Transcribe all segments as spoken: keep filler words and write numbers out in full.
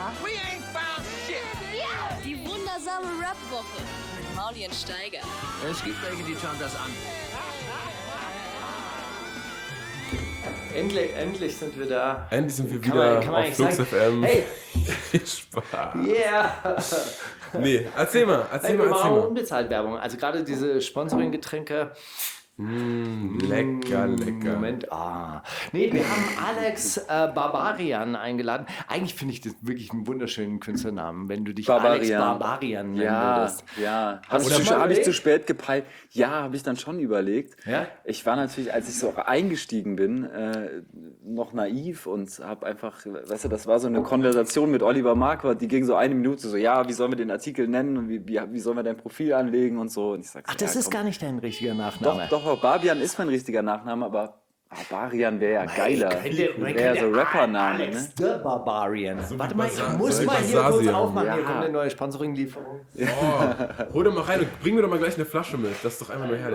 We ain't found shit. Die wundersame Rap-Woche mit Mauli und Steiger. Es gibt welche, die schauen das an. Endlich, endlich sind wir da. Endlich sind wir Kann wieder man- kann man auf eigentlich Flux sagen, F M. hey. Spaß. Yeah! Nee, erzähl mal, erzähl Hey, mal, wir erzähl machen mal. unbezahlt Werbung. Also gerade diese Sponsoring-Getränke. Mm, lecker, lecker. Moment. Ah. Nee, wir haben Alex äh, Barbarian eingeladen. Eigentlich finde ich das wirklich einen wunderschönen Künstlernamen, wenn du dich Barbarian. Alex Barbarian nennen Ja, würdest. ja. Hast Habe du ich, schon mal hab ich überlegt? zu spät gepeilt? Ja, habe ich dann schon überlegt. Ja? Ich war natürlich, als ich so eingestiegen bin, äh, noch naiv und habe einfach, weißt du, das war so eine Konversation mit Oliver Marquardt, die ging so eine Minute so, ja, wie sollen wir den Artikel nennen und wie, wie, wie sollen wir dein Profil anlegen und so. Und ich sag so, Ach, das ja, ist komm. gar nicht dein richtiger Nachname. Doch, doch, Barbian ist mein richtiger Nachname, aber Barbarian wäre ja geiler. Wäre ja so Rappername, ne? Alex the Barbarian. Warte mal, ich Basa- muss so wie mal hier kurz Basasian. aufmachen. Hier Ja. kommt eine neue Sponsoring-Lieferung. Oh, hol doch mal rein und bring mir doch mal gleich eine Flasche mit. Das ist doch einfach nur herrlich.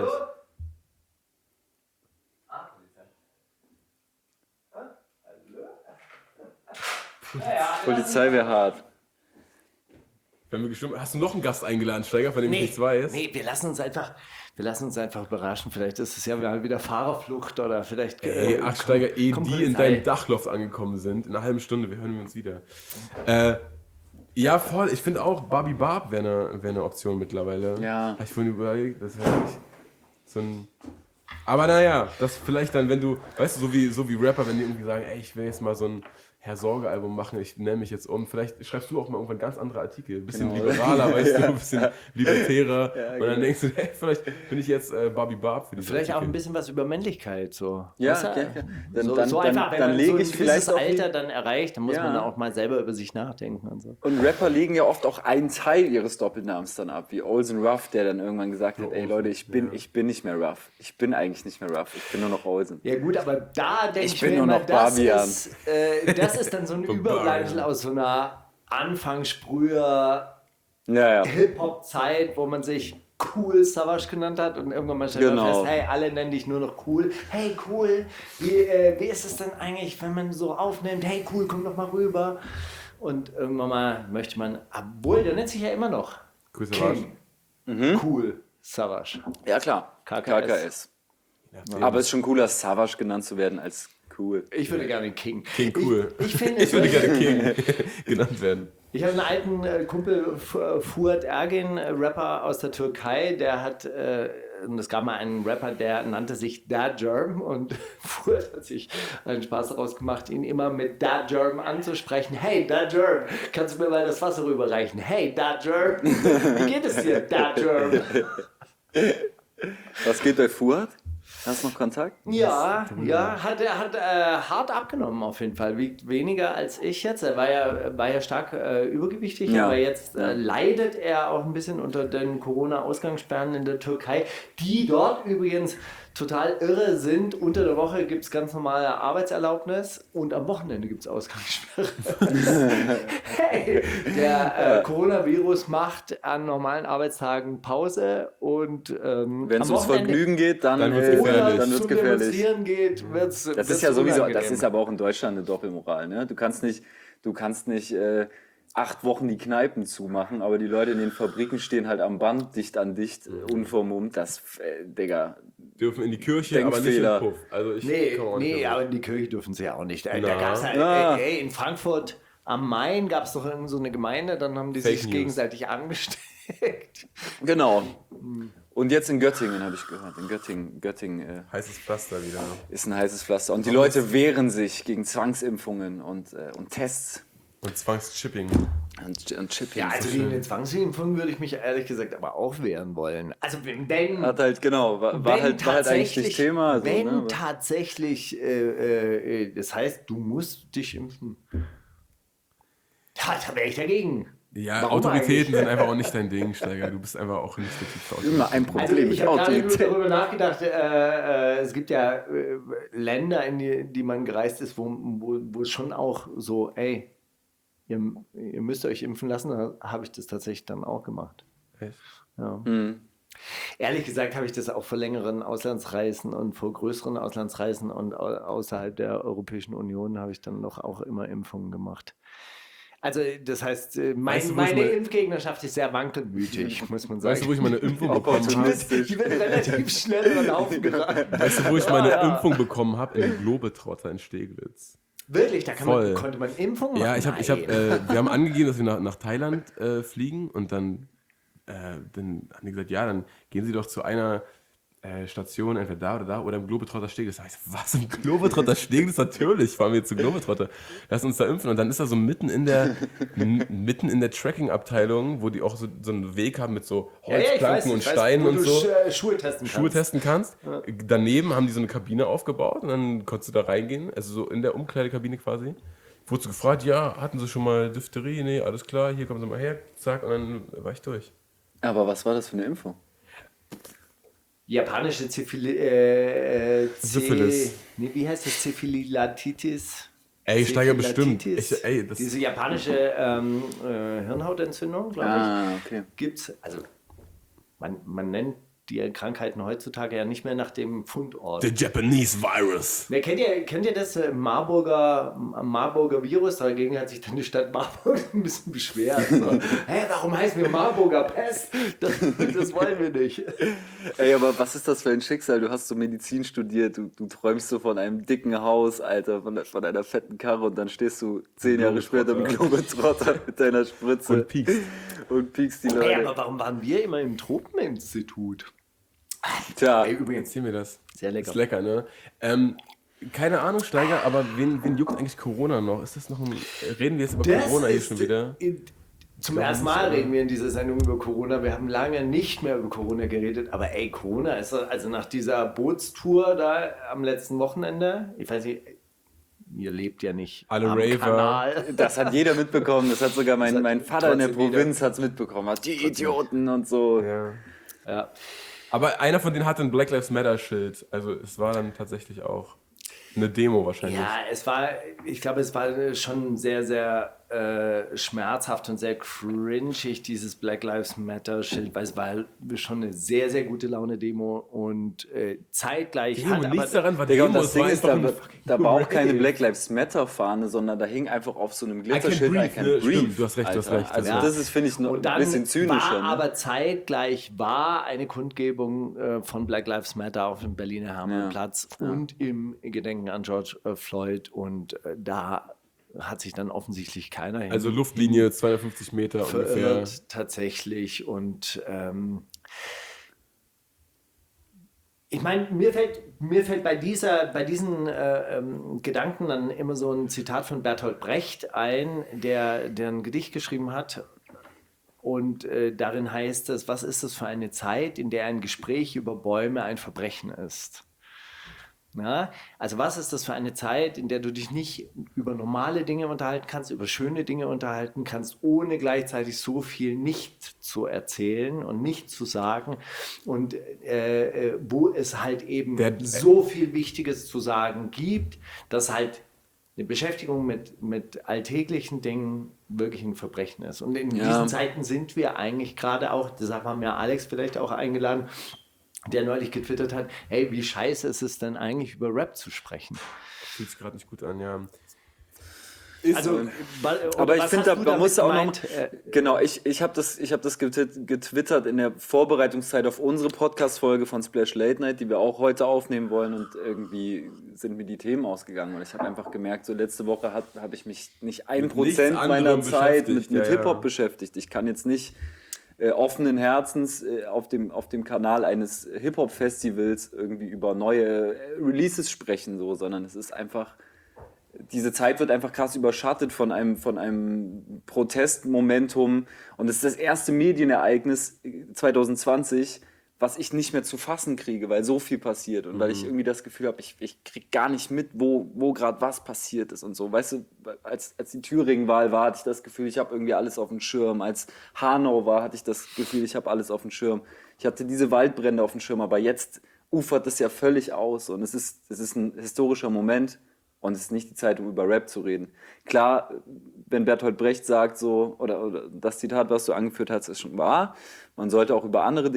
Polizei wäre hart. Wenn wir gestimmt, hast du noch einen Gast eingeladen, Steiger, von dem ich nichts weiß? nee, wir lassen uns einfach, wir lassen uns einfach überraschen. Vielleicht ist es ja wieder Fahrerflucht oder vielleicht. Ey, äh, ach Steiger, ehe kommt die in Polizei. deinem Dachloft angekommen sind, in einer halben Stunde, wir hören uns wieder. Äh, ja, voll, ich finde auch, Barbie Barb wäre eine wär ne Option mittlerweile. Ja. Habe ich vorhin überlegt, das wäre nicht so ein... Aber naja, das vielleicht dann, wenn du, weißt du, so wie, so wie Rapper, wenn die irgendwie sagen, ey, ich will jetzt mal so ein Herr Sorge-Album machen, ich nenne mich jetzt um. Vielleicht schreibst du auch mal irgendwann ganz andere Artikel. Ein bisschen Genau. liberaler, weißt du, ein bisschen libertärer. Ja, und dann genau. denkst du, hey, vielleicht bin ich jetzt äh, Barbie Barb für die Vielleicht auch ein bisschen was über Männlichkeit. So. Ja, Weißt du? okay, okay. Dann- so, dann- so dann- einfach, wenn dann man lege so ein ich vielleicht gewisses auch Alter die- dann erreicht, dann muss Ja. man auch mal selber über sich nachdenken und so. Und Rapper legen ja oft auch einen Teil ihres Doppelnamens dann ab, wie Olsen Ruff, der dann irgendwann gesagt hat, ey Leute, ich bin, ich bin nicht mehr Ruff. Ich bin eigentlich nicht mehr Ruff, ich bin nur noch Olsen. Ja gut, aber da denke ich, Ich bin mir nur immer, noch das Barbian. ist, äh, das ist dann so ein Überbleibsel aus so einer Anfangsprüher Ja, ja. Hip-Hop-Zeit, wo man sich Cool Savage genannt hat und irgendwann mal stellt man Genau. fest, hey, alle nennen dich nur noch Cool. Hey, Cool, wie, äh, wie ist es denn eigentlich, wenn man so aufnimmt, hey, Cool, komm doch mal rüber. Und irgendwann mal möchte man, obwohl, der nennt sich ja immer noch Grüße raus. King. Cool Savage. Ja, klar. K K S. K K S. Aber es ist schon cooler, Savage genannt zu werden als cool. Ich würde gerne King. King cool. Ich, ich finde, Ich würde gerne King genannt werden. Ich habe einen alten äh, Kumpel, F- Fuat Ergin, äh, Rapper aus der Türkei, der hat, äh, und es gab mal einen Rapper, der nannte sich Da Germ und Fuat hat sich einen Spaß daraus gemacht, ihn immer mit Da Germ anzusprechen. Hey, Da Germ, kannst du mir mal das Wasser rüberreichen? Hey, Da Germ, wie geht es dir, Da Germ? Was geht bei Fuad? Hast du noch Kontakt? Ja, ja, hat er hat äh, hart abgenommen auf jeden Fall. Wiegt weniger als ich jetzt. Er war ja, war ja stark äh, übergewichtig, Ja. aber jetzt äh, leidet er auch ein bisschen unter den Corona-Ausgangssperren in der Türkei, die dort übrigens total irre sind. Unter der Woche gibt es ganz normale Arbeitserlaubnis und am Wochenende gibt es Ausgangssperre. Hey, der äh, Coronavirus macht an normalen Arbeitstagen Pause und ähm, Wenn es am ums Wochenende- Vergnügen geht, dann, Dann wird's äh, gefährlich. dann wird's zum gefährlich. Demonstrieren geht, wird's, Das ist ja sowieso, das ist aber auch in Deutschland eine Doppelmoral. Ne? Du kannst nicht, du kannst nicht äh, acht Wochen die Kneipen zumachen, aber die Leute in den Fabriken stehen halt am Band, dicht an dicht, äh, unvermummt. Das, äh, Digga, Dürfen in die Kirche, aber nicht in Denkfehler. den Puff. Also ich Nee, kann auch nicht nee, mehr. aber in die Kirche dürfen sie ja auch nicht. Ey, Na. da gab's ja, Ja. ey, ey, in Frankfurt am Main gab es doch irgend so eine Gemeinde, dann haben die Fake sich News. gegenseitig angesteckt. genau. Und jetzt in Göttingen habe ich gehört. In Göttingen, Göttingen äh, Heißes Pflaster wieder. ist ein heißes Pflaster. Und die Leute wehren sich gegen Zwangsimpfungen und, äh, und Tests Und Zwangschipping. und, und Chipping. Ja, also gegen den Zwangsimpfung würde ich mich ehrlich gesagt aber auch wehren wollen. Also wenn, wenn Hat halt, genau, war, war, wenn halt, war halt eigentlich tatsächlich- nicht Thema. So, wenn ne? tatsächlich, äh, äh, das heißt, du musst dich impfen. Ja, da wäre ich dagegen. Ja, Warum Autoritäten eigentlich? sind einfach auch nicht dein Ding, Steiger. Du bist einfach auch nicht der Typ für Autorität. Immer ein Problem Also ich mit habe gerade nur Autorität. darüber nachgedacht, äh, äh, es gibt ja äh, Länder, in die, die man gereist ist, wo, wo, wo es schon auch so, ey, ihr, ihr müsst euch impfen lassen, da habe ich das tatsächlich dann auch gemacht. Echt? Ja. Hm. Ehrlich gesagt habe ich das auch vor längeren Auslandsreisen und vor größeren Auslandsreisen und au- außerhalb der Europäischen Union habe ich dann doch auch immer Impfungen gemacht. Also das heißt, äh, mein, Weißt du, wo ich meine mal- Impfgegnerschaft ist sehr wankelmütig, muss man sagen. Weißt du, wo ich meine Impfung bekommen habe? Die wird relativ schnell über den Haufen geraten. Weißt du, wo ich meine Impfung bekommen habe? In den Globetrotter in Steglitz. Wirklich, da kann man, Voll. konnte man Impfung machen? Ja, ich habe, ich hab, äh, wir haben angegeben, dass wir nach, nach Thailand äh, fliegen und dann, äh, dann haben die gesagt, ja, dann gehen Sie doch zu einer äh, Station, entweder da oder da oder im Globetrotter Steglitz. Da hab ich so, was, im Globetrotter Steglitz? Natürlich fahren wir jetzt zu Globetrotter. Lass uns da impfen. Und dann ist er so mitten in der, m- mitten in der Tracking-Abteilung, wo die auch so, so einen Weg haben mit so Holzplanken und Steinen wo und du so. Sch- äh, Schuhe testen kannst. Schuhe testen kannst. Daneben haben die so eine Kabine aufgebaut und dann konntest du da reingehen, also so in der Umkleidekabine quasi. Wurdest du gefragt, ja, hatten sie schon mal Diphtherie? Nee, alles klar, hier kommen sie mal her, zack, und dann war ich durch. Aber was war das für eine Impfung? Japanische Syphili äh, äh, C- Syphilis. Nee, wie heißt das? Syphilititis? Ey, Steiger, bestimmt. Syphilititis. Ich, ey, das, Diese japanische ähm, äh, Hirnhautentzündung, glaube ich. Ah, okay. Gibt's, also man, man nennt die Krankheiten heutzutage ja nicht mehr nach dem Fundort. the Japanese Virus. Wer kennt ihr, kennt ihr das äh, Marburger, Marburger Virus? Dagegen hat sich dann die Stadt Marburg ein bisschen beschwert. So. Hä, warum heißen wir Marburger Pest? Das, das wollen wir nicht. Ey, aber was ist das für ein Schicksal? Du hast so Medizin studiert, du, du träumst so von einem dicken Haus, Alter, von, von einer fetten Karre und dann stehst du zehn Jahre später im Globetrotter mit deiner Spritze Und piekst. und piekst die Ey, Leute. aber warum waren wir immer im Tropeninstitut? Tja, Ey, übrigens, Erzähl mir das. sehr lecker. Ist lecker, ne? Ähm, keine Ahnung, Steiger, aber wen, wen juckt eigentlich Corona noch? Ist das noch ein. Reden wir jetzt über Das Corona hier ist schon wieder? in- Zum glaube ersten nicht, Mal oder? reden wir in dieser Sendung über Corona. Wir haben lange nicht mehr über Corona geredet, aber ey, Corona ist doch- also nach dieser Bootstour da am letzten Wochenende, ich weiß nicht, ihr lebt ja nicht Alle am Raver. Kanal. das hat jeder mitbekommen. Das hat sogar mein, hat mein Vater in der trotzdem Provinz hat's mitbekommen. Hat die Idioten und so. Ja. Ja. Aber einer von denen hatte ein Black Lives Matter Schild. Also es war dann tatsächlich auch eine Demo wahrscheinlich. Ja, es war, ich glaube, es war schon sehr, sehr äh, schmerzhaft und sehr cringig, dieses Black Lives Matter Schild, weil es war schon eine sehr, sehr gute Laune-Demo und äh, zeitgleich Demo, hat aber, nichts daran war Digga, und Demo, das es Ding war ist, einfach da, ein fucking da war auch keine Rave. Black Lives Matter Fahne, sondern da hing einfach auf so einem I can Glitzerschild breathe, I can ne? breathe. Stimmt, du hast recht, du hast Alter. recht. Also Ja. das ist, finde ich, noch Und ein dann bisschen zynischer. war ne? aber zeitgleich war eine Kundgebung äh, von Black Lives Matter auf dem Berliner Hermannplatz und im Gedenken an George äh, Floyd und äh, da hat sich dann offensichtlich keiner hin Also Luftlinie zweihundertfünfzig Meter ungefähr. verirrt tatsächlich und ähm, ich meine, mir fällt, mir fällt bei, dieser, bei diesen äh, ähm, Gedanken dann immer so ein Zitat von Bertolt Brecht ein, der, der ein Gedicht geschrieben hat. Und äh, darin heißt es, was ist das für eine Zeit, in der ein Gespräch über Bäume ein Verbrechen ist? Ja, also was ist das für eine Zeit, in der du dich nicht über normale Dinge unterhalten kannst, über schöne Dinge unterhalten kannst, ohne gleichzeitig so viel nicht zu erzählen und nicht zu sagen und äh, äh, wo es halt eben Der- so viel Wichtiges zu sagen gibt, dass halt eine Beschäftigung mit, mit alltäglichen Dingen wirklich ein Verbrechen ist. Und in Ja. diesen Zeiten sind wir eigentlich gerade auch, deshalb haben wir Alex vielleicht auch eingeladen, der neulich getwittert hat, hey, wie scheiße ist es denn eigentlich über Rap zu sprechen? Fühlt sich gerade nicht gut an, ja. Also, wa- oder Aber ich was finde, hast da, du da damit musst du auch noch. gemeint? Äh, Genau, ich, ich habe das, ich hab das getwi- getwittert in der Vorbereitungszeit auf unsere Podcast-Folge von Splash Late Night, die wir auch heute aufnehmen wollen. Und irgendwie sind mir die Themen ausgegangen. Und ich habe einfach gemerkt, so letzte Woche habe hab ich mich nicht ein Mit Prozent nichts meiner anderem Zeit mit, beschäftigt, mit ja, Hip-Hop ja. beschäftigt. Ich kann jetzt nicht äh, offenen Herzens äh, auf, dem, auf dem Kanal eines Hip-Hop-Festivals irgendwie über neue äh, Releases sprechen, so, sondern es ist einfach. Diese Zeit wird einfach krass überschattet von einem, von einem Protestmomentum. Und es ist das erste Medienereignis zwanzig zwanzig, was ich nicht mehr zu fassen kriege, weil so viel passiert. Und weil ich irgendwie das Gefühl habe, ich, ich kriege gar nicht mit, wo, wo gerade was passiert ist und so. Weißt du, als, als die Thüringen-Wahl war, hatte ich das Gefühl, ich habe irgendwie alles auf dem Schirm. Als Hanau war, hatte ich das Gefühl, ich habe alles auf dem Schirm. Ich hatte diese Waldbrände auf dem Schirm, aber jetzt ufert es ja völlig aus. Und es ist, es ist ein historischer Moment. Und es ist nicht die Zeit, um über Rap zu reden. Klar, wenn Bertolt Brecht sagt so, oder, oder das Zitat, was du angeführt hast, ist schon wahr. Man sollte auch über andere Dinge sp-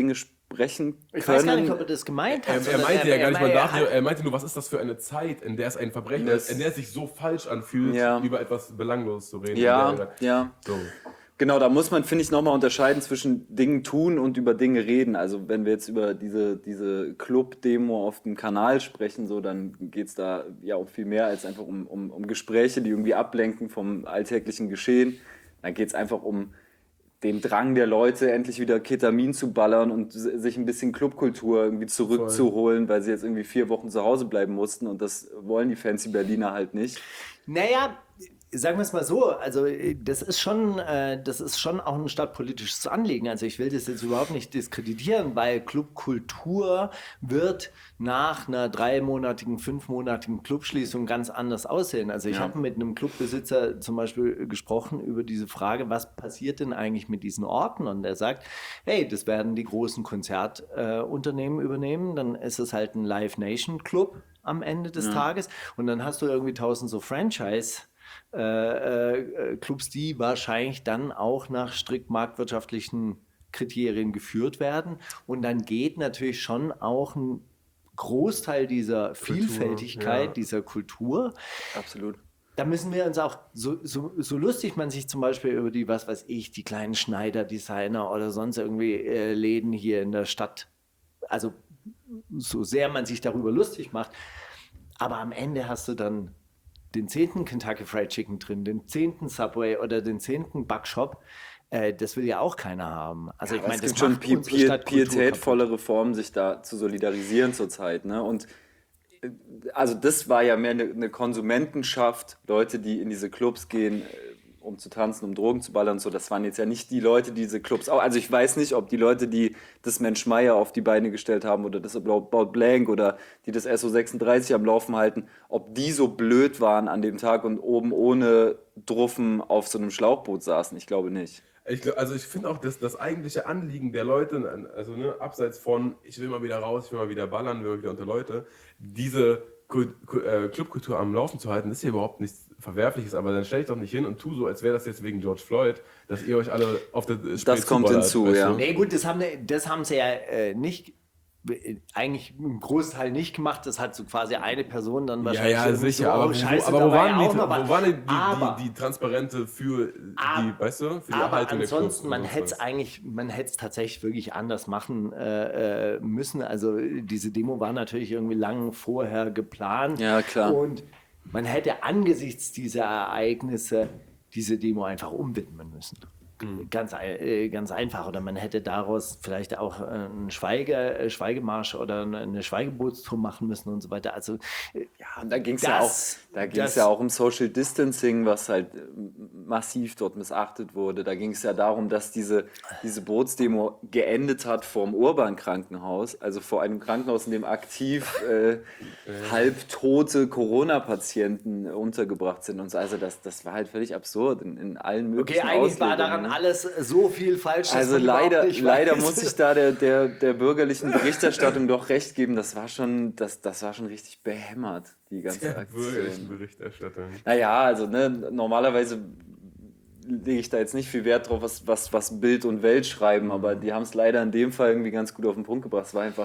sprechen können. Ich weiß gar nicht, ob er das gemeint hat. Er, er sondern meinte ja gar nicht, man er darf, hat- nur- er meinte nur, was ist das für eine Zeit, in der es ein Verbrechen Das- ist, in der es sich so falsch anfühlt, Ja. über etwas Belangloses zu reden. Ja, In der- ja. So. Genau, da muss man, finde ich, nochmal unterscheiden zwischen Dingen tun und über Dinge reden. Also wenn wir jetzt über diese, diese Club-Demo auf dem Kanal sprechen, so, dann geht es da ja um viel mehr als einfach um, um, um Gespräche, die irgendwie ablenken vom alltäglichen Geschehen. Dann geht es einfach um den Drang der Leute, endlich wieder Ketamin zu ballern und s- sich ein bisschen Clubkultur irgendwie zurückzuholen, weil sie jetzt irgendwie vier Wochen zu Hause bleiben mussten und das wollen die fancy Berliner halt nicht. Naja, sagen wir es mal so, also äh, das ist schon, äh, das ist schon auch ein stadtpolitisches Anliegen. Also ich will das jetzt überhaupt nicht diskreditieren, weil Clubkultur wird nach einer dreimonatigen, fünfmonatigen Clubschließung ganz anders aussehen. Also ich Ja. habe mit einem Clubbesitzer zum Beispiel gesprochen über diese Frage, was passiert denn eigentlich mit diesen Orten? Und er sagt, hey, das werden die großen Konzertunternehmen äh, Unternehmen übernehmen, dann ist es halt ein Live Nation Club am Ende des Tages und dann hast du irgendwie tausend so Franchise äh, äh, Clubs, die wahrscheinlich dann auch nach strikt marktwirtschaftlichen Kriterien geführt werden. Und dann geht natürlich schon auch ein Großteil dieser Vielfältigkeit, ja. dieser Kultur. Absolut. Da müssen wir uns auch, so, so, so lustig man sich zum Beispiel über die, was weiß ich, die kleinen Schneider, Designer oder sonst irgendwie äh, Läden hier in der Stadt, also so sehr man sich darüber lustig macht, aber am Ende hast du dann den zehnten Kentucky Fried Chicken drin, den zehnten Subway oder den zehnten Backshop. Äh, das will ja auch keiner haben. Also ich Aber meine, es das gibt schon macht pi unsere pi Stadtkultur pietätvollere Formen, sich da zu solidarisieren zurzeit. Ne? Und äh, also das war ja mehr eine, eine Konsumentenschaft, Leute, die in diese Clubs gehen, äh, um zu tanzen, um Drogen zu ballern und so. Das waren jetzt ja nicht die Leute, die diese Clubs auch. Also ich weiß nicht, ob die Leute, die das Mensch Meier auf die Beine gestellt haben oder das About Blank oder die das S O sechsunddreißig am Laufen halten, ob die so blöd waren an dem Tag und oben ohne Druffen auf so einem Schlauchboot saßen. Ich glaube nicht. Ich, glaub- also ich finde auch, dass das eigentliche Anliegen der Leute, also ne, abseits von, ich will mal wieder raus, ich will mal wieder ballern, will mal wieder unter Leute, diese Kul- Kul- äh, Clubkultur am Laufen zu halten, ist ja überhaupt nichts Verwerfliches, aber dann stell dich doch nicht hin und tu so, als wäre das jetzt wegen George Floyd, dass ihr euch alle auf der Spree Das kommt zuballert, hinzu, weißt ja. du? Nee, gut, das haben, das haben sie ja äh, nicht, äh, eigentlich im Großteil nicht gemacht. Das hat so quasi eine Person dann Ja, wahrscheinlich. ja, irgendwie sicher, so, aber, oh, wo, Scheiße, aber da wo war waren, ja die, auch noch was. wo waren die, Aber- die, die, die Transparente für Aber- die, weißt du, für die Aber Erhaltung der Clubs? ansonsten, man und sonst hätte es was? eigentlich, man hätte es tatsächlich wirklich anders machen äh, äh, müssen. Also diese Demo war natürlich irgendwie lang vorher geplant. Ja, klar. Und man hätte angesichts dieser Ereignisse diese Demo einfach umwidmen müssen. Ganz, ein- äh, ganz einfach. Oder man hätte daraus vielleicht auch äh, einen Schweige, äh, Schweigemarsch oder eine, eine Schweigebootstour machen müssen und so weiter. Also äh, Ja, und da ging es ja auch, Das- da ging's das- ja auch um Social Distancing, was halt äh, massiv dort missachtet wurde. Da ging es ja darum, dass diese, diese Bootsdemo geendet hat vorm Urban-Krankenhaus, also vor einem Krankenhaus, in dem aktiv äh, halbtote Corona-Patienten untergebracht sind und so. Also das, das war halt völlig absurd in, in allen okay, möglichen eigentlich war Auslegungen, daran ne? alles so viel falsch. dass Also man überhaupt leider, nicht leider weiß. muss ich da der, der, der bürgerlichen Berichterstattung doch recht geben. Das war schon, das, das war schon richtig behämmert, die ganze Ja, bürgerlichen Aktion. Berichterstattung. Naja, also ne, normalerweise lege ich da jetzt nicht viel Wert drauf, was, was, was Bild und Welt schreiben, aber die haben es leider in dem Fall irgendwie ganz gut auf den Punkt gebracht. Es war einfach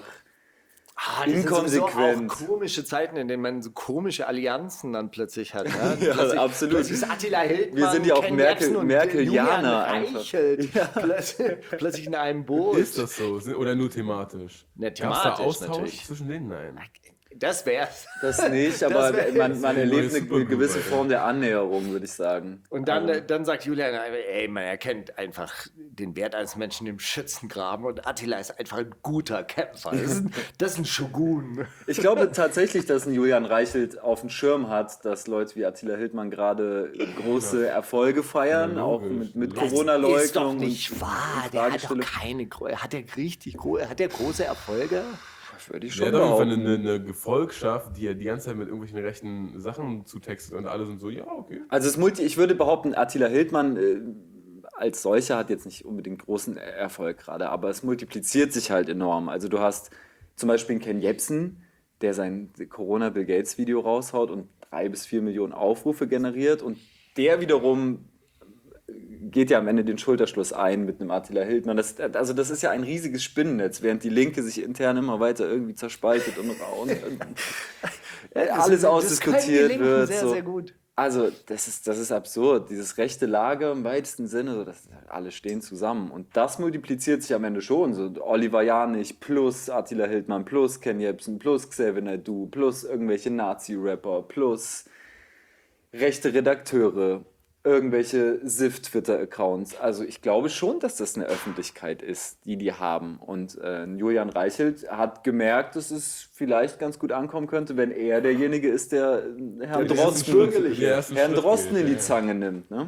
Ah, das sind sowieso inkonsequent. auch komische Zeiten, in denen man so komische Allianzen dann plötzlich hat. Ja, Ja, plötzlich, absolut. Plötzlich ist Attila Hildmann, Wir sind ja auch Ken Merkel- Jebsen und Merkelianer Julian einfach. Reichelt plötzlich, plötzlich in einem Boot. Ist das so? Oder nur thematisch? Ja, Gab es da thematisch Austausch natürlich. zwischen denen? Nein. Das wär's. das nicht, aber wär man, jetzt man ein erlebt neues eine Supergroup, gewisse Alter. Form der Annäherung, würde ich sagen. Und dann, Also, äh, dann sagt Julian, ey, man erkennt einfach den Wert eines Menschen im Schützengraben und Attila ist einfach ein guter Kämpfer. Das ist ein, das ist ein Shogun. ich glaube tatsächlich, dass ein Julian Reichelt auf dem Schirm hat, dass Leute wie Attila Hildmann gerade große Erfolge feiern, Ja, auch logisch. mit, mit Das Corona-Leugnung. Ist doch und- nicht wahr. und Der hat doch Fragestellung. keine, gro- hat der richtig gro- hat der große Erfolge? Würde ich Der schon hat auf jeden Fall behaupten. eine, eine Gefolgschaft, die er die ganze Zeit mit irgendwelchen rechten Sachen zutextet und alle sind so, ja, okay. Also das Multi, ich würde behaupten, Attila Hildmann äh, als solcher hat jetzt nicht unbedingt großen Erfolg gerade, aber es multipliziert sich halt enorm. Also du hast zum Beispiel einen Ken Jebsen, der sein Corona-Bill Gates-Video raushaut und drei bis vier Millionen Aufrufe generiert und der wiederum geht ja am Ende den Schulterschluss ein mit einem Attila Hildmann. Das, also das ist ja ein riesiges Spinnennetz, während die Linke sich intern immer weiter irgendwie zerspaltet und, und, und Das- alles das ausdiskutiert können die Linken wird. Sehr, so. sehr gut. Also, das ist, das ist absurd. Dieses rechte Lager im weitesten Sinne, so, das, alle stehen zusammen. Und das multipliziert sich am Ende schon. So Oliver Janich plus Attila Hildmann plus Ken Jebsen plus Xavier Naidoo plus irgendwelche Nazi-Rapper plus rechte Redakteure, irgendwelche S I F-Twitter-Accounts. Also ich glaube schon, dass das eine Öffentlichkeit ist, die die haben. Und äh, Julian Reichelt hat gemerkt, dass es vielleicht ganz gut ankommen könnte, wenn er derjenige ist, der äh, Herrn Der Drosten, Bürgerliche. Der ersten Herrn Schritt Drosten geht, in die ja. Zange nimmt. Ne?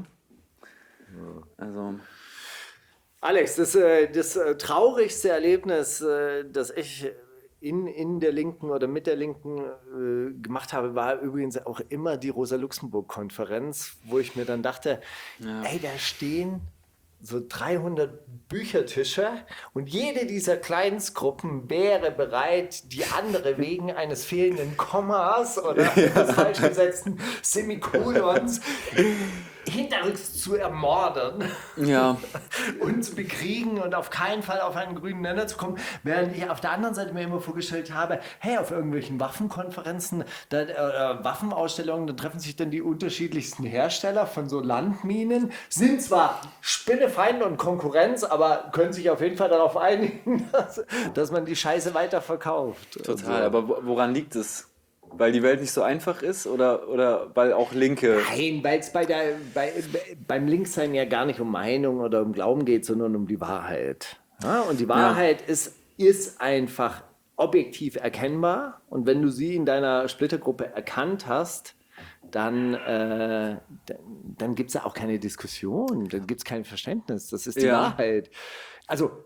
Also, Alex, das, äh, das äh, traurigste Erlebnis, äh, das ich in, in der Linken oder mit der Linken äh, gemacht habe, war übrigens auch immer die Rosa-Luxemburg-Konferenz, wo ich mir dann dachte, ey, da stehen so dreihundert Büchertische und jede dieser Kleinstgruppen wäre bereit, die andere wegen eines fehlenden Kommas oder eines falsch gesetzten Semikolons hinterrücks zu ermorden ja. und zu bekriegen und auf keinen Fall auf einen grünen Nenner zu kommen, während ich auf der anderen Seite mir immer vorgestellt habe, hey, auf irgendwelchen Waffenkonferenzen, da, äh, Waffenausstellungen, da treffen sich dann die unterschiedlichsten Hersteller von so Landminen, sind zwar Spinnefeinde und Konkurrenz, aber können sich auf jeden Fall darauf einigen, dass, dass man die Scheiße weiter verkauft. Total. Aber wo- woran liegt es? Weil die Welt nicht so einfach ist oder, oder weil auch Linke... Nein, weil es bei der, bei, beim Linkssein ja gar nicht um Meinung oder um Glauben geht, sondern um die Wahrheit. Ja, und die Wahrheit ist, ist einfach objektiv erkennbar. Und wenn du sie in deiner Splittergruppe erkannt hast, dann, äh, dann, dann gibt es ja auch keine Diskussion, dann gibt es kein Verständnis. Das ist die Ja. Wahrheit. Also,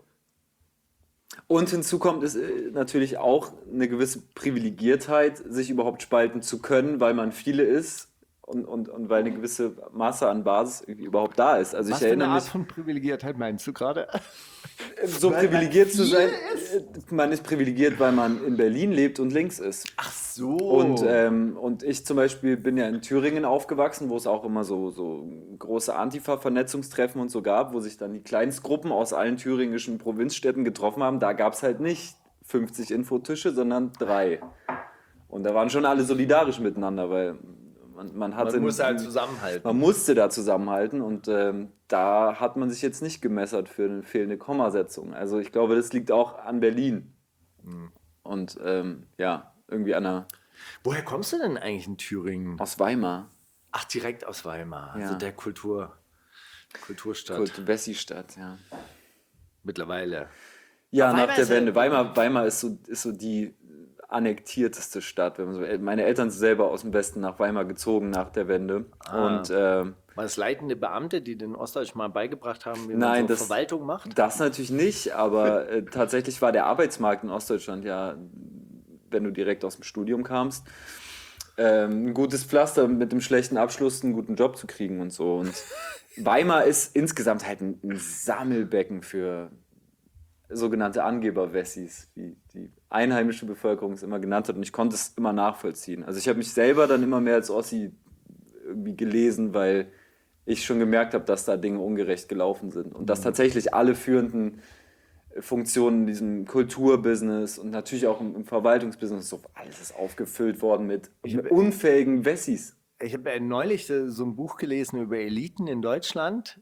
Und hinzu kommt es äh, natürlich auch eine gewisse Privilegiertheit, sich überhaupt spalten zu können, weil man viele ist und, und, und weil eine gewisse Masse an Basis irgendwie überhaupt da ist. Also was ich für eine erinnere Art mich, von Privilegiertheit meinst du gerade? so weil man privilegiert zu viele sein, äh, man ist privilegiert, weil man in Berlin lebt und links ist. Ach so. Und, ähm, und ich zum Beispiel bin ja in Thüringen aufgewachsen, wo es auch immer so, so große Antifa-Vernetzungstreffen und so gab, wo sich dann die Kleinstgruppen aus allen thüringischen Provinzstädten getroffen haben. Da gab es halt nicht fünfzig Infotische, sondern drei. Und da waren schon alle solidarisch miteinander, weil man, man hatte... man muss halt zusammenhalten. Man musste da zusammenhalten und ähm, da hat man sich jetzt nicht gemessert für eine fehlende Kommasetzung. Also ich glaube, das liegt auch an Berlin. Und ähm, ja, irgendwie an der, Woher kommst du denn eigentlich in Thüringen? aus Weimar, Ach, direkt aus Weimar, Ja. also der Kultur, Kulturstadt Kult Wessi-Stadt, ja. mittlerweile. Ja, Aber nach Weimar der ist ja- Wende. Weimar, Weimar ist, so, ist so die annektierteste Stadt. Wenn man so, meine Eltern sind selber aus dem Westen nach Weimar gezogen nach der Wende. Ah. Und ähm, War es leitende Beamte, die den Ostdeutschen mal beigebracht haben, wie Nein, man so das- Verwaltung macht? das natürlich nicht, aber äh, tatsächlich war der Arbeitsmarkt in Ostdeutschland ja, wenn du direkt aus dem Studium kamst, ähm, ein gutes Pflaster mit einem schlechten Abschluss einen guten Job zu kriegen und so. Und Weimar ist insgesamt halt ein, ein Sammelbecken für sogenannte Angeber-Wessis, wie die einheimische Bevölkerung es immer genannt hat. Und ich konnte es immer nachvollziehen. Also ich habe mich selber dann immer mehr als Ossi irgendwie gelesen, weil ich schon gemerkt habe, dass da Dinge ungerecht gelaufen sind. Und dass tatsächlich alle führenden Funktionen in diesem Kulturbusiness und natürlich auch im, im Verwaltungsbusiness, so alles ist aufgefüllt worden mit unfähigen Wessis. Ich habe neulich äh, so ein Buch gelesen über Eliten in Deutschland.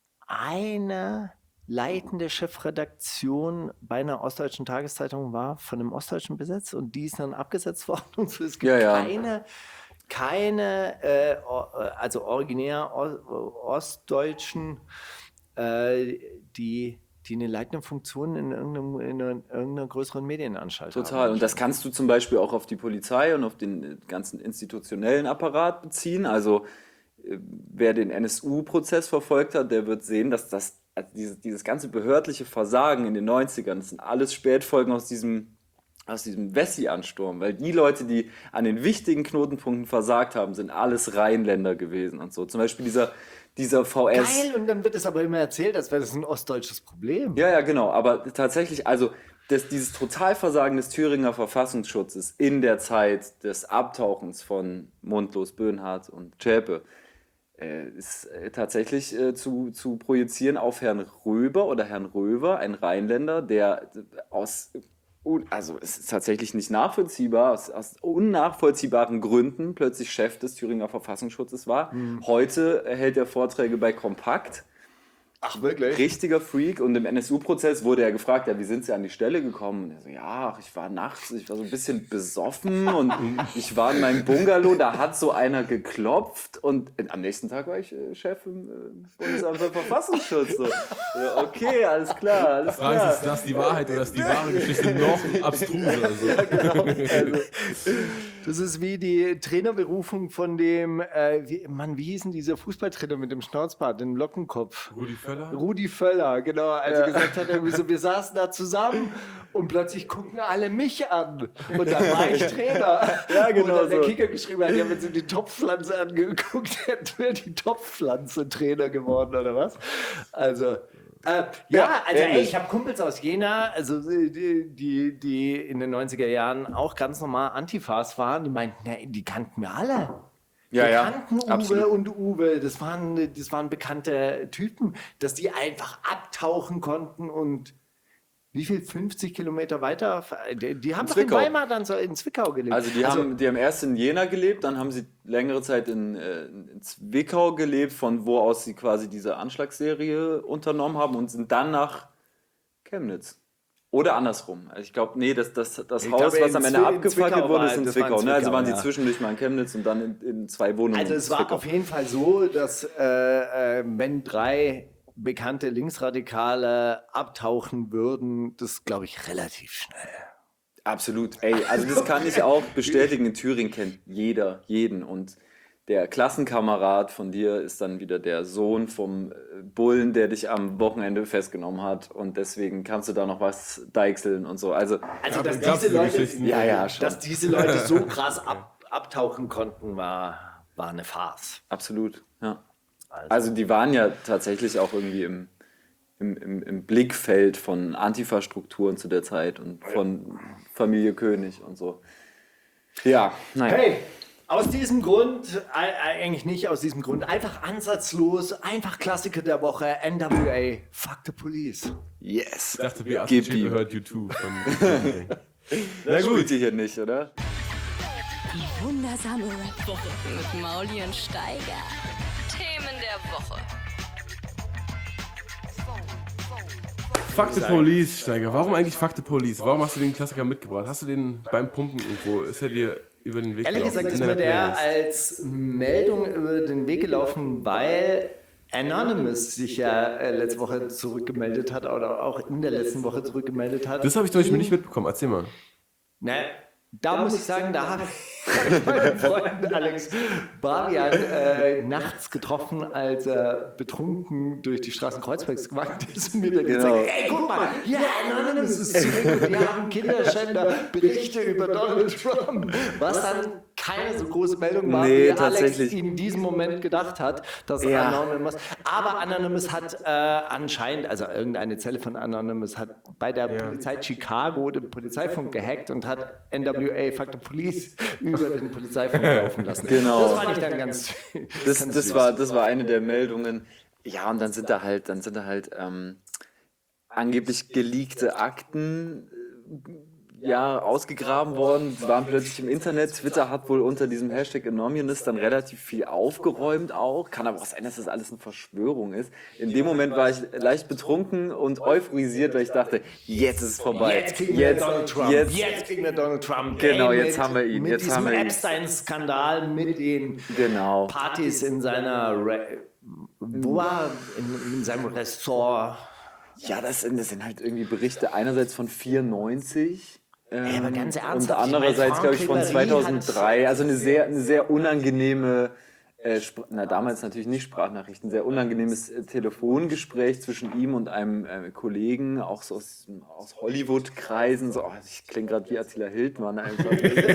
Eine leitende Chefredaktion bei einer ostdeutschen Tageszeitung war von einem Ostdeutschen besetzt und die ist dann abgesetzt worden. Und so, es gibt Ja, ja. keine, keine äh, o- also originär o- Ostdeutschen, äh, die, die eine leitende Funktion in, irgendeinem, in einer, irgendeiner größeren Medienanstalt Total. haben. Und das kannst du zum Beispiel auch auf die Polizei und auf den ganzen institutionellen Apparat beziehen. Also äh, wer den N S U-Prozess verfolgt hat, der wird sehen, dass das also dieses, dieses ganze behördliche Versagen in den neunzigern, das sind alles Spätfolgen aus diesem, aus diesem Wessi-Ansturm. Weil die Leute, die an den wichtigen Knotenpunkten versagt haben, sind alles Rheinländer gewesen und so. Zum Beispiel dieser, dieser V S... Geil, und dann wird es aber immer erzählt, als wäre das ein ostdeutsches Problem. Ja, ja, genau. Aber tatsächlich, also das, dieses Totalversagen des Thüringer Verfassungsschutzes in der Zeit des Abtauchens von Mundlos, Böhnhardt und Zschäpe, äh, ist äh, tatsächlich äh, zu, zu projizieren auf Herrn Röber oder Herrn Röver, ein Rheinländer, der äh, aus, un- also es ist tatsächlich nicht nachvollziehbar, aus, aus unnachvollziehbaren Gründen plötzlich Chef des Thüringer Verfassungsschutzes war. Heute hält er Vorträge bei Kompakt. Ach, wirklich? Richtiger Freak, und im N S U-Prozess wurde er gefragt, ja, wie sind Sie an die Stelle gekommen? Und er so, ja, ach, ich war nachts, ich war so ein bisschen besoffen und ich war in meinem Bungalow, da hat so einer geklopft und am nächsten Tag war ich äh, Chef im äh, Bundesamt für Verfassungsschutz. So. Ja, okay, alles klar, alles Frage klar. ist, ist das die Wahrheit oder ist die wahre Geschichte noch abstruser? Also. Also, Das ist wie die Trainerberufung von dem, äh, wie, Mann, wie hieß denn dieser Fußballtrainer mit dem Schnauzbart, dem Lockenkopf? Rudi Völler? Rudi Völler, genau, als er gesagt hat, irgendwie so, wir saßen da zusammen und plötzlich gucken alle mich an. Und dann war ich Trainer. Ja, genau Und dann der so. Kicker geschrieben hat, ja, wenn sie die Topfpflanze angeguckt hätten, wäre die Topfpflanze Trainer geworden, oder was? Also, äh, ja, Ja, also ey, ähnlich. ich habe Kumpels aus Jena, also die, die, die in den neunziger Jahren auch ganz normal Antifas waren, die meinten, ja, die kannten wir alle. Ja, Wir ja, kannten Uwe absolut. und Uwe, das waren, das waren bekannte Typen, dass die einfach abtauchen konnten und wie viel, fünfzig Kilometer weiter, die, die haben doch in Zwickau. Weimar dann so in Zwickau gelebt. Also die, haben, die haben erst in Jena gelebt, dann haben sie längere Zeit in, äh, in Zwickau gelebt, von wo aus sie quasi diese Anschlagsserie unternommen haben, und sind dann nach Chemnitz. Oder andersrum. Also ich glaube, nee, das, das, das Ich Haus, glaube, was in am Ende Zwi- in abgefackelt Zwickau wurde, war- ist in das war in Zwickau. Ne? Also Zwickau, waren sie ja. zwischendurch mal in Chemnitz und dann in, in zwei Wohnungen Also in es war Zwickau. auf jeden Fall so, dass äh, äh, wenn drei bekannte Linksradikale abtauchen würden, das glaube ich relativ schnell. Absolut. Ey, also das kann ich auch bestätigen. In Thüringen kennt jeder jeden. Und der Klassenkamerad von dir ist dann wieder der Sohn vom äh, Bullen, der dich am Wochenende festgenommen hat. Und deswegen kannst du da noch was deichseln und so. Also, Also dass gab's diese diese Leute, Geschichten? ja, ja, schon. dass diese Leute so krass ab, abtauchen konnten, war, war eine Farce. Absolut, ja. Also- Also die waren ja tatsächlich auch irgendwie im, im, im, im Blickfeld von Antifa-Strukturen zu der Zeit und von Familie König und so. Ja, naja. Hey, aus diesem Grund, äh, eigentlich nicht aus diesem Grund, einfach ansatzlos, einfach Klassiker der Woche, N W A, Fuck the Police. Yes. Ich dachte, Beate Gib Schäfer ihm. hört U zwei von. Na gut, ihr hier nicht, oder? Die wundersame Rap-Woche mit Mauli und Steiger. Themen der Woche. Fuck the Police, Steiger. Warum eigentlich Fuck the Police? Warum hast du den Klassiker mitgebracht? Hast du den beim Pumpen irgendwo? Ist er dir über den Weg Ehrlich gelaufen? gesagt ist In mir deiner der Playlist? als Meldung über den Weg gelaufen, weil Anonymous sich ja äh, letzte Woche zurückgemeldet hat oder auch in der letzten Woche zurückgemeldet hat. Das habe ich zum Beispiel nicht mitbekommen. Erzähl mal. Na, da muss ich sagen, da habe ich meinen Freund Alex Barian äh, nachts getroffen, als er betrunken durch die Straßen Kreuzbergs gewandert ist und mir dann Genau. gesagt, ey, guck mal, hier, Anonymous ist zurück und wir haben Kinderschänder Berichte über Donald Trump, was dann keine so große Meldung war, Nee, wie Alex tatsächlich. in diesem Moment gedacht hat, dass Ja. Anonymous, aber Anonymous hat äh, anscheinend, also irgendeine Zelle von Anonymous hat bei der Polizei Chicago den Polizeifunk gehackt und hat N W A Fuck the Police über den Polizeifunk laufen lassen. Genau. Das fand ich dann ganz, Das, ganz das, süß. war, das war eine der Meldungen. Ja, und dann sind da halt, dann sind da halt ähm, angeblich geleakte Akten äh, ja, ausgegraben worden, die waren plötzlich im Internet. Twitter hat wohl unter diesem Hashtag Anonymous dann relativ viel aufgeräumt auch. Kann aber auch sein, dass das alles eine Verschwörung ist. In dem Moment war ich leicht betrunken und euphorisiert, weil ich dachte, jetzt ist es vorbei. Jetzt kriegen wir Jetzt, Donald Trump. jetzt, Jetzt kriegen wir Donald Trump. Genau, Ey, jetzt mit, haben wir ihn, Mit jetzt diesem haben wir ihn. Epstein-Skandal, mit den genau. Partys in seiner, Re wo war in, in seinem Ressort. Ja, das sind, das sind halt irgendwie Berichte einerseits von vierundneunzig. Ähm, Ey, aber ganz und ernsthaft, ich andererseits, meine, glaube ich, von Franck Ribéry zweitausenddrei. hat- Also eine sehr, eine sehr unangenehme, äh, Spr- na damals natürlich nicht Sprachnachrichten, sehr unangenehmes äh, Telefongespräch zwischen ihm und einem äh, Kollegen, auch so aus, aus Hollywood-Kreisen. So, oh, ich klinge gerade wie Attila Hildmann einfach.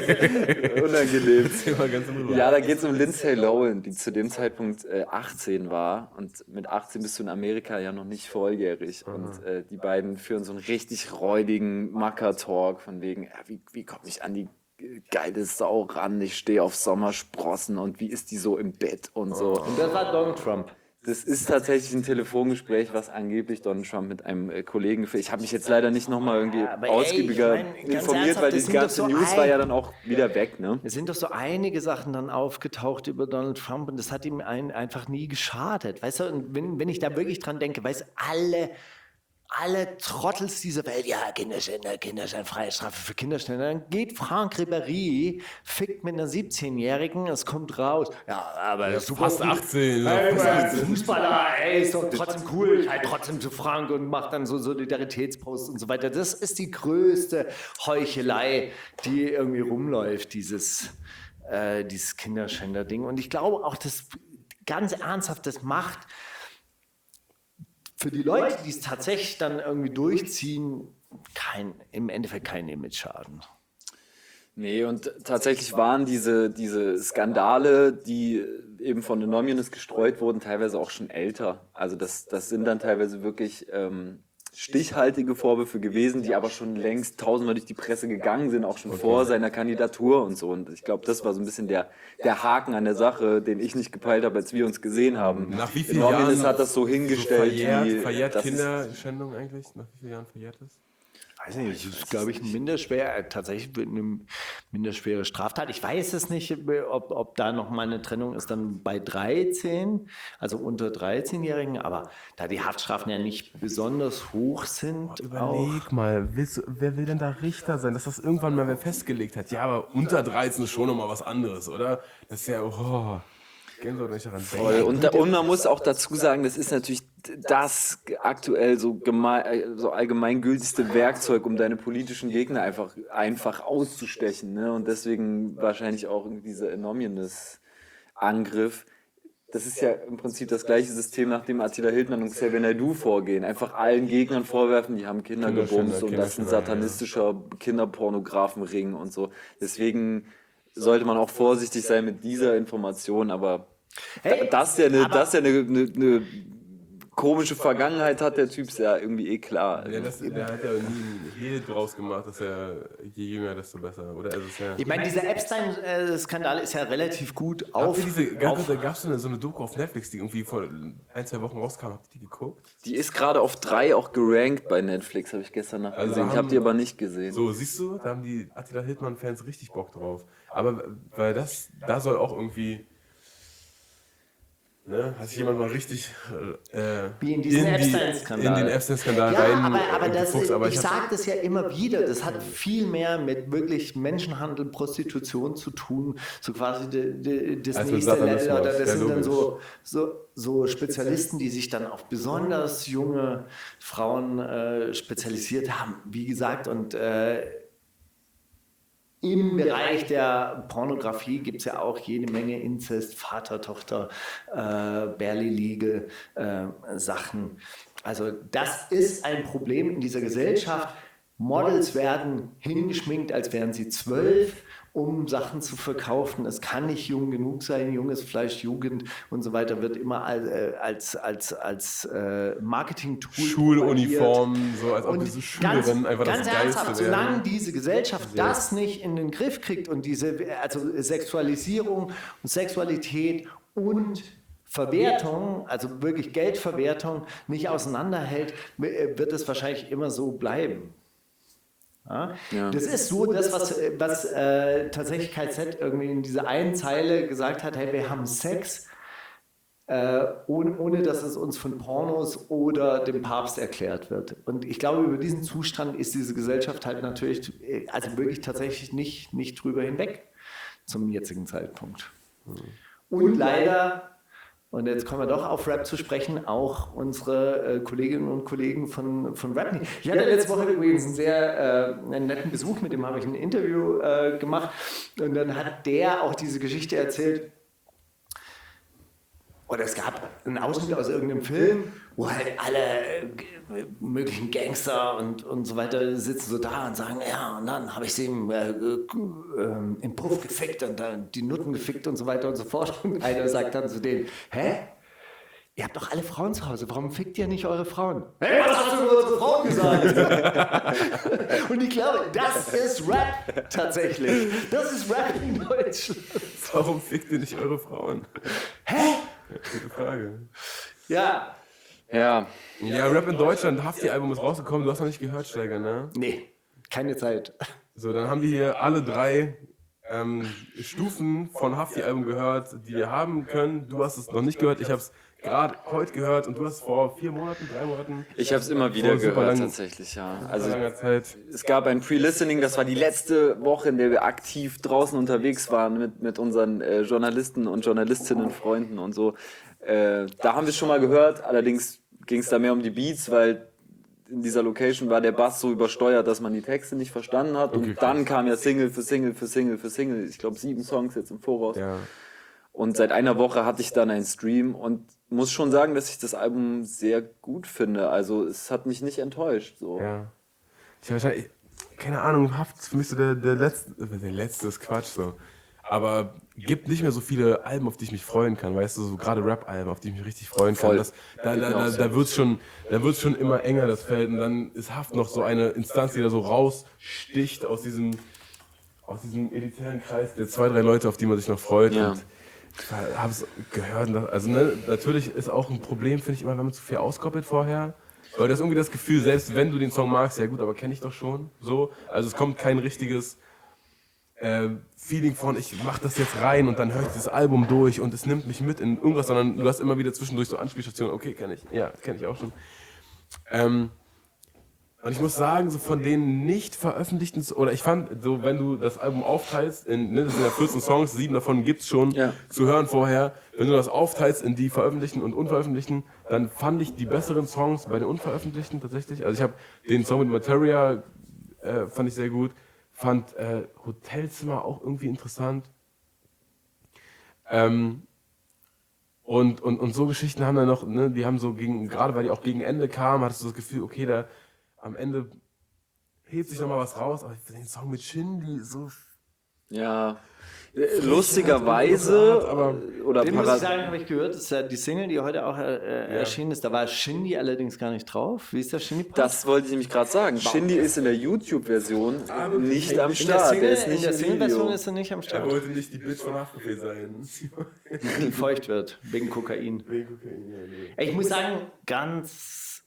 Unangenehm. Erzähl mal ganz in Ruhe. Ja, da geht es um Lindsay Lohan, die zu dem Zeitpunkt äh, achtzehn war. Und mit achtzehn bist du in Amerika ja noch nicht volljährig. Und äh, die beiden führen so einen richtig räudigen Macker-Talk von wegen, ja, wie, wie komme ich an die geile Sau ran, ich stehe auf Sommersprossen und wie ist die so im Bett und so. Und das war Donald Trump. Das ist tatsächlich ein Telefongespräch, was angeblich Donald Trump mit einem äh, Kollegen geführt. Ich habe mich jetzt leider nicht nochmal irgendwie Ja, aber ey, ausgiebiger ich mein, ganz informiert, ernsthaft, weil das die sind ganze doch so News war ein- ja dann auch wieder weg, ne? Es sind doch so einige Sachen dann aufgetaucht über Donald Trump und das hat ihm ein, einfach nie geschadet. Weißt du, und wenn, wenn ich da wirklich dran denke, weißt du, alle, alle Trottels dieser Welt, ja, Kinderschänder, Kinderschänder, Freiheitsstrafe für Kinderschänder, dann geht Franck Ribéry, fickt mit einer siebzehnjährigen, es kommt raus, ja, aber Ja, super fast gut. achtzehn, ja, Ey, fast Mann, Fußballer, ey, ist doch trotzdem cool, ich halte trotzdem zu Frank und macht dann so Solidaritätsposts und so weiter. Das ist die größte Heuchelei, die irgendwie rumläuft, dieses, äh, dieses Kinderschänder-Ding. Und ich glaube auch, dass ganz ernsthaft das macht für die Leute, die es tatsächlich dann irgendwie durchziehen, kein, im Endeffekt kein Image-Schaden. Nee, und tatsächlich waren diese, diese Skandale, die eben von Anonymous gestreut wurden, teilweise auch schon älter. Also das, das sind dann teilweise wirklich ähm, stichhaltige Vorwürfe gewesen, die aber schon längst tausendmal durch die Presse gegangen sind, auch schon okay. vor seiner Kandidatur und so. Und ich glaube, das war so ein bisschen der, der Haken an der Sache, den ich nicht gepeilt habe, als wir uns gesehen haben. Nach wie vielen Anonymous Jahren hat das so hingestellt. So verjährt, wie, verjährt das Kinderschändung eigentlich? Nach wie vielen Jahren verjährt ist? Weiß nicht, das ist, glaube ich, ein minderschwer, äh, tatsächlich eine minderschwere Straftat. Ich weiß es nicht, ob, ob da noch mal eine Trennung ist dann bei dreizehn, also unter dreizehnjährigen, aber da die Haftstrafen ja nicht besonders hoch sind. Überleg auch, mal, willst du, wer will denn da Richter sein, dass das irgendwann mal wer festgelegt hat? Ja, aber unter dreizehn ist schon nochmal was anderes, oder? Das ist ja, oh, Gänsehaut, wenn ich daran denke. Voll. Und, da, und man muss auch dazu sagen, das ist natürlich das aktuell so, gemein, so allgemeingültigste Werkzeug, um deine politischen Gegner einfach, einfach auszustechen. Ne? Und deswegen wahrscheinlich auch dieser Anonymous-Angriff. Das ist ja im Prinzip das gleiche System, nach dem Attila Hildmann und Xavier Naidoo vorgehen. Einfach allen Gegnern vorwerfen, die haben Kinder gebumst und das ist ein satanistischer Kinderpornografenring und so. Deswegen sollte man auch vorsichtig sein mit dieser Information, aber Hey, dass der eine, aber- dass der eine, eine, eine komische Vergangenheit hat, der Typ, ist ja irgendwie eh klar. Ja, das, der hat ja nie einen Hehl draus gemacht, dass er je jünger, desto besser, oder? Also es ist ja, ich meine, dieser Epstein-Skandal ist ja relativ gut Habt auf. ihr diese, auf da gab es so eine, so eine Doku auf Netflix, die irgendwie vor ein, zwei Wochen rauskam. Habt ihr die geguckt? Die ist gerade auf drei auch gerankt bei Netflix, habe ich gestern Nacht Also gesehen. Ich haben- habe die aber nicht gesehen. So, siehst du, da haben die Attila Hildmann-Fans richtig Bock drauf. Aber weil das, da soll auch irgendwie, ne, hat sich jemand mal richtig äh, Wie in diesen die- Epstein-Skandal. in den Epstein-Skandal Ja, rein aber, aber, äh, das, gefuchst. Aber ich ich hab- sage das ja immer wieder, das hat viel mehr mit wirklich Menschenhandel, Prostitution zu tun, so quasi de, de, das Als mit nächste Level, Satanismus. oder das Ja, sind dann logisch. so, so, so Spezialisten, die sich dann auf besonders junge Frauen äh, spezialisiert haben, wie gesagt, und äh, im Bereich der Pornografie gibt es ja auch jede Menge Inzest, Vater, Tochter, äh, Barely Legal äh, Sachen. Also das ist ein Problem in dieser Gesellschaft. Models werden hingeschminkt, als wären sie zwölf, um Sachen zu verkaufen. Es kann nicht jung genug sein, junges Fleisch, Jugend und so weiter wird immer als, äh, als, als, als äh, Marketing-Tool Schuluniform, so als ob und diese ganz, Schülerinnen einfach ganz das Geilste ernsthaft, wären. solange diese Gesellschaft das nicht in den Griff kriegt und diese also Sexualisierung und Sexualität und Verwertung, also wirklich Geldverwertung, nicht auseinanderhält, wird es wahrscheinlich immer so bleiben. Ja? Ja. Das ist so das, was, was äh, tatsächlich K Z irgendwie in dieser einen Zeile gesagt hat, hey, wir haben Sex, äh, ohne, ohne dass es uns von Pornos oder dem Papst erklärt wird. Und ich glaube, über diesen Zustand ist diese Gesellschaft halt natürlich, äh, also wirklich tatsächlich nicht, nicht drüber hinweg zum jetzigen Zeitpunkt. Und leider, und jetzt kommen wir doch auf Rap zu sprechen, auch unsere äh, Kolleginnen und Kollegen von, von Rap. Ich hatte letzte Woche übrigens einen sehr äh, einen netten Besuch, mit dem habe ich ein Interview äh, gemacht. Und dann hat der auch diese Geschichte erzählt. Oder es gab einen Ausschnitt aus irgendeinem Film, wo halt alle äh, möglichen Gangster und, und so weiter sitzen so da und sagen, ja, und dann habe ich sie im, äh, äh, im Puff gefickt und dann die Nutten gefickt und so weiter und so fort. Und einer sagt dann zu denen, hä? ihr habt doch alle Frauen zu Hause, warum fickt ihr nicht eure Frauen? Hey, was hast du über unsere Frauen gesagt? Und ich glaube, das ist Rap tatsächlich. Das ist Rap in Deutschland. Warum fickt ihr nicht eure Frauen? Hä? Gute Frage. Ja. Ja, Ja, Rap in Deutschland, Hafti-Album ist rausgekommen, du hast noch nicht gehört, Steiger, ne? Nee, keine Zeit. So, dann haben wir hier alle drei ähm, Stufen von Hafti-Album gehört, die wir haben können. Du hast es noch nicht gehört, ich habe es gerade heute gehört und du hast es vor vier Monaten, drei Monaten. ich habe es immer wieder Vor super gehört lang- tatsächlich, ja. Vor Also langer Zeit. es gab ein Pre-Listening, das war die letzte Woche, in der wir aktiv draußen unterwegs waren mit, mit unseren äh, Journalisten und Journalistinnen, Freunden und so. Äh, da haben wir es schon mal gehört, allerdings ging es da mehr um die Beats, weil in dieser Location war der Bass so übersteuert, dass man die Texte nicht verstanden hat. Okay, Und dann kam ja Single für Single für Single für Single. Ich glaube sieben Songs jetzt im Voraus. Ja. Und seit einer Woche hatte ich dann einen Stream und muss schon sagen, dass ich das Album sehr gut finde. Also es hat mich nicht enttäuscht. So. Ja. Ich hab wahrscheinlich, keine Ahnung, Haft ist für mich so der, der letzte, der letzte ist Quatsch so. Aber gibt nicht mehr so viele Alben, auf die ich mich freuen kann, weißt du, so gerade Rap-Alben, auf die ich mich richtig freuen kann. Voll. Das, da da, da, da wird es schon, da wird's schon immer enger, das Feld. Und dann ist Haft noch so eine Instanz, die da so raussticht aus diesem, aus diesem elitären Kreis der zwei, drei Leute, auf die man sich noch freut. Ja. Und ich habe es gehört. und das- Also ne, natürlich ist auch ein Problem, finde ich immer, wenn man zu viel auskoppelt vorher. Weil das irgendwie das Gefühl, selbst wenn du den Song magst, ja gut, aber kenne ich doch schon. So. Also es kommt kein richtiges äh, Feeling von, ich mach das jetzt rein und dann höre ich das Album durch und es nimmt mich mit in irgendwas, sondern du hast immer wieder zwischendurch so Anspielstationen, okay, kenne ich, ja, kenne ich auch schon. Ähm, und ich muss sagen, so von den nicht veröffentlichten, oder ich fand, so wenn du das Album aufteilst, in, ne, das sind ja vierzehn Songs, sieben davon gibt's schon Ja. zu hören vorher, wenn du das aufteilst in die veröffentlichten und unveröffentlichten, dann fand ich die besseren Songs bei den unveröffentlichten tatsächlich. Also ich habe den Song mit Materia, äh, fand ich sehr gut, fand äh, Hotelzimmer auch irgendwie interessant. Ähm, und, und, und so Geschichten haben dann noch, ne, die haben so gegen, gerade weil die auch gegen Ende kamen, hattest du das Gefühl, okay, da am Ende hebt sich noch mal was raus, aber den Song mit Shindy, so. Ja. Äh, Lustigerweise, aber oder Den muss ich parat- sagen, habe ich gehört, das ist ja die Single, die heute auch äh, erschienen ist. Da war Shindy allerdings gar nicht drauf. Wie ist der Shindy-Part? das wollte ich nämlich gerade sagen. Shindy ist in der YouTube-Version nicht am in der Start. Single, Der ist in nicht der im Single-Version Video. ist er nicht am Er Start. wollte nicht die Bitch von Haftbefehl sein. Die feucht wird, wegen Kokain. Wegen Kokain, ja, nee. Ich muss sagen, ganz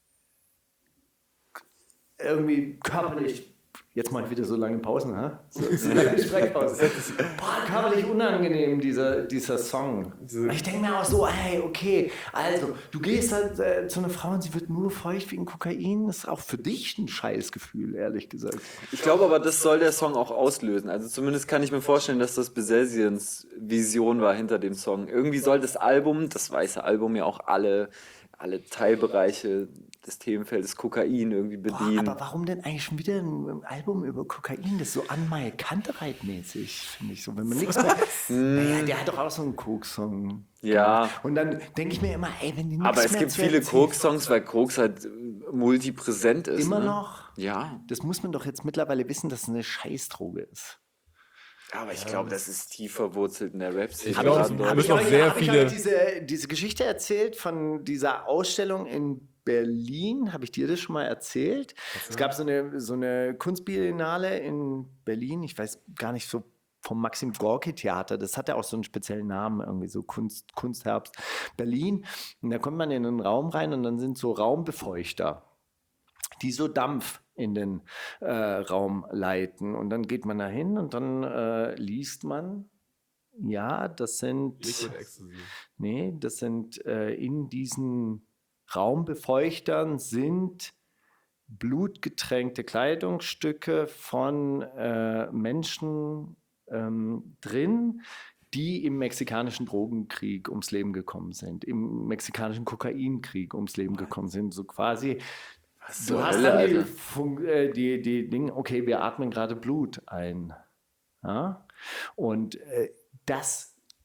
irgendwie körperlich, jetzt mache ich wieder so lange Pausen, ha? So, so lange Sprechpause. Boah, körperlich unangenehm, dieser, dieser Song. Ich denke mir auch so, hey, okay, also, du gehst halt äh, zu einer Frau und sie wird nur feucht wegen Kokain. Das ist auch für dich ein Scheißgefühl, ehrlich gesagt. Ich glaube aber, das soll der Song auch auslösen. Also zumindest kann ich mir vorstellen, dass das Besesians Vision war hinter dem Song. Irgendwie soll das Album, das weiße Album ja auch alle, alle Teilbereiche des Themenfeldes Kokain irgendwie Boah, bedienen. aber warum denn eigentlich schon wieder ein Album über Kokain? Das ist so Anmai Kantereit-mäßig, finde ich so. Wenn man nichts mehr. Naja, der hat doch auch so einen Koks-Song. Ja. Und dann denke ich mir immer, ey, wenn die nichts Aber es mehr gibt zu viele erzählen- Koks-Songs, weil Koks halt äh, multipräsent ist. Immer ne? noch? Ja. Das muss man doch jetzt mittlerweile wissen, dass es eine Scheißdroge ist. Aber ich glaube, das ist tief verwurzelt in der Rap-Szene. Ich glaube, gerade es in hab Habe müssen ich, noch euch, sehr hab ich viele- euch diese, diese Geschichte erzählt von dieser Ausstellung in Berlin? Habe ich dir das schon mal erzählt? Es gab so eine, so eine Kunstbiennale in Berlin, ich weiß gar nicht, so vom Maxim Gorki Theater, das hat ja auch so einen speziellen Namen, irgendwie so Kunst, Kunstherbst Berlin. Und da kommt man in einen Raum rein und dann sind so Raumbefeuchter, die so Dampf in den äh, Raum leiten. Und dann geht man da hin und dann äh, liest man, ja, das sind, Liquid Ecstasy. nee, das sind äh, in diesen Raumbefeuchtern sind blutgetränkte Kleidungsstücke von äh, Menschen ähm, drin, die im mexikanischen Drogenkrieg ums Leben gekommen sind, im mexikanischen Kokainkrieg ums Leben gekommen sind, so quasi. Du zur hast Hölle, dann die, Alter? Fun äh, die, die Dinge, okay, wir atmen gerade Blut ein. Ja? Und äh, das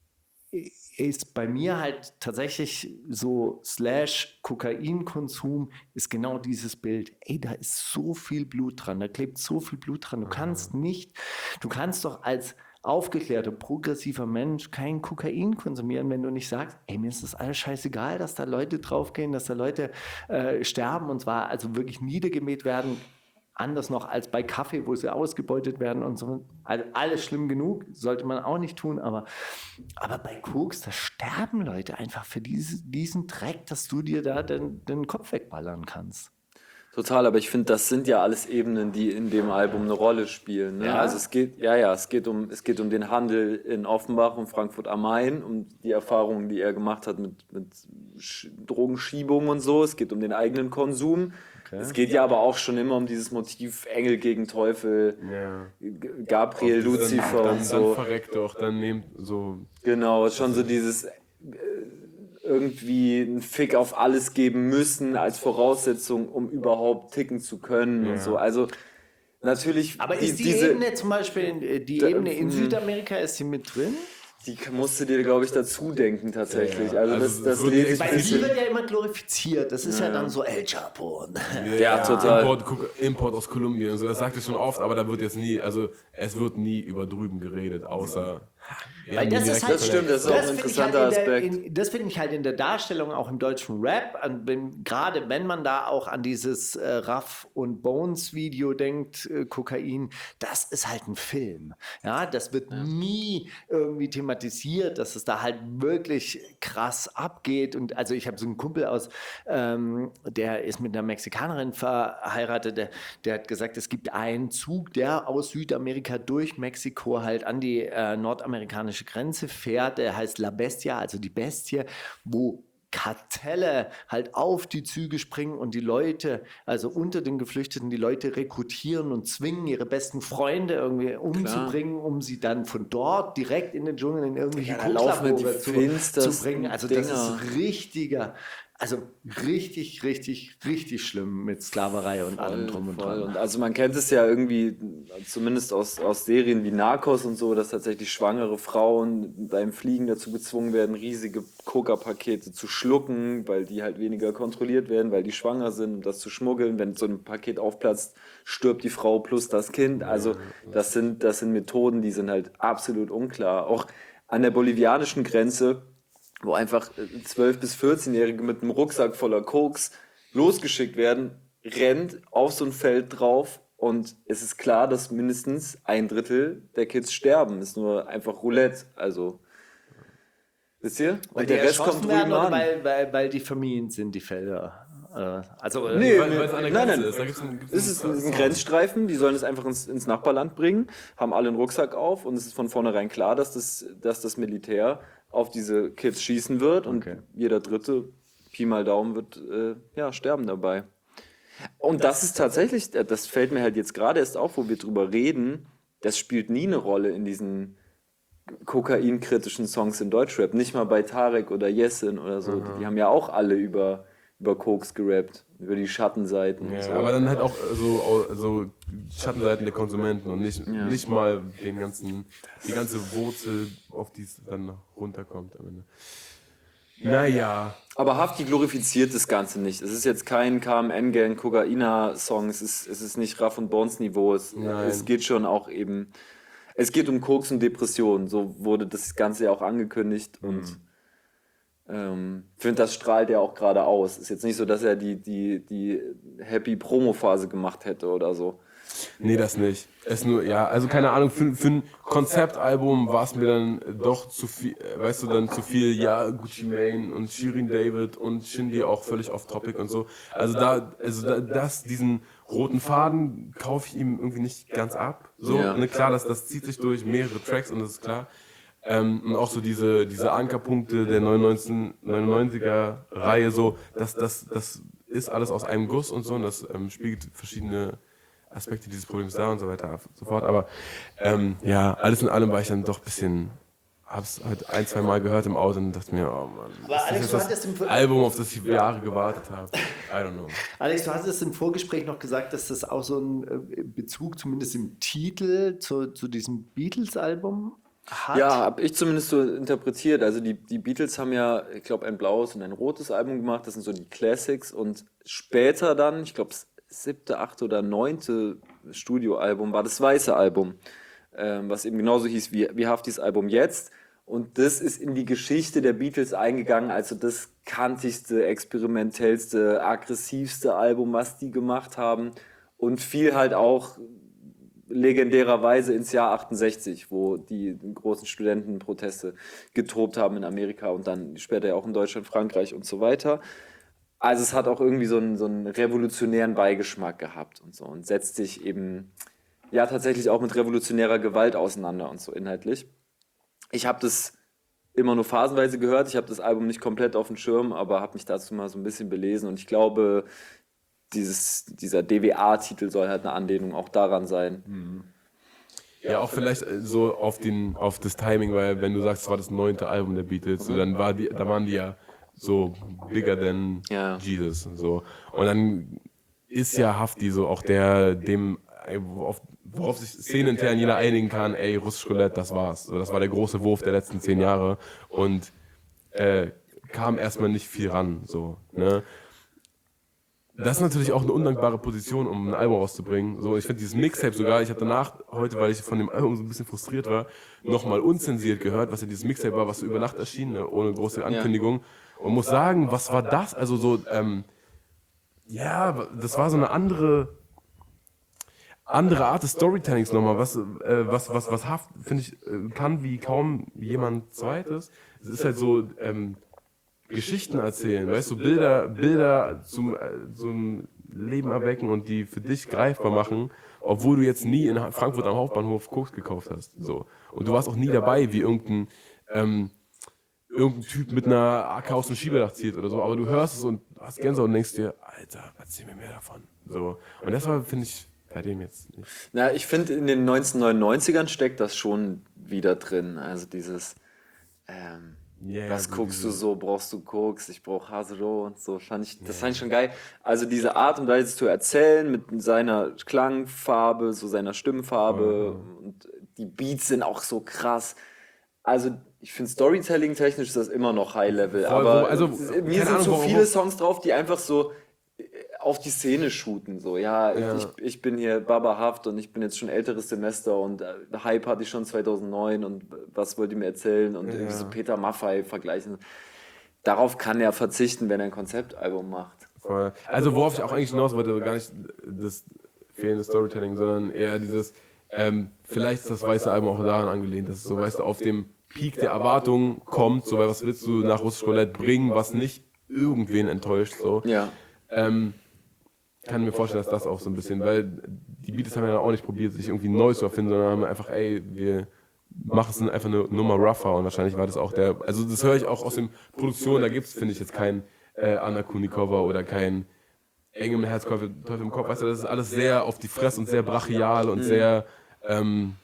ist bei mir halt tatsächlich so slash Kokainkonsum ist genau dieses Bild. Ey, da ist so viel Blut dran, da klebt so viel Blut dran. Du kannst nicht, du kannst doch als, aufgeklärter, progressiver Mensch kein Kokain konsumieren, wenn du nicht sagst, ey, mir ist das alles scheißegal, dass da Leute draufgehen, dass da Leute äh, sterben und zwar also wirklich niedergemäht werden, anders noch als bei Kaffee, wo sie ausgebeutet werden und so. Also alles schlimm genug, sollte man auch nicht tun, aber, aber bei Koks, da sterben Leute einfach für diese, diesen Dreck, dass du dir da den, den Kopf wegballern kannst. Total, aber ich finde, das sind ja alles Ebenen, die in dem Album eine Rolle spielen. Ne? Ja? Also es geht, ja, ja, es geht um, es geht um den Handel in Offenbach und Frankfurt am Main, um die Erfahrungen, die er gemacht hat mit, mit Sch- Drogenschiebung und so. Es geht um den eigenen Konsum. Okay. Es geht ja aber auch schon immer um dieses Motiv Engel gegen Teufel, Ja. G- Gabriel, Auch diese- Luzifer dann, und so. Dann verreckt doch, dann nehmt so. Genau, schon so dieses äh, irgendwie einen Fick auf alles geben müssen als Voraussetzung, um überhaupt ticken zu können Ja. und so. Also natürlich. Aber ist die diese, Ebene zum Beispiel, äh, die Da- Ebene in mh. Südamerika, ist die mit drin? die musst du dir, glaube ich, dazu denken tatsächlich. Ja, ja. Also, Also das, es das wird lese ich Weil ein die bisschen. wird ja immer glorifiziert. Das ist ja, dann so El Chapo. Ja, total. Import, guck, Import aus Kolumbien und so, das sagt er schon oft, aber da wird jetzt nie, also es wird nie über drüben geredet, außer. wir Weil haben das den ist direkt halt, Das stimmt, das ist auch ein finde ich interessanter halt in der, Aspekt. in, das finde ich halt in der Darstellung auch im deutschen Rap, an, wenn, gerade wenn man da auch an dieses äh, Ruff und Bones Video denkt, äh, Kokain, das ist halt ein Film. Ja, das wird nie irgendwie thematisiert, dass es da halt wirklich krass abgeht. Und also ich habe so einen Kumpel aus, ähm, der ist mit einer Mexikanerin verheiratet, der, der hat gesagt, es gibt einen Zug, der aus Südamerika durch Mexiko halt an die äh, nordamerikanische Grenze fährt, der heißt La Bestia, also die Bestie, wo Kartelle halt auf die Züge springen und die Leute, also unter den Geflüchteten, die Leute rekrutieren und zwingen, ihre besten Freunde irgendwie umzubringen, um sie dann von dort direkt in den Dschungel in irgendwelche Ja, da laufen Kokslabore die zu, finstersten zu bringen. Also das Dinger. ist richtiger, also richtig, richtig, richtig schlimm mit Sklaverei und allem drum und Voll. dran. Und also man kennt es ja irgendwie, zumindest aus, aus Serien wie Narcos und so, dass tatsächlich schwangere Frauen beim Fliegen dazu gezwungen werden, riesige Coca-Pakete zu schlucken, weil die halt weniger kontrolliert werden, weil die schwanger sind, um das zu schmuggeln. Wenn so ein Paket aufplatzt, stirbt die Frau plus das Kind. Also das sind, das sind Methoden, die sind halt absolut unklar. Auch an der bolivianischen Grenze, wo einfach zwölf- bis vierzehnjährige mit einem Rucksack voller Koks losgeschickt werden, rennt auf so ein Feld drauf und es ist klar, dass mindestens ein Drittel der Kids sterben. Ist nur einfach Roulette, also wisst ihr? Und Weil der die Rest kommt erschossen werden drüben oder an. weil, weil, weil die vermint sind, die Felder? Äh, Also, äh, Nee, Weil- weil es an der nein, Grenze nein. ist. Da gibt's einen- gibt's Es ist ein, einen- ein Grenzstreifen, die sollen es einfach ins, ins Nachbarland bringen, haben alle einen Rucksack auf und es ist von vornherein klar, dass das, dass das Militär auf diese Kids schießen wird und Okay. jeder Dritte, Pi mal Daumen, wird äh, ja, sterben dabei. Und das ist tatsächlich, das fällt mir halt jetzt gerade erst auf, wo wir drüber reden, das spielt nie eine Rolle in diesen kokainkritischen Songs im Deutschrap. Nicht mal bei Tarek oder Jessin oder so. Die, die haben ja auch alle über, über Koks gerappt, über die Schattenseiten. und Ja, so. aber dann halt auch so, so Schattenseiten der Konsumenten und nicht, nicht mal den ganzen, die ganze Wurzel, auf die es dann runterkommt am Ende. Naja. Aber Hafti glorifiziert das Ganze nicht. Es ist jetzt kein K M N-Gang, Kokaina-Song, es ist, es ist nicht Raff und Bones Niveau. Es, Nein. es geht schon auch eben, es geht um Koks und Depressionen. So wurde das Ganze ja auch angekündigt und ähm, finde, das strahlt er auch gerade aus. Ist jetzt nicht so, dass er die, die, die Happy-Promo-Phase gemacht hätte oder so. Nee, das nicht. Es nur, ja, also keine Ahnung, für, für ein Konzeptalbum war es mir dann doch zu viel, äh, weißt du, dann zu viel, ja, Gucci Mane und Shirin David und Shindy auch völlig off-topic und so. Also da, also da, das, diesen roten Faden kaufe ich ihm irgendwie nicht ganz ab. So, Ja. ne, klar, das, das zieht sich durch mehrere Tracks und das ist klar. Ähm, und auch so diese, diese Ankerpunkte der neunundneunziger-Reihe, so, das, das, das ist alles aus einem Guss und so und das ähm, spiegelt verschiedene Aspekte dieses Problems da und so weiter und so fort. Aber ähm, ja, alles in allem war ich dann doch ein bisschen, hab's halt ein, zwei Mal gehört im Auto und dachte mir, oh Mann, Aber ist Alex, das du jetzt hattest im das Vor- Album, auf das ich Jahre gewartet habe? I don't know. Alex, du hast es im Vorgespräch noch gesagt, dass das auch so einen äh, Bezug, zumindest im Titel, zu, zu diesem Beatles-Album hat. Ja, habe ich zumindest so interpretiert. Also die, die Beatles haben ja, ich glaube, ein blaues und ein rotes Album gemacht. Das sind so die Classics. Und später dann, ich glaube, das siebte, achte oder neunte Studioalbum war das weiße Album. ähm, was eben genauso hieß wie, wie Haftis Album jetzt. Und das ist in die Geschichte der Beatles eingegangen, also das kantigste, experimentellste, aggressivste Album, was die gemacht haben. Und fiel halt auch legendärerweise ins Jahr achtundsechzig, wo die großen Studentenproteste getobt haben in Amerika und dann später ja auch in Deutschland, Frankreich und so weiter. Also es hat auch irgendwie so einen, so einen revolutionären Beigeschmack gehabt und so und setzt sich eben ja tatsächlich auch mit revolutionärer Gewalt auseinander und so inhaltlich. Ich habe das immer nur phasenweise gehört, ich habe das Album nicht komplett auf dem Schirm, aber habe mich dazu mal so ein bisschen belesen und ich glaube, dieses, dieser D W A-Titel soll halt eine Anlehnung auch daran sein. Ja, auch vielleicht äh, so auf, den, auf das Timing, weil wenn du sagst, es war das neunte Album der Beatles, so, dann war die, da waren die ja so bigger than Ja. Jesus. So. Und dann ist ja Hafti so auch der, dem, äh, worauf, worauf sich szenenintern jeder einigen kann, ey, russisch Roulette, das war's. So, das war der große Wurf der letzten zehn Jahre und äh, kam erstmal nicht viel ran. So, ne? Das ist natürlich auch eine undankbare Position, um ein Album rauszubringen. So, ich finde dieses Mixtape sogar, ich habe danach heute, weil ich von dem Album so ein bisschen frustriert war, nochmal unzensiert gehört, was ja dieses Mixtape war, was so über Nacht erschien, ne, ohne große Ankündigung. Und muss sagen, was war das? Also so, ähm, ja, das war so eine andere, andere Art des Storytellings nochmal, was, äh, was, was, was Haft, finde ich, äh, kann wie kaum jemand Zweites. Es ist halt so, ähm, Geschichten erzählen, weißt du, Bilder, Bilder zum, äh, zum Leben erwecken und die für dich greifbar machen, obwohl du jetzt nie in Frankfurt am Hauptbahnhof Koks gekauft hast. So. Und du warst auch nie dabei, wie irgendein, ähm, irgendein Typ mit einer A K aus dem Schiebedach zieht oder so, aber du hörst es und hast Gänsehaut und denkst dir, Alter, erzähl mir mehr davon. So. Und das war, finde ich, bei dem jetzt nicht. Na, ich finde, in den neunzehnhundertneunundneunzigern steckt das schon wieder drin. Also dieses, ähm, Yeah, was so guckst du diese- so, brauchst du Koks, ich brauch Hasero und so. Fand ich, das fand ich schon geil. Also diese Art und Weise zu erzählen mit seiner Klangfarbe, so seiner Stimmfarbe und die Beats sind auch so krass. Also ich finde Storytelling technisch ist das immer noch High Level, Voll, aber wo- also, mir keine sind Ahnung, so wo- viele wo- Songs drauf, die einfach so auf die Szene shooten, so, ja, Ja. Ich, ich bin hier Baba Haft und ich bin jetzt schon älteres Semester und äh, Hype hatte ich schon zweitausendneun und was wollt ihr mir erzählen und irgendwie so Peter Maffay vergleichen. Darauf kann er verzichten, wenn er ein Konzeptalbum macht. Voll. Also worauf ich auch eigentlich hinaus wollte, gar nicht das fehlende Storytelling, sondern eher dieses, ähm, vielleicht ist das weiße Album auch daran angelehnt, dass es so, weißt du, auf dem Peak der Erwartungen kommt, so, weil was willst du nach Russisch Roulette bringen, was nicht irgendwen enttäuscht, so. Ja. Ähm, kann mir vorstellen, dass das auch so ein bisschen, weil die Beatles haben ja auch nicht probiert, sich irgendwie neu zu erfinden, sondern haben einfach, ey, wir machen es einfach eine Nummer rougher und wahrscheinlich war das auch der, also das höre ich auch aus den Produktionen, da gibt es, finde ich, jetzt kein äh, Anna Kunikova oder kein Engel im Herz, Teufel Teufel im Kopf, weißt du, das ist alles sehr auf die Fresse und sehr brachial und sehr, ähm,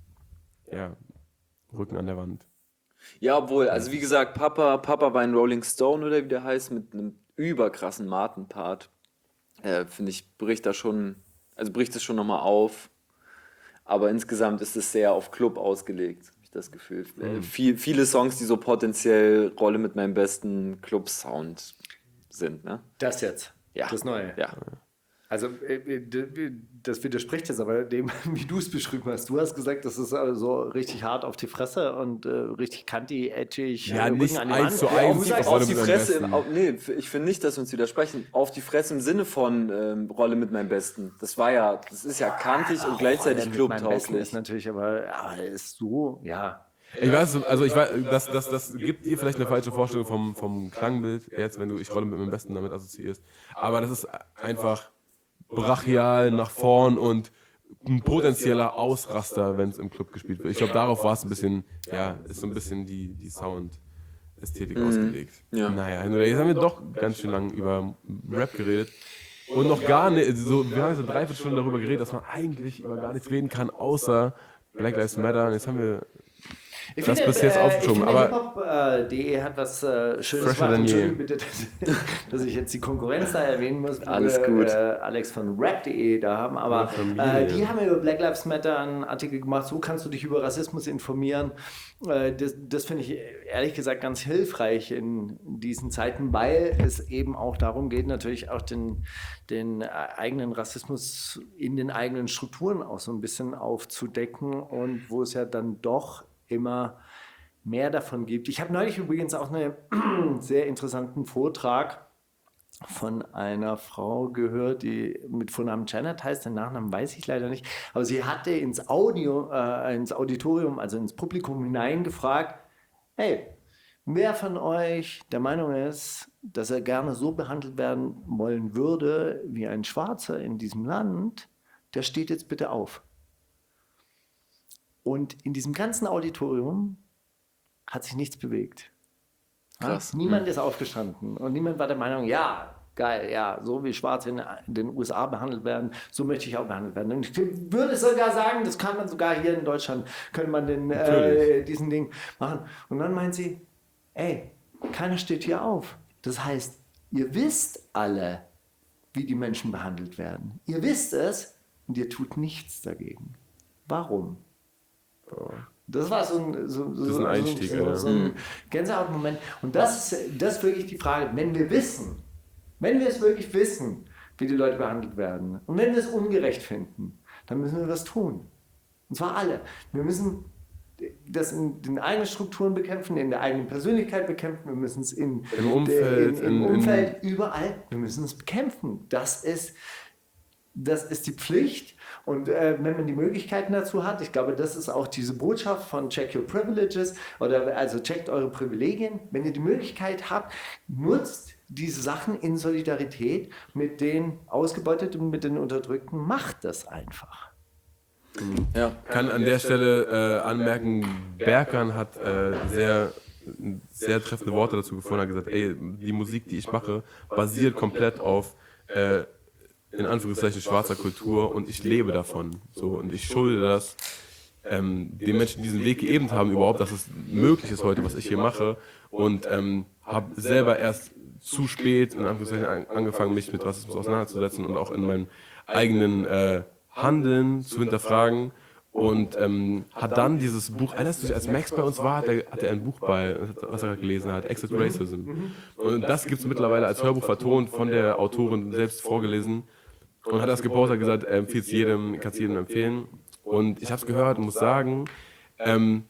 ja, Rücken an der Wand. Ja, obwohl, also wie gesagt, Papa, Papa war ein Rolling Stone oder wie der heißt, mit einem überkrassen Martin-Part. Äh, Finde ich, bricht da schon, also bricht es schon nochmal auf. Aber insgesamt ist es sehr auf Club ausgelegt, habe ich das Gefühl. Äh, viel, viele Songs, die so potenziell Rolle mit meinem besten Club-Sound sind, ne? Das jetzt. Ja. Das Neue. Ja. Also, äh, d- das widerspricht jetzt aber dem, wie du es beschrieben hast. Du hast gesagt, das ist also so richtig hart auf die Fresse und äh, richtig kanti, edgig. Ja, äh, nicht Rücken an die eins Wand. zu Ja, eins, du Auf, sagst, Rolle auf die mit meinem Fresse, Besten. im, auf, nee, ich finde nicht, dass wir uns widersprechen. Auf die Fresse im Sinne von ähm, Rolle mit meinem Besten. Das war ja, das ist ja kantig und gleichzeitig Rolle mit meinem Besten clubtauglich. ist natürlich, aber, aber ist so, ja. Ich weiß, also ich weiß, das, das, das gibt dir vielleicht eine falsche Vorstellung vom, vom Klangbild, jetzt, wenn du ich Rolle mit meinem Besten damit assoziierst. Aber das ist einfach brachial nach vorn und ein potenzieller Ausraster, wenn es im Club gespielt wird. Ich glaube, darauf war es ein bisschen, ja, ist so ein bisschen die, die Sound-Ästhetik ausgelegt. ja. Naja, jetzt haben wir doch ganz schön lang über Rap geredet. Und noch gar nicht, so, wir haben jetzt eine Dreiviertelstunde darüber geredet, dass man eigentlich über gar nichts reden kann, außer Black Lives Matter. Und jetzt haben wir Ich das finde, bis jetzt äh, aufgeschoben. Ich finde, Aber hiphop punkt de hat was äh, Schönes Fresher gemacht. than je. Entschuldigung bitte, dass, dass ich jetzt die Konkurrenz da erwähnen muss, die Alles wir, gut. Äh, Alex von rap punkt de da haben. Aber äh, die haben über Black Lives Matter einen Artikel gemacht. So kannst du dich über Rassismus informieren. Äh, das das finde ich ehrlich gesagt ganz hilfreich in diesen Zeiten, weil es eben auch darum geht, natürlich auch den, den äh, eigenen Rassismus in den eigenen Strukturen auch so ein bisschen aufzudecken und wo es ja dann doch immer mehr davon gibt. Ich habe neulich übrigens auch einen sehr interessanten Vortrag von einer Frau gehört, die mit Vornamen Janet heißt, den Nachnamen weiß ich leider nicht, aber sie hatte ins Audio, äh, ins Auditorium, also ins Publikum hineingefragt, hey, wer von euch der Meinung ist, dass er gerne so behandelt werden wollen würde wie ein Schwarzer in diesem Land, der steht jetzt bitte auf. Und in diesem ganzen Auditorium hat sich nichts bewegt. Krass. Niemand ist aufgestanden und niemand war der Meinung, ja, geil, ja, so wie Schwarze in den U S A behandelt werden, so möchte ich auch behandelt werden. Und ich würde sogar sagen, das kann man sogar hier in Deutschland, könnte man den, äh, diesen Ding machen. Und dann meint sie, ey, keiner steht hier auf. Das heißt, ihr wisst alle, wie die Menschen behandelt werden. Ihr wisst es und ihr tut nichts dagegen. Warum? Das war so ein, so, so, Das ist ein Einstieg, so, so, ja. so ein Gänsehautmoment. Und das ist, das ist wirklich die Frage, wenn wir wissen, wenn wir es wirklich wissen, wie die Leute behandelt werden und wenn wir es ungerecht finden, dann müssen wir was tun. Und zwar alle. Wir müssen das in den eigenen Strukturen bekämpfen, in der eigenen Persönlichkeit bekämpfen, wir müssen es in, Im Umfeld, in, im in- Umfeld, überall, wir müssen es bekämpfen. Das ist, das ist die Pflicht. Und äh, wenn man die Möglichkeiten dazu hat, ich glaube, das ist auch diese Botschaft von Check Your Privileges oder also checkt eure Privilegien. Wenn ihr die Möglichkeit habt, nutzt diese Sachen in Solidarität mit den Ausgebeuteten und mit den Unterdrückten, macht das einfach. Ja. kann an der Stelle äh, anmerken, Berkan hat äh, sehr, sehr treffende Worte dazu gefunden, hat gesagt, ey, die Musik, die ich mache, basiert komplett auf äh, in Anführungszeichen schwarzer Kultur und ich lebe davon. So, und ich schulde das ähm, den Menschen, die diesen Weg geebnet haben, überhaupt, dass es möglich ist heute, was ich hier mache. Und ähm, habe selber erst zu spät in Anführungszeichen an, angefangen, mich mit Rassismus auseinanderzusetzen und auch in meinem eigenen äh, Handeln zu hinterfragen. Und ähm, hat dann dieses Buch, erinnerst du dich, als Max bei uns war, hat er, hat er ein Buch bei, was er gerade gelesen hat, Exit Racism. Und das gibt es mittlerweile als Hörbuch vertont, von der Autorin selbst vorgelesen. Und hat das gepostet, hat gesagt, er empfiehlt es jedem, kann es jedem empfehlen. Und ich habe es gehört und muss sagen, ähm,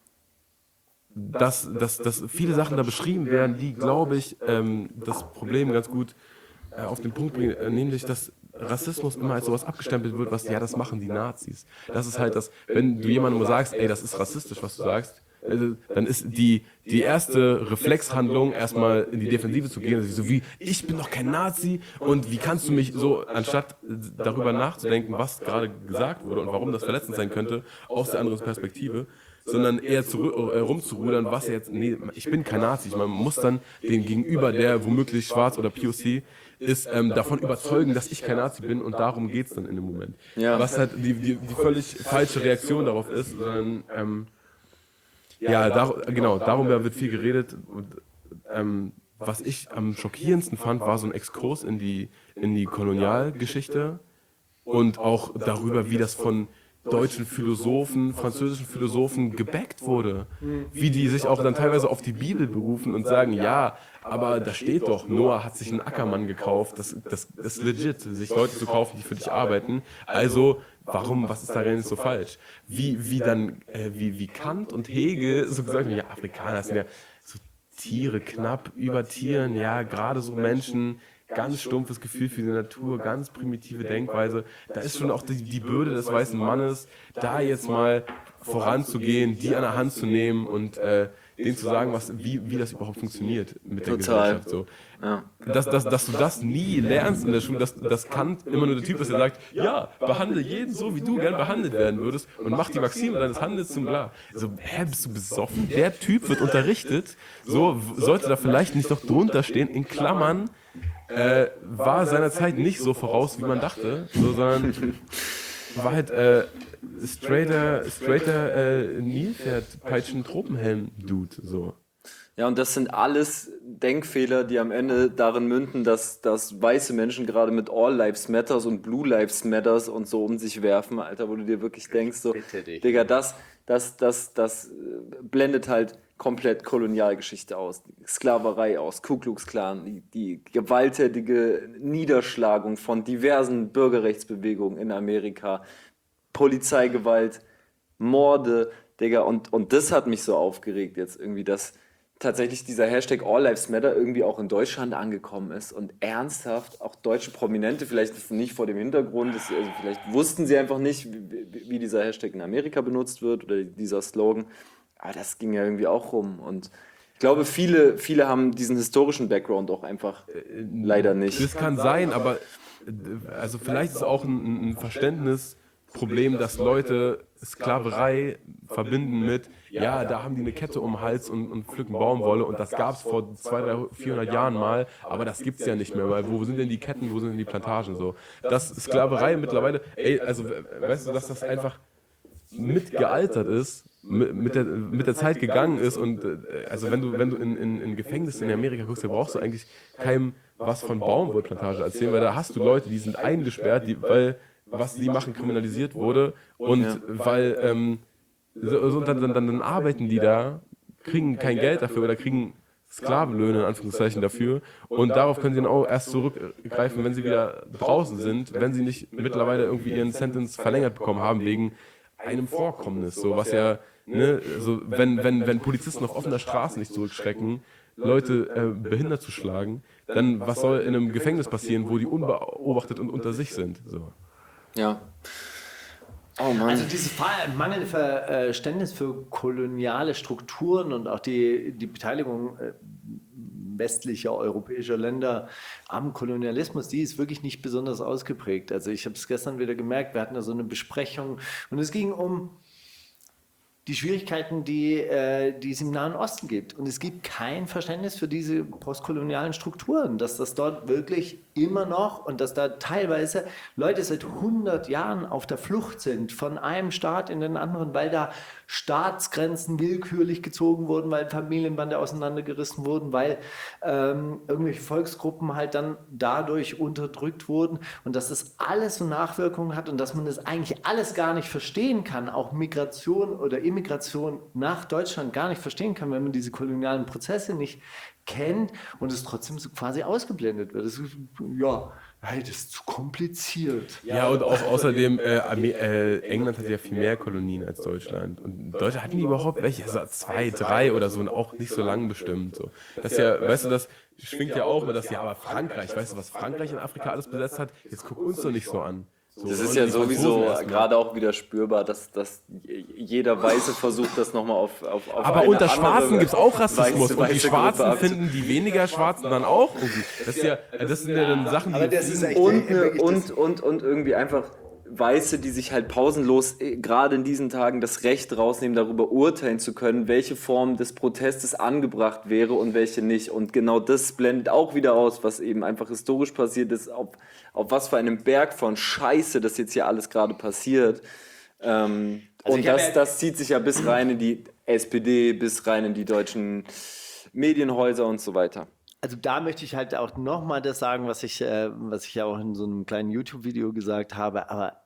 dass, dass, dass viele Sachen da beschrieben werden, die, glaube ich, ähm, das Problem ganz gut äh, auf den Punkt bringen, äh, nämlich, dass Rassismus immer als sowas abgestempelt wird, was, ja, das machen die Nazis. Das ist halt das, wenn du jemandem mal sagst, ey, das ist rassistisch, was du sagst, also, dann ist die, die erste Reflexhandlung, erstmal in die Defensive zu gehen, so wie, ich bin doch kein Nazi und wie kannst du mich so, anstatt darüber nachzudenken, was gerade gesagt wurde und warum das verletzend sein könnte, aus der anderen Perspektive, sondern eher zurück, äh, rumzurudern, was jetzt, nee, ich bin kein Nazi. Man muss dann den Gegenüber, der womöglich schwarz oder P O C ist, ähm, davon überzeugen, dass ich kein Nazi bin und darum geht es dann in dem Moment. Ja. Was halt die, die, die völlig falsche Reaktion darauf ist, sondern ähm, ja, dar genau, darüber wird viel geredet. Und, ähm, was ich am schockierendsten fand, war so ein Exkurs in die, in die Kolonialgeschichte und auch darüber, wie das von deutschen Philosophen, französischen Philosophen gebackt wurde. Wie die sich auch dann teilweise auf die Bibel berufen und sagen, ja, aber da steht doch, Noah hat sich einen Ackermann gekauft, das, das, das ist legit, sich Leute zu kaufen, die für dich arbeiten. Also, warum, was ist darin so falsch? Wie, wie dann, äh, wie, wie Kant und Hegel so gesagt haben, ja, Afrikaner sind ja so Tiere knapp über Tieren, ja, gerade so Menschen, ganz stumpfes Gefühl für die Natur, ganz primitive Denkweise. Da ist schon auch die, die Bürde des weißen Mannes, da jetzt mal voranzugehen, die an der Hand zu nehmen und äh, denen zu sagen, was, wie, wie das überhaupt funktioniert mit der Total. Gesellschaft. So. Ja. Dass, dass, dass du das nie lernst in der Schule, dass, dass Kant immer nur der Typ ist, der sagt, ja, behandle jeden so, wie du gern behandelt werden würdest und mach die Maxime deines Handels zum Klar. Also, hä, bist du besoffen? Der Typ wird unterrichtet, so sollte da vielleicht nicht doch drunter stehen, in Klammern, äh, war seiner Zeit nicht so voraus, wie man dachte, so, sondern war halt äh, straighter, straighter äh, Nilpferd-Peitschen-Tropenhelm-Dude, so. Ja, und das sind alles Denkfehler, die am Ende darin münden, dass, dass weiße Menschen gerade mit All Lives Matters und Blue Lives Matters und so um sich werfen, Alter, wo du dir wirklich denkst, so, Digga, das, das, das, das blendet halt komplett Kolonialgeschichte aus, Sklaverei aus, Ku Klux Klan, die, die gewalttätige Niederschlagung von diversen Bürgerrechtsbewegungen in Amerika, Polizeigewalt, Morde, Digga, und, und das hat mich so aufgeregt jetzt irgendwie, dass tatsächlich dieser Hashtag All Lives Matter irgendwie auch in Deutschland angekommen ist und ernsthaft auch deutsche Prominente, vielleicht nicht vor dem Hintergrund, das, also vielleicht wussten sie einfach nicht, wie, wie dieser Hashtag in Amerika benutzt wird oder dieser Slogan, aber das ging ja irgendwie auch rum und ich glaube, viele, viele haben diesen historischen Background auch einfach äh, leider nicht. Das kann sein, aber äh, also vielleicht ist es auch ein, ein Verständnisproblem, dass Leute Sklaverei verbinden mit, ja, da haben die eine Kette um den Hals und, und pflücken Baumwolle und das gab es vor zweihundert, vierhundert Jahren mal, aber das gibt es ja nicht mehr, weil wo sind denn die Ketten, wo sind denn die Plantagen so? Dass Sklaverei mittlerweile, ey, also weißt du, dass das einfach mitgealtert ist, mit der, mit der Zeit gegangen ist und also wenn du, wenn du in, in, in Gefängnissen in Amerika guckst, da brauchst du eigentlich keinem was von Baumwollplantage erzählen, weil da hast du Leute, die sind eingesperrt, die, weil was die machen, kriminalisiert wurde und ja. weil ähm, so, so, dann, dann, dann arbeiten die da, kriegen kein Geld dafür oder kriegen Sklavenlöhne in Anführungszeichen dafür und darauf können sie dann auch erst zurückgreifen, wenn sie wieder draußen sind, wenn sie nicht mittlerweile irgendwie ihren Sentence verlängert bekommen haben wegen einem Vorkommnis, so was ja, ne, so wenn, wenn, wenn Polizisten auf offener Straße nicht zurückschrecken, Leute äh, behindert zu schlagen, dann was soll in einem Gefängnis passieren, wo die unbeobachtet und unter sich sind, so. Ja. Oh Mann. Also dieses mangelnde Verständnis für koloniale Strukturen und auch die, die Beteiligung westlicher europäischer Länder am Kolonialismus, die ist wirklich nicht besonders ausgeprägt. Also ich habe es gestern wieder gemerkt, wir hatten da so eine Besprechung und es ging um die Schwierigkeiten, die, äh, die es im Nahen Osten gibt. Und es gibt kein Verständnis für diese postkolonialen Strukturen, dass das dort wirklich immer noch und dass da teilweise Leute seit hundert Jahren auf der Flucht sind, von einem Staat in den anderen, weil da Staatsgrenzen willkürlich gezogen wurden, weil Familienbande auseinandergerissen wurden, weil ähm, irgendwelche Volksgruppen halt dann dadurch unterdrückt wurden und dass das alles so Nachwirkungen hat und dass man das eigentlich alles gar nicht verstehen kann, auch Migration oder Immigration nach Deutschland gar nicht verstehen kann, wenn man diese kolonialen Prozesse nicht kennt und es trotzdem so quasi ausgeblendet wird. Das ist, ja, hey, das ist zu kompliziert. Ja, und auch außerdem, äh, äh, England hat ja viel mehr Kolonien als Deutschland. Und Deutschland hatten die überhaupt welche? Also zwei, drei oder so und auch nicht so lang bestimmt. So. Das ist ja, weißt du, das schwingt ja auch immer das, ja, aber Frankreich, weißt du, was Frankreich in Afrika alles besetzt hat? Jetzt guck uns doch nicht so an. So, das ist ja sowieso gerade auch wieder spürbar, dass, dass jeder Weiße versucht, das nochmal auf, auf, auf aber eine unter Schwarzen gibt es auch Rassismus weiße, und die weiße Schwarzen finden die weniger Schwarzen dann auch irgendwie. Das, ist ja, das sind ja dann Sachen, die... Aber das ist echt und, wirklich und, und, und irgendwie einfach Weiße, die sich halt pausenlos äh, gerade in diesen Tagen das Recht rausnehmen, darüber urteilen zu können, welche Form des Protestes angebracht wäre und welche nicht. Und genau das blendet auch wieder aus, was eben einfach historisch passiert ist, auf, auf was für einem Berg von Scheiße das jetzt hier alles gerade passiert. Ähm, Also und ich hab das, ja- das zieht sich ja bis rein in die S P D, bis rein in die deutschen Medienhäuser und so weiter. Also da möchte ich halt auch nochmal das sagen, was ich, äh, was ich ja auch in so einem kleinen YouTube-Video gesagt habe, aber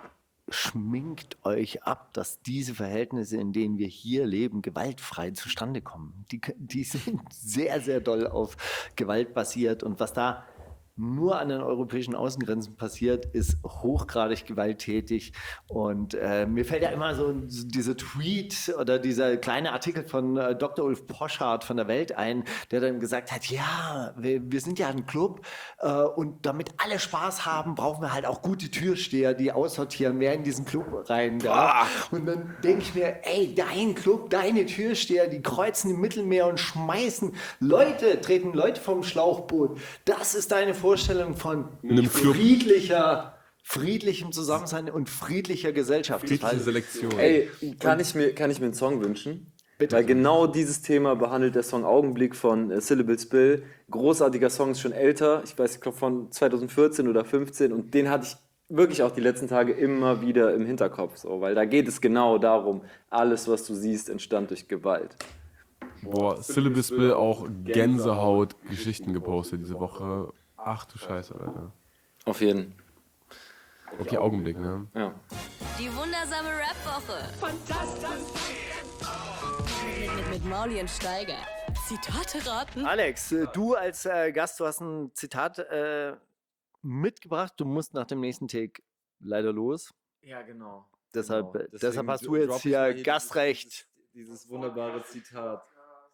schminkt euch ab, dass diese Verhältnisse, in denen wir hier leben, gewaltfrei zustande kommen. Die, die sind sehr, sehr doll auf Gewalt basiert und was da nur an den europäischen Außengrenzen passiert, ist hochgradig gewalttätig. Und äh, mir fällt ja immer so, so dieser Tweet oder dieser kleine Artikel von äh, Doktor Ulf Poschardt von der Welt ein, der dann gesagt hat, ja, wir, wir sind ja ein Club äh, und damit alle Spaß haben, brauchen wir halt auch gute Türsteher, die aussortieren, wer in diesen Club rein darf. Und dann denke ich mir, ey, dein Club, deine Türsteher, die kreuzen im Mittelmeer und schmeißen Leute, treten Leute vom Schlauchboot. Das ist deine Vorstellung von einem Club. friedlicher, friedlichem Zusammensein und friedlicher Gesellschaft. Friedliche Selektion. Ey, kann ich mir, kann ich mir einen Song wünschen? Bitte. Weil genau dieses Thema behandelt der Song Augenblick von äh, Syllables Bill. Großartiger Song, ist schon älter. Ich weiß, ich glaube von zwanzig vierzehn oder fünfzehn. Und den hatte ich wirklich auch die letzten Tage immer wieder im Hinterkopf, so, weil da geht es genau darum, alles, was du siehst, entstand durch Gewalt. Boah, Syllabus Bill auch Gänsehaut-Geschichten gepostet diese Woche. Ach du Scheiße, Alter. Auf jeden. Okay, Augenblick, ne? Ja. Die wundersame Rap-Woche. Fantastisch. Mit, mit, mit Mauli und Steiger. Zitate raten. Alex, äh, du als äh, Gast, du hast ein Zitat äh, mitgebracht. Du musst nach dem nächsten Take leider los. Ja, genau. Deshalb, Genau. äh, deshalb hast du dro- jetzt drop ich hier mal Gastrecht. Dieses, dieses wunderbare Zitat.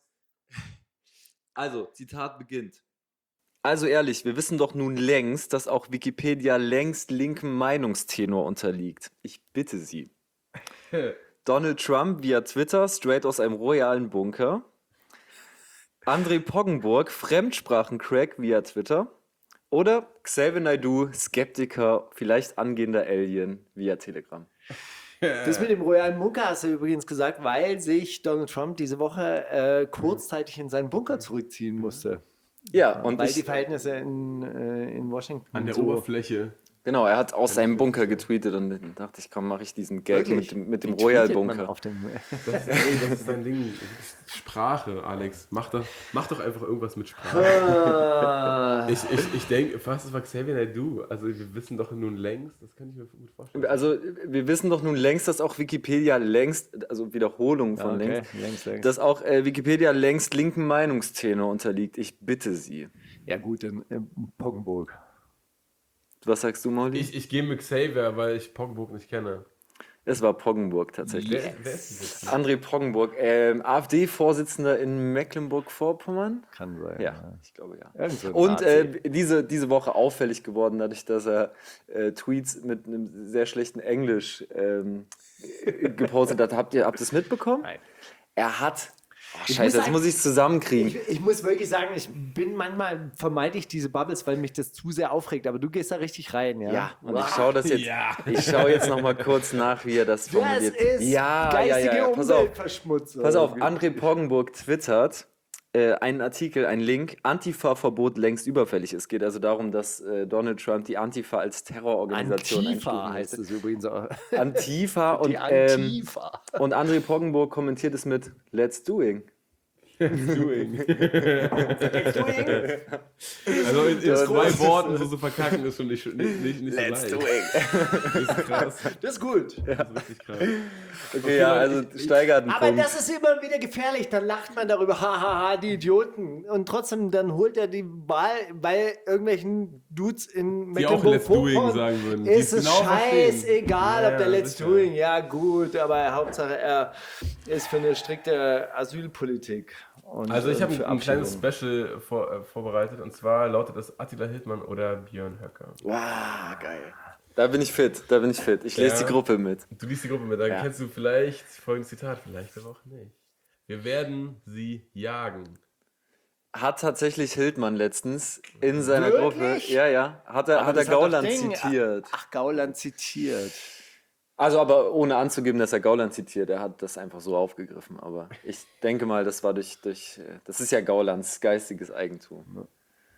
Also, Zitat beginnt. Also ehrlich, wir wissen doch nun längst, dass auch Wikipedia längst linkem Meinungstenor unterliegt. Ich bitte Sie. Donald Trump via Twitter, straight aus einem royalen Bunker. André Poggenburg, Fremdsprachencrack via Twitter. Oder Xavier Naidoo, Skeptiker, vielleicht angehender Alien via Telegram. Das mit dem royalen Bunker hast du übrigens gesagt, weil sich Donald Trump diese Woche äh, kurzzeitig in seinen Bunker zurückziehen musste. Ja, und weil ich, die Verhältnisse in, äh, in Washington An der so Oberfläche. genau, er hat aus seinem Bunker getweetet und dann dachte ich, komm, mache ich diesen Gag Wirklich? mit dem, mit dem Wie Royal tweetet man Bunker. auf dem Das, ey, das ist dein Ding. Sprache, Alex. Mach doch, mach doch einfach irgendwas mit Sprache. Ah. Ich, ich, ich denke, fast das war Xavier Naidoo. Also wir wissen doch nun längst, das kann ich mir gut vorstellen. Also wir wissen doch nun längst, dass auch Wikipedia längst, also Wiederholung von Okay, längst, längst, längst. dass auch äh, Wikipedia längst linken Meinungstenor unterliegt. Ich bitte Sie. Ja gut, in, in Poggenburg. Was sagst du, Molly? Ich, ich gehe mit Xavier, weil ich Poggenburg nicht kenne. Es war Poggenburg tatsächlich. Wer, wer ist das jetzt? André Poggenburg, ähm, AfD-Vorsitzender in Mecklenburg-Vorpommern. Kann sein. Ja, ich glaube ja. Irgend so ein Und Nazi. äh, diese, diese Woche auffällig geworden, dadurch, dass er äh, Tweets mit einem sehr schlechten Englisch ähm, gepostet hat. Habt ihr habt ihr es mitbekommen? Nein. Er hat. Oh, Ich Scheiße, muss das sagen- muss ich zusammenkriegen. Ich, ich muss wirklich sagen, ich bin manchmal, vermeide ich diese Bubbles, weil mich das zu sehr aufregt, aber du gehst da richtig rein, ja? Ja, und ich schaue das jetzt. Ja. Ich schaue jetzt noch mal kurz nach, wie er das Das formuliert. ist ja, ja, geistige ja, ja. Pass auf. Umweltverschmutzung. Pass auf, André Poggenburg twittert äh, einen Artikel, einen Link, Antifa-Verbot längst überfällig. Es geht also darum, dass äh, Donald Trump die Antifa als Terrororganisation Antifa einstufen heißt möchte. es übrigens auch. Antifa und, Die ähm, Antifa. und André Poggenburg kommentiert es mit Let's doing. Doing. Also in, in zwei Worten so zu verkacken ist schon nicht, nicht, nicht, nicht so leicht. Das ist krass. Das ist gut. Das ist richtig krass. Okay, ja, also Steiger hat einen Aber Punkt. das ist immer wieder gefährlich. Dann lacht man darüber, hahaha, die Idioten. Und trotzdem, dann holt er die Wahl, weil irgendwelchen Dudes in Die auch Let's Doing Mecklenburg-Vorpommern sagen würden. Die ist es es genau verstehen. scheißegal, Ja, ob der ja, Let's sicher. Doing, ja gut, aber Hauptsache er ist für eine strikte Asylpolitik. Und, Also ich äh, habe für ein, ein kleines Abschiebung. Special vor, äh, vorbereitet und zwar lautet das Attila Hildmann oder Björn Höcke. Wow, geil. Da bin ich fit, da bin ich fit. Ich lese Ja. die Gruppe mit. Du liest die Gruppe mit, da Ja. kennst du vielleicht folgendes Zitat, vielleicht aber auch nicht. Wir werden sie jagen. Hat tatsächlich Hildmann letztens in seiner Wirklich? Gruppe, ja, ja, hat er, Aber hat er das doch Gauland Ding- zitiert. Ach, Gauland zitiert. Also aber ohne anzugeben, dass er Gauland zitiert, er hat das einfach so aufgegriffen. Aber ich denke mal, das war durch, durch äh, das ist ja Gaulands geistiges Eigentum.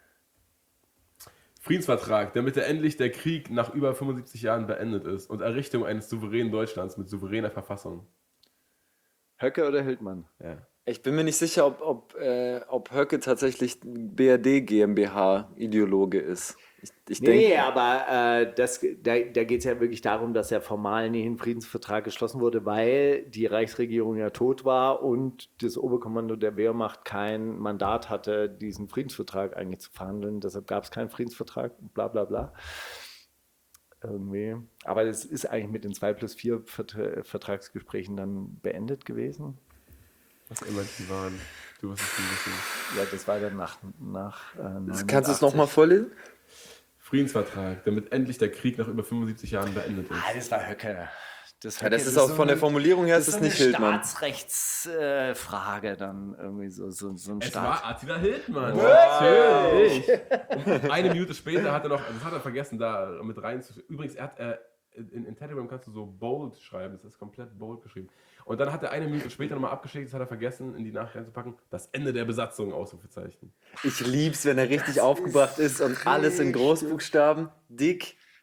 Friedensvertrag, damit er endlich der Krieg nach über fünfundsiebzig Jahren beendet ist und Errichtung eines souveränen Deutschlands mit souveräner Verfassung. Höcke oder Hildmann? Ja. Ich bin mir nicht sicher, ob, ob, äh, ob Höcke tatsächlich B R D GmbH-Ideologe ist. Ich, ich Nee, denke, aber äh, das, da, da geht es ja wirklich darum, dass ja formal nie ein Friedensvertrag geschlossen wurde, weil die Reichsregierung ja tot war und das Oberkommando der Wehrmacht kein Mandat hatte, diesen Friedensvertrag eigentlich zu verhandeln. Deshalb gab es keinen Friedensvertrag, bla bla bla. Irgendwie. Aber das ist eigentlich mit den zwei plus vier Vertra- Vertragsgesprächen dann beendet gewesen. Was immer die waren. Du wirst es schon wissen. Ja, das war dann nach. nach äh, kannst du es nochmal vorlesen? Friedensvertrag, damit endlich der Krieg nach über fünfundsiebzig Jahren beendet ist. Ah, das war Höcke. Das, Ja, das ist auch von der Formulierung her, Das ist ist es nicht eine Hildmann. Staatsrechtsfrage äh, Frage dann irgendwie so, so, so ein Es Staat. war Attila Hildmann. Natürlich. Und eine Minute später hat er noch, das hat er vergessen, da mit reinzuschreiben. Übrigens, er hat, äh, in, in Telegram kannst du so bold schreiben, das ist komplett bold geschrieben. Und dann hat er eine Minute später nochmal abgeschickt, das hat er vergessen, in die Nachricht reinzupacken, das Ende der Besatzung, Ausrufezeichen. Ich lieb's, wenn er richtig aufgebracht ist und alles in Großbuchstaben, dick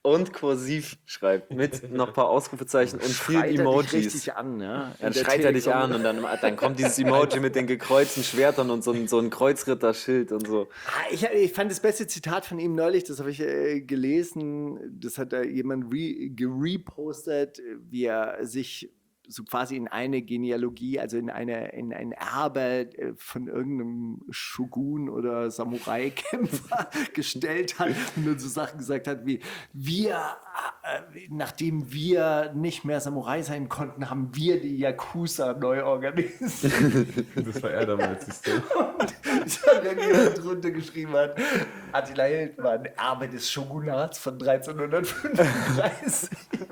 und kursiv schreibt. Mit noch ein paar Ausrufezeichen und vielen Schreit er dich Emojis. richtig an, ja? Dann In der schreit er dich Telegram- an und dann, dann kommt dieses Emoji mit den gekreuzten Schwertern und so ein, so ein Kreuzritterschild und so. Ah, Ich, ich fand das beste Zitat von ihm neulich, das habe ich äh, gelesen, das hat da jemand re gerepostet, wie er sich so quasi in eine Genealogie, also in, eine, in ein Erbe äh, von irgendeinem Shogun oder Samurai-Kämpfer gestellt hat und dann so Sachen gesagt hat wie, wir, äh, nachdem wir nicht mehr Samurai sein konnten, haben wir die Yakuza neu organisiert. Das war er damals, siehst du. Ich habe irgendjemand drunter geschrieben hat, Attila Hildmann, Erbe des Shogunats von dreizehnhundertfünfunddreißig.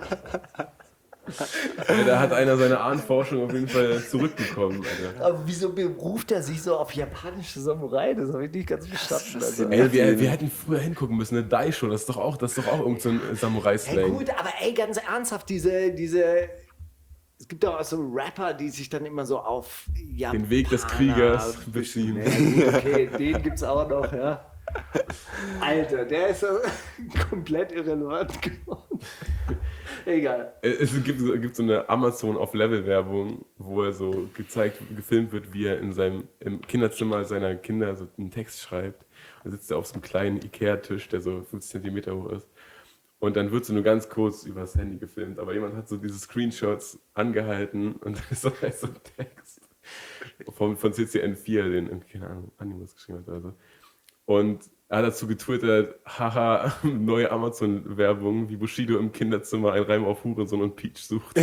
Ja, da hat einer seine Ahnenforschung auf jeden Fall zurückbekommen, Alter. Aber wieso beruft er sich so auf japanische Samurai? Das habe ich nicht ganz verstanden. Also. Ey, wir, wir hätten früher hingucken müssen, eine Daisho, das ist doch auch, das ist doch auch irgend so ein Hey, Samurai-Slang. gut, aber ey, ganz ernsthaft, diese, diese, es gibt doch auch so Rapper, die sich dann immer so auf Japaner Den Weg des Kriegers beziehen. Ja, gut, okay, den gibt's auch noch, ja. Alter, der ist so komplett irrelevant geworden. Egal. Es gibt, gibt so eine Amazon auf Level-Werbung, wo er so gezeigt, gefilmt wird, wie er in seinem im Kinderzimmer seiner Kinder so einen Text schreibt. Und sitzt er auf so einem kleinen Ikea-Tisch, der so fünfzig Zentimeter hoch ist. Und dann wird so nur ganz kurz übers Handy gefilmt, aber jemand hat so diese Screenshots angehalten und dann ist so halt so ein Text von, von C C N vier, den, irgendwie, keine Ahnung, Animus geschrieben hat oder so. Und er hat dazu getwittert, haha, neue Amazon-Werbung, wie Bushido im Kinderzimmer ein Reim auf Hurensohn und Peach sucht.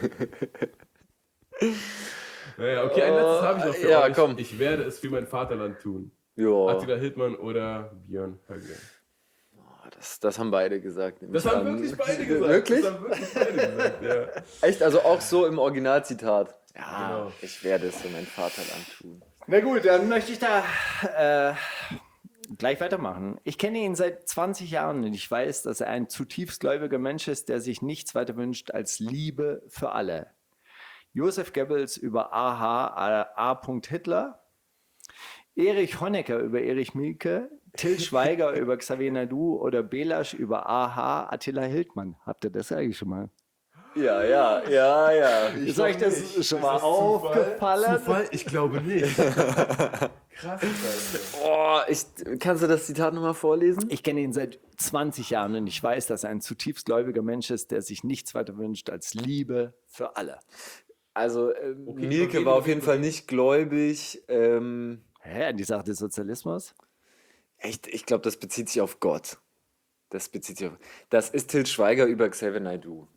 Naja, okay, ein letztes habe ich noch für Ja, euch. komm. Ich werde es für mein Vaterland tun. Ja, Attila Hildmann oder Björn Höcke. das, das haben beide gesagt. nehme Das ich haben an. wirklich beide gesagt. Wirklich? Das haben wirklich beide gesagt, ja. Echt? Also auch so im Originalzitat. Ja, Genau. ich werde es für mein Vaterland tun. Na gut, dann möchte ich da äh, gleich weitermachen. Ich kenne ihn seit zwanzig Jahren und ich weiß, dass er ein zutiefst gläubiger Mensch ist, der sich nichts weiter wünscht als Liebe für alle. Joseph Goebbels über A H A. Hitler, Erich Honecker über Erich Mielke, Till Schweiger über Xavier Naidu oder Belasch über A H Attila Hildmann. Habt ihr das eigentlich schon mal? Ja, ja, ja, ja. Ist euch das schon mal aufgefallen? Zufall? Ich glaube nicht. Krass. Oh, ich, kannst du das Zitat nochmal vorlesen? Ich kenne ihn seit zwanzig Jahren und ich weiß, dass er ein zutiefst gläubiger Mensch ist, der sich nichts weiter wünscht als Liebe für alle. Also, ähm, Okay, Mielke übergeben war auf wir jeden Fall nicht gläubig. Ähm, Hä, an die Sache des Sozialismus? echt, ich glaube, das bezieht sich auf Gott. Das bezieht sich auf. Das ist Till Schweiger über Xavier Naidu.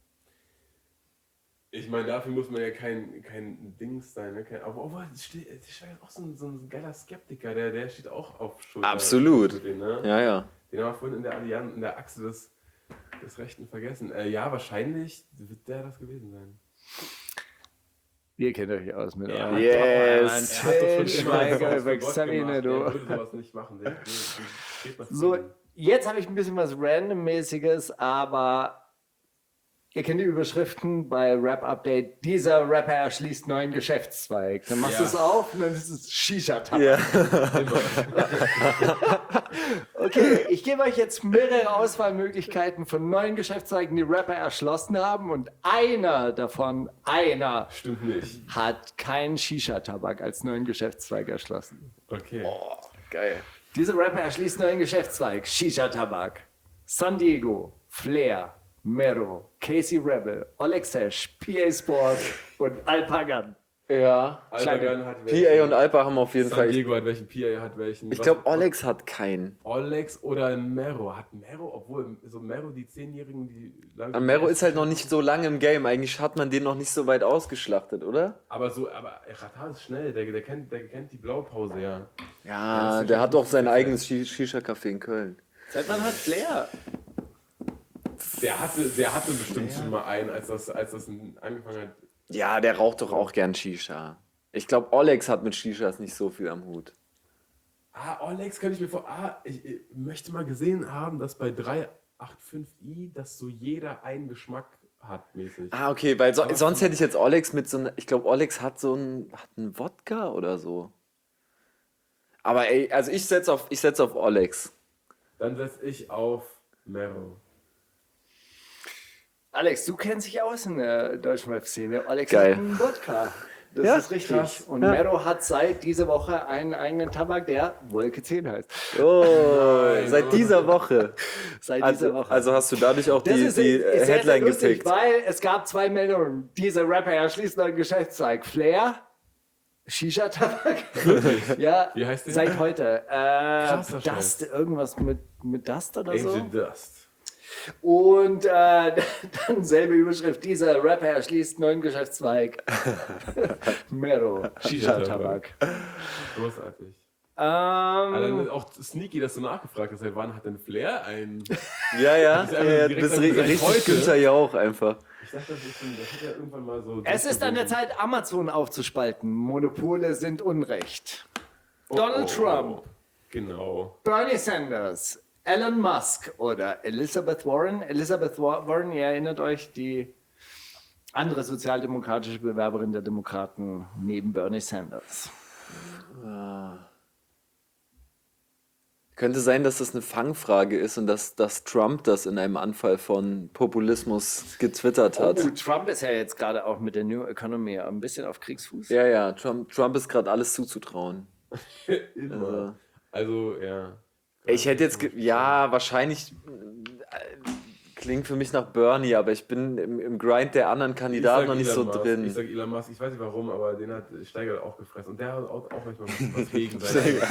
Ich meine, dafür muss man ja kein, kein Dings sein. Ne? Kein, aber obwohl, das steht, das ist auch so ein, so ein geiler Skeptiker, der, der steht auch auf Schulter. Absolut. Schulter, ne? Ja, ja. Den haben wir vorhin in der Allianz, in der Achse des, des Rechten vergessen. Äh, ja, wahrscheinlich wird der das gewesen sein. Ihr kennt euch aus mit Ja. eurem Yes. Till Er hat doch schon Schweiger immer was über für Gott Xavier gemacht. Naidu. Der würde sowas nicht machen. Der, der, der steht nach So, vorne. jetzt habe ich ein bisschen was Randommäßiges, aber ihr kennt die Überschriften bei Rap Update. Dieser Rapper erschließt neuen Geschäftszweig. Dann machst Ja. du es auf und dann ist es Shisha-Tabak. Ja. Okay, ich gebe euch jetzt mehrere Auswahlmöglichkeiten von neuen Geschäftszweigen, die Rapper erschlossen haben und einer davon, einer, Stimmt nicht. hat keinen Shisha-Tabak als neuen Geschäftszweig erschlossen. Okay. Geil. Dieser Rapper erschließt neuen Geschäftszweig, Shisha-Tabak. San Diego, Flair, Mero, Casey Rebel, Oleg Sesh, P A Sport und Alpagan. Ja. Alpagan hat P A und Alpa haben auf jeden San Fall. Diego hat welchen, P A hat welchen. Ich Was- glaube, Olex hat keinen. Olex oder Mero. Hat Mero, obwohl so Mero, die Zehnjährigen, die langsam. Mero ist halt noch nicht so lange im Game. Eigentlich hat man den noch nicht so weit ausgeschlachtet, oder? Aber so, aber Ratar ist schnell, der, der, kennt, der kennt die Blaupause, ja. Ja, der hat auch sein eigenes Shi- Shisha-Café in Köln. Seit wann hat Flair? Der hatte, der hatte bestimmt schon mal einen, als das, als das angefangen hat. Ja, der raucht doch auch gern Shisha. Ich glaube, Olex hat mit Shishas nicht so viel am Hut. Ah, Olex könnte ich mir vor. Ah, ich, ich möchte mal gesehen haben, dass bei drei acht fünf i, dass so jeder einen Geschmack hat, mäßig. Ah, okay, weil so, sonst hätte ich jetzt Olex mit so einem. Ich glaube, Olex hat so einen, hat einen Wodka oder so. Aber ey, also ich setze auf, ich setz auf Olex. Dann setze ich auf Mero. Alex, du kennst dich aus in der deutschen Rap-Szene. Alex Geil. hat einen Wodka. Das Ja, ist richtig. krass. Und Ja. Mero hat seit dieser Woche einen eigenen Tabak, der Wolke zehn heißt. Oh, seit dieser Woche. Seit dieser Also, Woche. also hast du dadurch auch Das die, ist, die ist sehr, sehr Headline lustig, gepickt. weil es gab zwei Meldungen. Dieser Rapper erschließt neuen Geschäftszweig. Flair, Shisha-Tabak. Ja, Wie heißt der? seit heute. Äh, Krasser Dust, irgendwas mit, mit Dust oder so. Angel Dust. Und äh, dann selbe Überschrift. Dieser Rapper erschließt neuen Geschäftszweig. Mero, Shisha-Tabak. Großartig. Ähm, Also auch sneaky, dass du nachgefragt hast, seit wann hat denn Flair ein... Ja, ja, Das ist ja, einfach ja, direkt das ist an ri- seit richtig heute. Günther Jauch einfach. Ich dachte, das, ist, das hat ja irgendwann mal so... es ist an der Zeit, Amazon aufzuspalten. Monopole sind Unrecht. Donald Oh, Trump, Genau. Bernie Sanders, Elon Musk oder Elizabeth Warren. Elizabeth Warren, ihr erinnert euch, die andere sozialdemokratische Bewerberin der Demokraten neben Bernie Sanders. Könnte sein, dass das eine Fangfrage ist und dass, dass Trump das in einem Anfall von Populismus getwittert hat. Oh, Trump ist ja jetzt gerade auch mit der New Economy ein bisschen auf Kriegsfuß. Ja, ja, Trump, Trump ist gerade alles zuzutrauen. Immer. Also, ja. Ich hätte jetzt, ge- ja, wahrscheinlich äh, klingt für mich nach Bernie, aber ich bin im, im Grind der anderen Kandidaten noch nicht so Elon Musk. drin. Ich sag Elon Musk, ich weiß nicht warum, aber den hat Steiger auch gefressen. Und der hat auch, auch manchmal ein bisschen was gegen seine.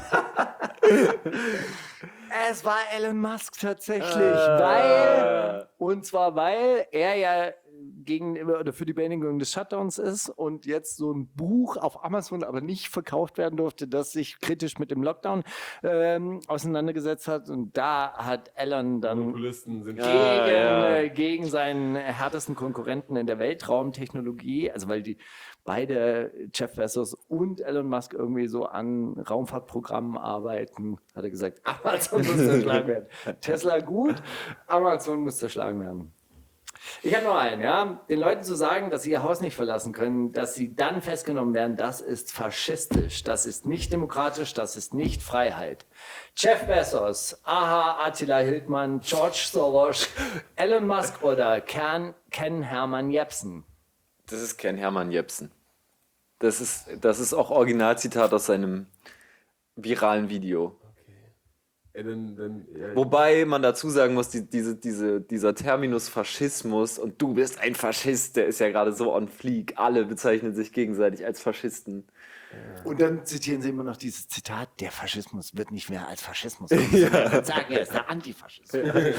Es war Elon Musk tatsächlich, Ah. weil, und zwar weil er ja gegen oder für die Beendigung des Shutdowns ist und jetzt so ein Buch auf Amazon aber nicht verkauft werden durfte, das sich kritisch mit dem Lockdown ähm, auseinandergesetzt hat. Und da hat Elon dann Populisten sind gegen, Ah, ja. äh, gegen seinen härtesten Konkurrenten in der Weltraumtechnologie, also weil die beide, Jeff Bezos und Elon Musk, irgendwie so an Raumfahrtprogrammen arbeiten, hat er gesagt, Amazon muss zerschlagen werden. Tesla gut, Amazon muss zerschlagen werden. Ich habe noch einen, ja. Den Leuten zu sagen, dass sie ihr Haus nicht verlassen können, dass sie dann festgenommen werden, das ist faschistisch, das ist nicht demokratisch, das ist nicht Freiheit. Jeff Bezos, Aha, Attila Hildmann, George Soros, Elon Musk oder Ken, Ken Hermann Jepsen. Das ist Ken Hermann Jepsen. Das ist, das ist auch Originalzitat aus seinem viralen Video. Ja, dann, dann, ja, Wobei man dazu sagen muss, die, diese, diese, dieser Terminus Faschismus und du bist ein Faschist, der ist ja gerade so on fleek. Alle bezeichnen sich gegenseitig als Faschisten. Und dann zitieren sie immer noch dieses Zitat, der Faschismus wird nicht mehr als Faschismus. Ja. Sagen, er ist der Antifaschismus.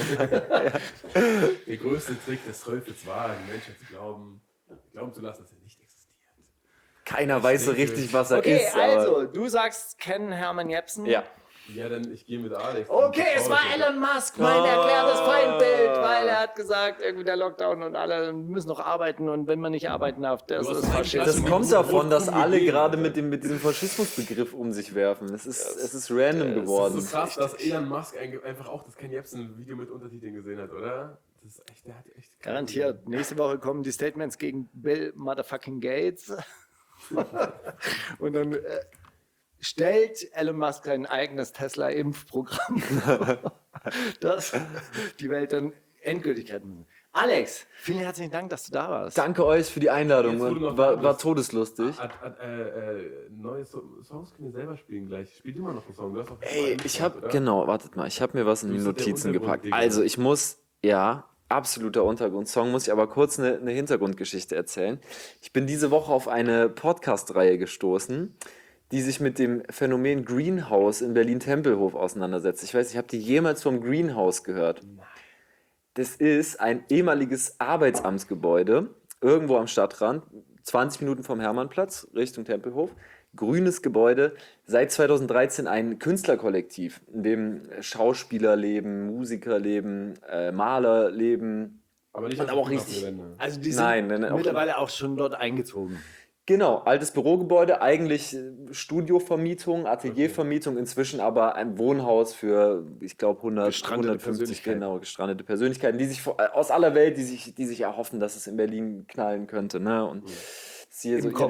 der größte Trick des Teufels war, die Menschen zu glauben, glauben zu lassen, dass er nicht existiert. Keiner weiß so richtig, was er Okay, ist. aber- also, du sagst Ken Hermann Jepsen. Ja. Ja, dann ich gehe mit Alex. Okay, es war Elon Musk, mein erklärtes Feindbild, weil er hat gesagt, irgendwie der Lockdown und alle müssen noch arbeiten und wenn man nicht arbeiten darf, das Du hast ist einen Faschismus. Das Klasse- kommt davon, dass Rotkuchen alle gegeben, gerade Alter. mit, dem, mit diesem Faschismusbegriff um sich werfen. Es ist, es ist random Das geworden. ist so krass, dass Elon Musk ein- einfach auch das Ken Jebsen-Video mit Untertiteln gesehen hat, oder? Das ist echt, der hat echt... Garantiert. Nächste Woche kommen die Statements gegen Bill Motherfucking Gates. Und dann äh, stellt Elon Musk ein eigenes Tesla-Impfprogramm vor, das die Welt dann endgültig retten. Alex, vielen herzlichen Dank, dass du da warst. Danke euch für die Einladung. Jetzt, wo du noch War, da war bist. todeslustig. Ad, ad, äh, äh, neue so Songs können wir selber spielen gleich. Spiel du mal noch einen Song. Du hast auch Ey, ich habe, genau, wartet mal, ich habe mir was in die Du bist der Notizen gepackt. Untergrund-Digga. Also, ich muss, ja, absoluter Untergrundsong, muss ich aber kurz eine, eine Hintergrundgeschichte erzählen. Ich bin diese Woche auf eine Podcast-Reihe gestoßen, die sich mit dem Phänomen Greenhouse in Berlin-Tempelhof auseinandersetzt. Ich weiß nicht, habt ihr jemals vom Greenhouse gehört? Das ist ein ehemaliges Arbeitsamtsgebäude, irgendwo am Stadtrand, zwanzig Minuten vom Hermannplatz, Richtung Tempelhof. Grünes Gebäude, seit zweitausenddreizehn ein Künstlerkollektiv, in dem Schauspieler leben, Musiker leben, äh, Maler leben. Aber nicht Und auf aber auch dem richtig- Gelände. Also die sind Nein, nein, nein, auch- mittlerweile auch schon dort eingezogen. Genau, altes Bürogebäude, eigentlich äh, Studiovermietung, Ateliervermietung, inzwischen aber ein Wohnhaus für, ich glaube, hundert, Gestrandete hundertfünfzig, Persönlichkeiten. genau, gestrandete Persönlichkeiten, die sich vor- äh, aus aller Welt, die sich, die sich erhoffen, dass es in Berlin knallen könnte. Ne? Und das ist hier Im so Kopf. ihre,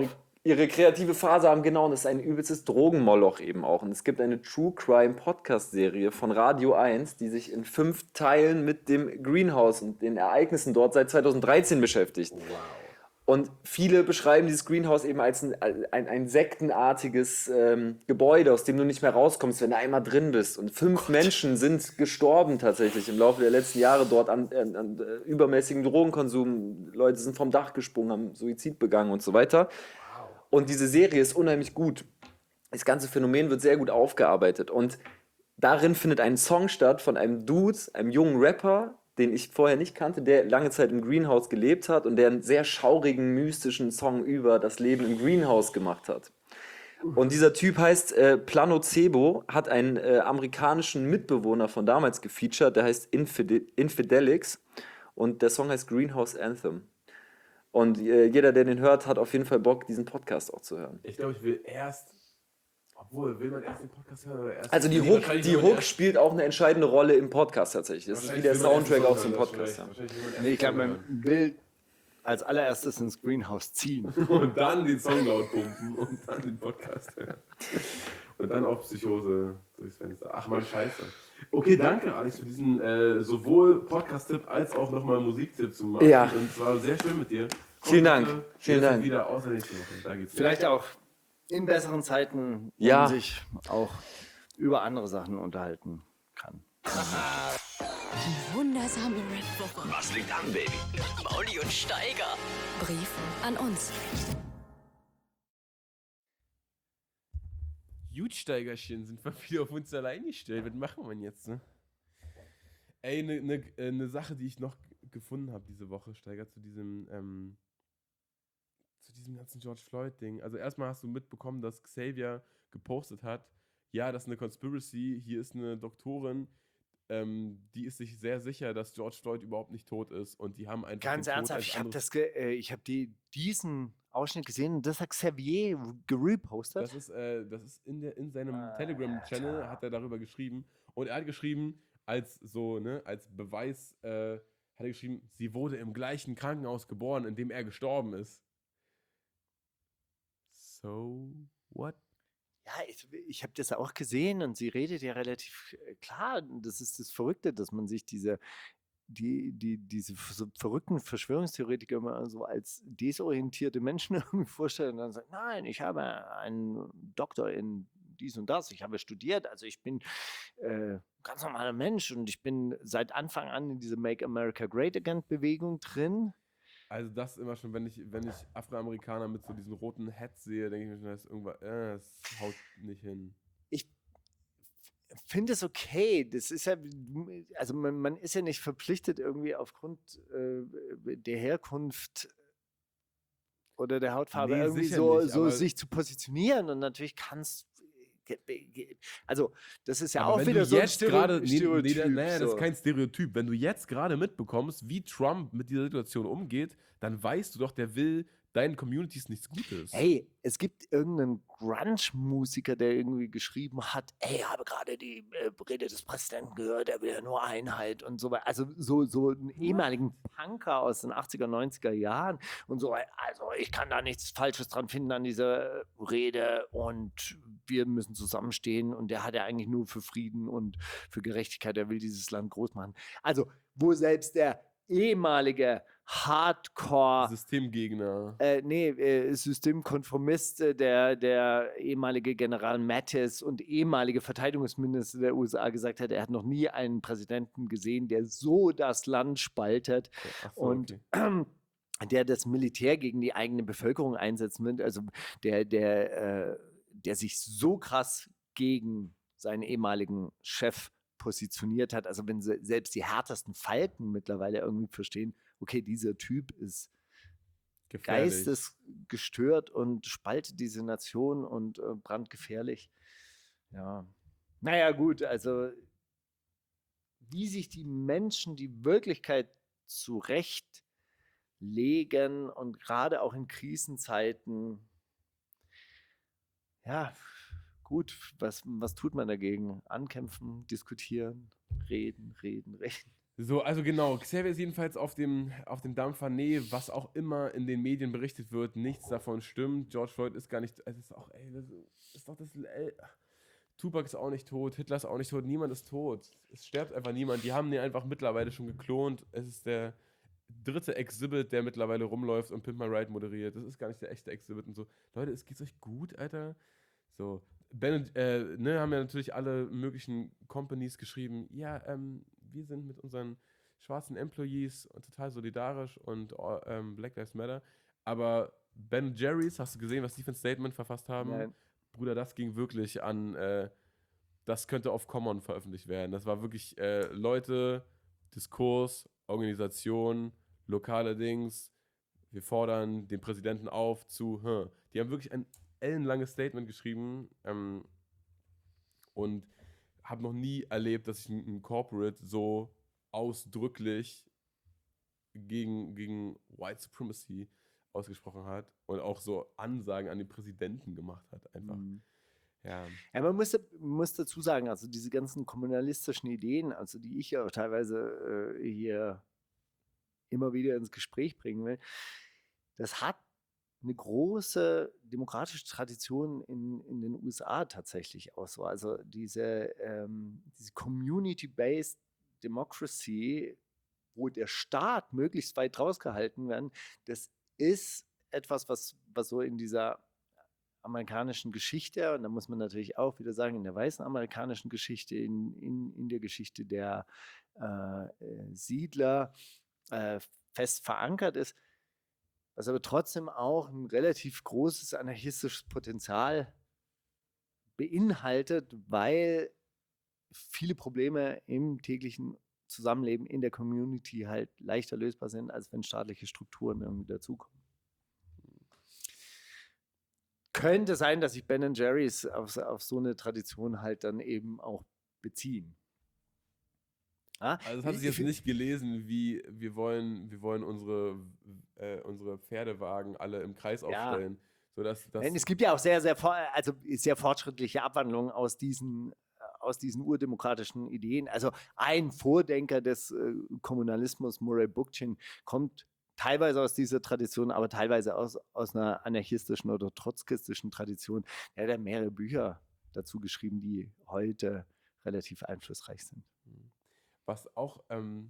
ihre kreative Phase haben, genau, und das ist ein übelstes Drogenmoloch eben auch. Und es gibt eine True Crime Podcast-Serie von Radio eins, die sich in fünf Teilen mit dem Greenhouse und den Ereignissen dort seit zweitausenddreizehn beschäftigt. Und viele beschreiben dieses Greenhouse eben als ein, ein, ein sektenartiges ähm, Gebäude, aus dem du nicht mehr rauskommst, wenn du einmal drin bist. Und fünf Menschen sind gestorben tatsächlich im Laufe der letzten Jahre dort an, an, an äh, übermäßigem Drogenkonsum. Leute sind vom Dach gesprungen, haben Suizid begangen und so weiter. Und diese Serie ist unheimlich gut. Das ganze Phänomen wird sehr gut aufgearbeitet. Und darin findet ein Song statt von einem Dude, einem jungen Rapper, den ich vorher nicht kannte, der lange Zeit im Greenhouse gelebt hat und der einen sehr schaurigen, mystischen Song über das Leben im Greenhouse gemacht hat. Und dieser Typ heißt äh, Planocebo, hat einen äh, amerikanischen Mitbewohner von damals gefeatured, der heißt Infide- Infidelix und der Song heißt Greenhouse Anthem. Und äh, jeder, der den hört, hat auf jeden Fall Bock, diesen Podcast auch zu hören. Ich glaube, ich will erst. Obwohl, will man erst den Podcast hören oder erst. Also die Nee, Hook, wahrscheinlich die will man Hook erst- spielt auch eine entscheidende Rolle im Podcast tatsächlich. Das ist wie wahrscheinlich der will man erst den Soundtrack auch Song zum hören, Podcast. das Ja. ist wahrscheinlich will man erst Nee, ich den glaube, Song man will als allererstes ins Greenhouse ziehen. hören. Und dann den Song laut pumpen und dann den Podcast hören. Und dann auch Psychose durchs Fenster. Ach man, scheiße. Okay, danke Alex für diesen äh, sowohl Podcast-Tipp als auch nochmal Musiktipp zu machen. Ja. Und es war sehr schön mit dir. Komm Vielen Dank. bitte Vielen jetzt Dank. wieder außer nächste Woche. Da geht's Vielleicht auch in besseren Zeiten, wo Ja. man sich auch über andere Sachen unterhalten kann. Die wundersame Rap-Woche. Was liegt an, Baby? Mauli und Steiger. Brief an uns. Jutsteigerchen sind wir wieder auf uns allein gestellt. Was machen wir jetzt, ne? Ey, eine ne, äh, ne Sache, die ich noch g- gefunden habe diese Woche, Steiger, zu diesem, ähm, zu diesem ganzen George Floyd-Ding. Also erstmal hast du mitbekommen, dass Xavier gepostet hat, ja, das ist eine Conspiracy, hier ist eine Doktorin, ähm, die ist sich sehr sicher, dass George Floyd überhaupt nicht tot ist und die haben einfach Ganz den Tod ernsthaft, als ich habe anderes- das, ge äh, ich habe die diesen Ausschnitt gesehen und das hat Xavier gerepostet. Das ist, äh, das ist in, der, in seinem Alter. Telegram-Channel, hat er darüber geschrieben. Und er hat geschrieben, als so, ne, als Beweis, äh, hat er geschrieben, sie wurde im gleichen Krankenhaus geboren, in dem er gestorben ist. So, what? Ja, ich, ich habe das auch gesehen und sie redet ja relativ äh, klar. Das ist das Verrückte, dass man sich diese, die, die, diese f- so verrückten Verschwörungstheoretiker immer so als desorientierte Menschen irgendwie vorstellen und dann sagen, nein, ich habe einen Doktor in dies und das, ich habe studiert, also ich bin äh, ganz normaler Mensch und ich bin seit Anfang an in dieser Make America Great Again Bewegung drin. Also das immer schon, wenn ich, wenn ich Afroamerikaner mit so diesen roten Hats sehe, denke ich mir schon, das ist irgendwas, äh, das haut nicht hin. Ich finde es okay. Das ist ja, also man, man ist ja nicht verpflichtet, irgendwie aufgrund äh, der Herkunft oder der Hautfarbe Nee, irgendwie sicher so, nicht, so aber- sich zu positionieren. Und natürlich kann es. Also, das ist ja Aber auch wenn wieder du so ein jetzt Stereo gerade, nee, nee, Stereotyp. da- naja, das so. ist kein Stereotyp. Wenn du jetzt gerade mitbekommst, wie Trump mit dieser Situation umgeht, dann weißt du doch, der will deinen Communities nichts Gutes. Hey, es gibt irgendeinen Grunge-Musiker, der irgendwie geschrieben hat, ey, ich habe gerade die äh, Rede des Präsidenten gehört, er will ja nur Einheit und so weiter. Also so, so einen ehemaligen Punker aus den achtziger, neunziger Jahren und so weiter. Also ich kann da nichts Falsches dran finden an dieser Rede und wir müssen zusammenstehen und der hat ja eigentlich nur für Frieden und für Gerechtigkeit, er will dieses Land groß machen. Also wo selbst der ehemalige Hardcore Systemgegner. äh, nee, äh, Systemkonformist, äh, der, der ehemalige General Mattis und ehemalige Verteidigungsminister der U S A gesagt hat, er hat noch nie einen Präsidenten gesehen, der so das Land spaltet Ach so, und okay. der das Militär gegen die eigene Bevölkerung einsetzen will, also der, der, äh, der sich so krass gegen seinen ehemaligen Chef positioniert hat, also wenn se selbst die härtesten Falken mittlerweile irgendwie verstehen, okay, dieser Typ ist Gefährlich. geistesgestört und spaltet diese Nation und äh, brandgefährlich. Ja. Naja, gut, also wie sich die Menschen die Wirklichkeit zurechtlegen und gerade auch in Krisenzeiten, ja, gut, was, was tut man dagegen? Ankämpfen, diskutieren, reden, reden, reden. So, also genau, Xavier ist jedenfalls auf dem, auf dem Dampfer, nee, was auch immer in den Medien berichtet wird, nichts davon stimmt. George Floyd ist gar nicht, es ist auch, ey, das ist doch das, ey, Tupac ist auch nicht tot, Hitler ist auch nicht tot, niemand ist tot. Es stirbt einfach niemand, die haben den einfach mittlerweile schon geklont. Es ist der dritte Exhibit, der mittlerweile rumläuft und Pimp My Ride moderiert. Das ist gar nicht der echte Exhibit und so. Leute, es geht's euch gut, Alter? So, Ben und, äh, ne, haben ja natürlich alle möglichen Companies geschrieben, ja, ähm, wir sind mit unseren schwarzen Employees total solidarisch und äh, ähm, Black Lives Matter. Aber Ben Jerry's, hast du gesehen, was die für ein Statement verfasst haben? Nein. Bruder, das ging wirklich an, äh, das könnte auf Common veröffentlicht werden. Das war wirklich äh, Leute, Diskurs, Organisation, lokale Dings. Wir fordern den Präsidenten auf zu, hm. Die haben wirklich ein ellenlanges Statement geschrieben ähm, und habe noch nie erlebt, dass sich ein, ein Corporate so ausdrücklich gegen, gegen White Supremacy ausgesprochen hat und auch so Ansagen an den Präsidenten gemacht hat, einfach. Mhm. Ja. Ja, man muss, muss dazu sagen, also diese ganzen kommunalistischen Ideen, also die ich ja auch teilweise äh, hier immer wieder ins Gespräch bringen will, das hat eine große demokratische Tradition in, in den U S A tatsächlich auch so. Also diese, ähm, diese Community-Based Democracy, wo der Staat möglichst weit rausgehalten wird, das ist etwas, was, was so in dieser amerikanischen Geschichte, und da muss man natürlich auch wieder sagen, in der weißen amerikanischen Geschichte, in, in, in der Geschichte der äh, Siedler äh, fest verankert ist, was aber trotzdem auch ein relativ großes anarchistisches Potenzial beinhaltet, weil viele Probleme im täglichen Zusammenleben in der Community halt leichter lösbar sind, als wenn staatliche Strukturen irgendwie dazukommen. Könnte sein, dass sich Ben Jerry's auf, auf so eine Tradition halt dann eben auch beziehen. Ja? Also das hat sich jetzt nicht gelesen, wie wir wollen, wir wollen unsere, äh, unsere Pferdewagen alle im Kreis aufstellen. Ja. So dass, dass Nein, es gibt ja auch sehr, sehr, also sehr fortschrittliche Abwandlungen aus diesen, aus diesen urdemokratischen Ideen. Also ein Vordenker des äh, Kommunalismus, Murray Bookchin, kommt teilweise aus dieser Tradition, aber teilweise aus, aus einer anarchistischen oder trotzkistischen Tradition. Er hat ja mehrere Bücher dazu geschrieben, die heute relativ einflussreich sind. Was auch, ähm,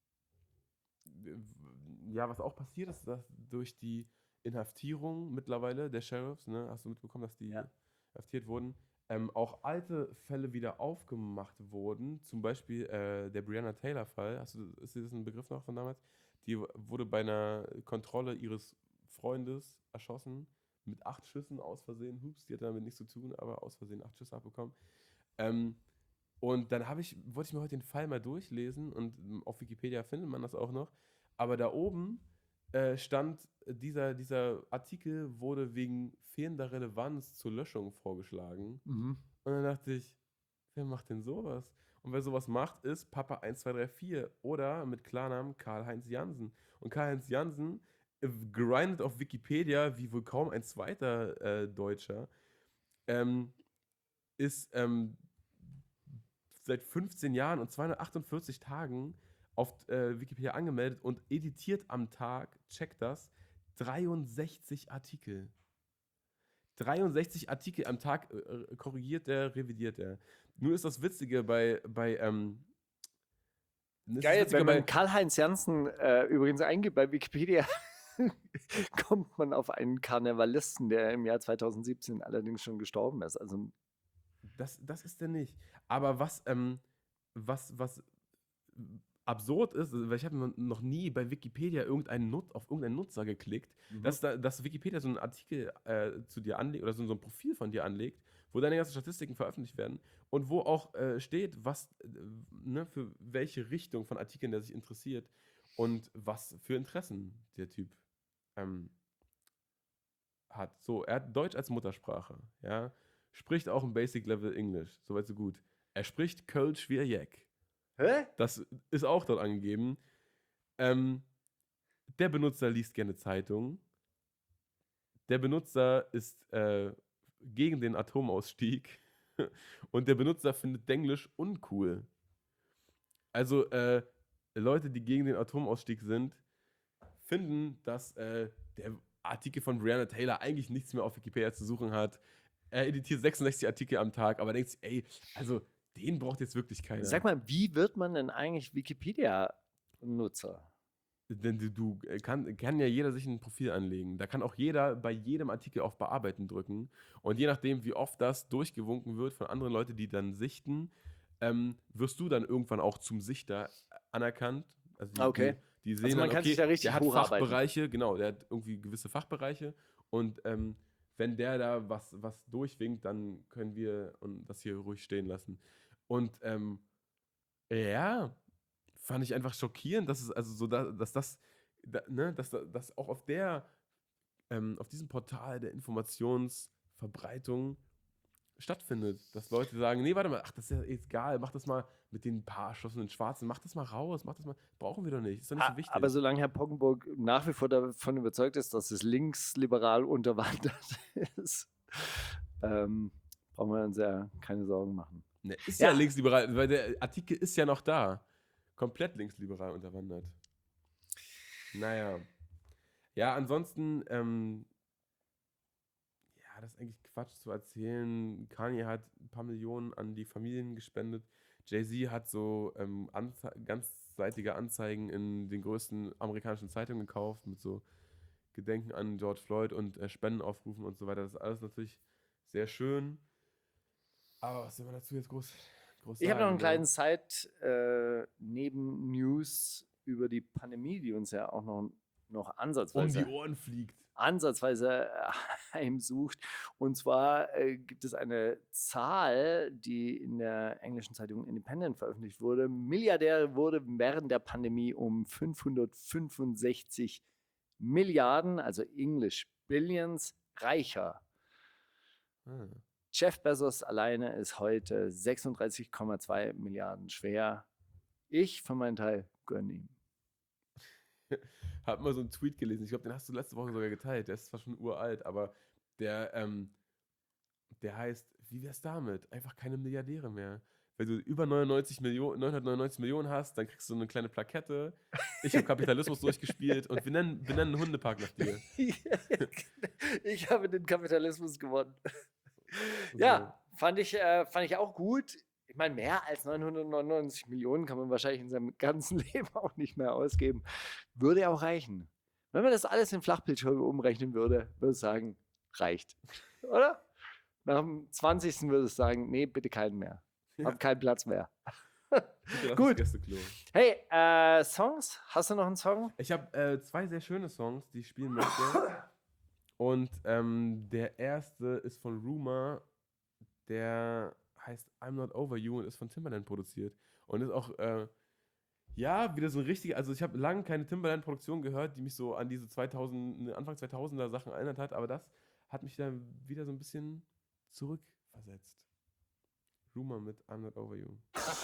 ja, was auch passiert ist, dass durch die Inhaftierung mittlerweile der Sheriffs, ne, hast du mitbekommen, dass die Ja. inhaftiert wurden, ähm, auch alte Fälle wieder aufgemacht wurden. Zum Beispiel äh, der Breonna Taylor-Fall. Hast du, ist dir das ein Begriff noch von damals? Die wurde bei einer Kontrolle ihres Freundes erschossen, mit acht Schüssen aus Versehen. Hups, die hat damit nichts zu tun, aber aus Versehen acht Schüsse abbekommen. Ähm, und dann habe ich, wollte ich mir heute den Fall mal durchlesen und auf Wikipedia findet man das auch noch. Aber da oben äh, stand, dieser, dieser Artikel wurde wegen fehlender Relevanz zur Löschung vorgeschlagen. Mhm. Und dann dachte ich, wer macht denn sowas? Und wer sowas macht, ist Papa eins zwei drei vier oder mit Klarnamen Karl-Heinz Jansen. Und Karl-Heinz Jansen äh, grindet auf Wikipedia wie wohl kaum ein zweiter äh, Deutscher. Ähm, ist ähm, seit fünfzehn Jahren und zweihundertachtundvierzig Tagen auf äh, Wikipedia angemeldet und editiert am Tag, checkt das, dreiundsechzig Artikel. dreiundsechzig Artikel am Tag äh, korrigiert er, revidiert er. Nur ist das Witzige bei, bei ähm, ist das Geil, Witzige wenn man bei, Karl-Heinz Jansen äh, übrigens eingibt bei Wikipedia, kommt man auf einen Karnevalisten, der im Jahr zweitausendsiebzehn allerdings schon gestorben ist. Also das, das ist der nicht. Aber was, ähm, was, was absurd ist, weil ich habe noch nie bei Wikipedia irgendeinen Nut auf irgendeinen Nutzer geklickt, Mhm. dass, da, dass Wikipedia so einen Artikel äh, zu dir anlegt oder so, so ein Profil von dir anlegt, wo deine ganzen Statistiken veröffentlicht werden und wo auch äh, steht, was, äh, ne, für welche Richtung von Artikeln der sich interessiert und was für Interessen der Typ ähm, hat. So, er hat Deutsch als Muttersprache, ja, spricht auch im Basic Level Englisch, soweit so gut. Er spricht Kölsch wie Jack. Hä? Das ist auch dort angegeben. Ähm, der Benutzer liest gerne Zeitungen. Der Benutzer ist äh, gegen den Atomausstieg. Und der Benutzer findet Denglisch uncool. Also, äh, Leute, die gegen den Atomausstieg sind, finden, dass äh, der Artikel von Breonna Taylor eigentlich nichts mehr auf Wikipedia zu suchen hat. Er editiert sechsundsechzig Artikel am Tag, aber denkt sich, ey, also den braucht jetzt wirklich keiner. Sag mal, wie wird man denn eigentlich Wikipedia-Nutzer? Denn du, du kann, kann ja jeder sich ein Profil anlegen. Da kann auch jeder bei jedem Artikel auf Bearbeiten drücken. Und je nachdem, wie oft das durchgewunken wird von anderen Leuten, die dann sichten, ähm, wirst du dann irgendwann auch zum Sichter anerkannt. Also die, Okay. Die, die sehen Also man dann, kann okay, sich da richtig der hat hocharbeiten. Fachbereiche, genau, der hat irgendwie gewisse Fachbereiche. Und ähm, wenn der da was, was durchwinkt, dann können wir und das hier ruhig stehen lassen. Und ähm, ja, fand ich einfach schockierend, dass es also so, da, dass das, da, ne, dass das auch auf der, ähm, auf diesem Portal der Informationsverbreitung stattfindet, dass Leute sagen, nee, warte mal, ach, das ist ja egal, mach das mal mit den paar erschossenen Schwarzen, mach das mal raus, mach das mal, brauchen wir doch nicht, ist doch nicht so wichtig. Aber solange Herr Poggenburg nach wie vor davon überzeugt ist, dass es linksliberal unterwandert ist, ähm, brauchen wir uns ja keine Sorgen machen. Ne, ist Ja. ja, linksliberal, weil der Artikel ist ja noch da. Komplett linksliberal unterwandert. Naja. Ja, ansonsten, ähm, ja, das ist eigentlich Quatsch zu erzählen. Kanye hat ein paar Millionen an die Familien gespendet. Jay-Z hat so ähm, Anze- ganzseitige Anzeigen in den größten amerikanischen Zeitungen gekauft, mit so Gedenken an George Floyd und äh, Spendenaufrufen und so weiter. Das ist alles natürlich sehr schön. Aber was soll man dazu jetzt groß, groß Ich habe noch einen sagen, kleinen Side-Neben-News über die Pandemie, die uns ja auch noch, noch ne? Um ansatzweise, die Ohren fliegt. ansatzweise äh, heimsucht. Und zwar äh, gibt es eine Zahl, die in der englischen Zeitung Independent veröffentlicht wurde. Milliardär wurde während der Pandemie um fünfhundertfünfundsechzig Milliarden, also English Billions, reicher. Ah. Jeff Bezos alleine ist heute sechsunddreißig Komma zwei Milliarden schwer. Ich für meinen Teil gönne ihm. Hab mal so einen Tweet gelesen, ich glaube, den hast du letzte Woche sogar geteilt, der ist zwar schon uralt, aber der, ähm, der heißt, wie wär's damit? Einfach keine Milliardäre mehr. Wenn du über neunundneunzig Millionen, neunhundertneunundneunzig Millionen hast, dann kriegst du so eine kleine Plakette. Ich habe Kapitalismus durchgespielt und wir nennen, wir nennen einen Hundepark nach dir. Ich habe den Kapitalismus gewonnen. So. Ja, fand ich, äh, fand ich auch gut. Ich meine, mehr als neunhundertneunundneunzig Millionen kann man wahrscheinlich in seinem ganzen Leben auch nicht mehr ausgeben. Würde auch reichen. Wenn man das alles in Flachbildschirme umrechnen würde, würde ich sagen, reicht. Oder? Nach dem zwanzigsten würde ich sagen, nee, bitte keinen mehr. Hab keinen Platz mehr. Bitte Gut. das Gästeklo. Hey, äh, Songs? Hast du noch einen Song? Ich habe äh, zwei sehr schöne Songs, die ich spielen möchte. Und ähm, der erste ist von Rumor, der heißt I'm Not Over You und ist von Timbaland produziert. Und ist auch, äh, ja, wieder so ein richtiger, also ich habe lange keine Timbaland-Produktion gehört, die mich so an diese zweitausend, Anfang zweitausender Sachen erinnert hat, aber das hat mich dann wieder so ein bisschen zurückversetzt. Rumor mit I'm Not Over You.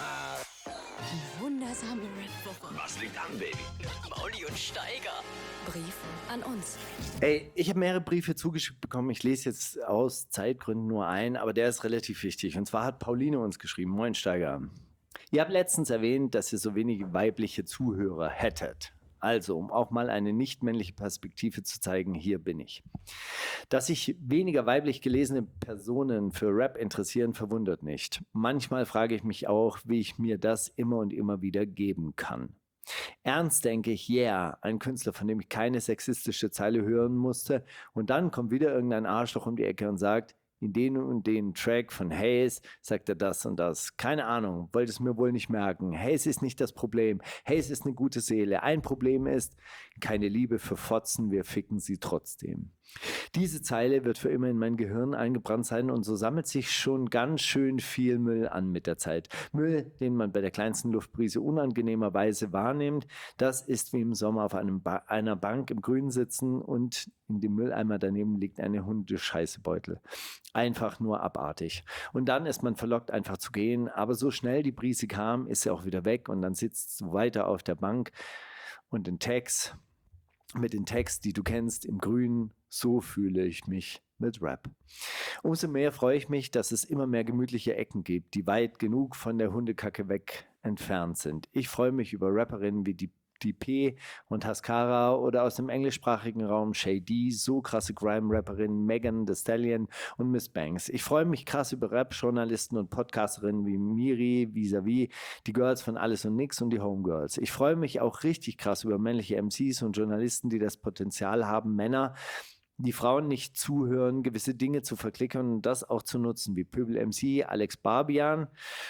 Die wundersame Red Woche. Was liegt an, Baby? Mauli und Steiger. Brief an uns. Ey, ich habe mehrere Briefe zugeschickt bekommen. Ich lese jetzt aus Zeitgründen nur einen, aber der ist relativ wichtig. Und zwar hat Pauline uns geschrieben. Moin Steiger. Ihr habt letztens erwähnt, dass ihr so wenige weibliche Zuhörer hättet. Also, um auch mal eine nicht-männliche Perspektive zu zeigen, hier bin ich. Dass sich weniger weiblich gelesene Personen für Rap interessieren, verwundert nicht. Manchmal frage ich mich auch, wie ich mir das immer und immer wieder geben kann. Ernst denke ich, yeah, ein Künstler, von dem ich keine sexistische Zeile hören musste. Und dann kommt wieder irgendein Arschloch um die Ecke und sagt, in den und den Track von Hayes sagt er das und das. Keine Ahnung, wollte es mir wohl nicht merken. Hayes ist nicht das Problem. Hayes ist eine gute Seele. Ein Problem ist, keine Liebe für Fotzen, wir ficken sie trotzdem. Diese Zeile wird für immer in mein Gehirn eingebrannt sein und so sammelt sich schon ganz schön viel Müll an mit der Zeit. Müll, den man bei der kleinsten Luftbrise unangenehmerweise wahrnimmt. Das ist wie im Sommer auf einem ba- einer Bank im Grünen sitzen und in dem Mülleimer daneben liegt eine Hundescheißebeutel. Einfach nur abartig. Und dann ist man verlockt, einfach zu gehen. Aber so schnell die Brise kam, ist sie auch wieder weg und dann sitzt du weiter auf der Bank und in Tags mit den Texten, die du kennst, im Grün. So fühle ich mich mit Rap. Umso mehr freue ich mich, dass es immer mehr gemütliche Ecken gibt, die weit genug von der Hundekacke weg entfernt sind. Ich freue mich über Rapperinnen wie die D P und Haskara oder aus dem englischsprachigen Raum Shay D, so krasse Grime-Rapperinnen Megan Thee Stallion und Miss Banks. Ich freue mich krass über Rap-Journalisten und Podcasterinnen wie Miri, Vis-a-vis, die Girls von Alles und Nix und die Homegirls. Ich freue mich auch richtig krass über männliche M Cs und Journalisten, die das Potenzial haben, Männer, die Frauen nicht zuhören, gewisse Dinge zu verklickern und das auch zu nutzen, wie Pöbel M C, Alex Barbian.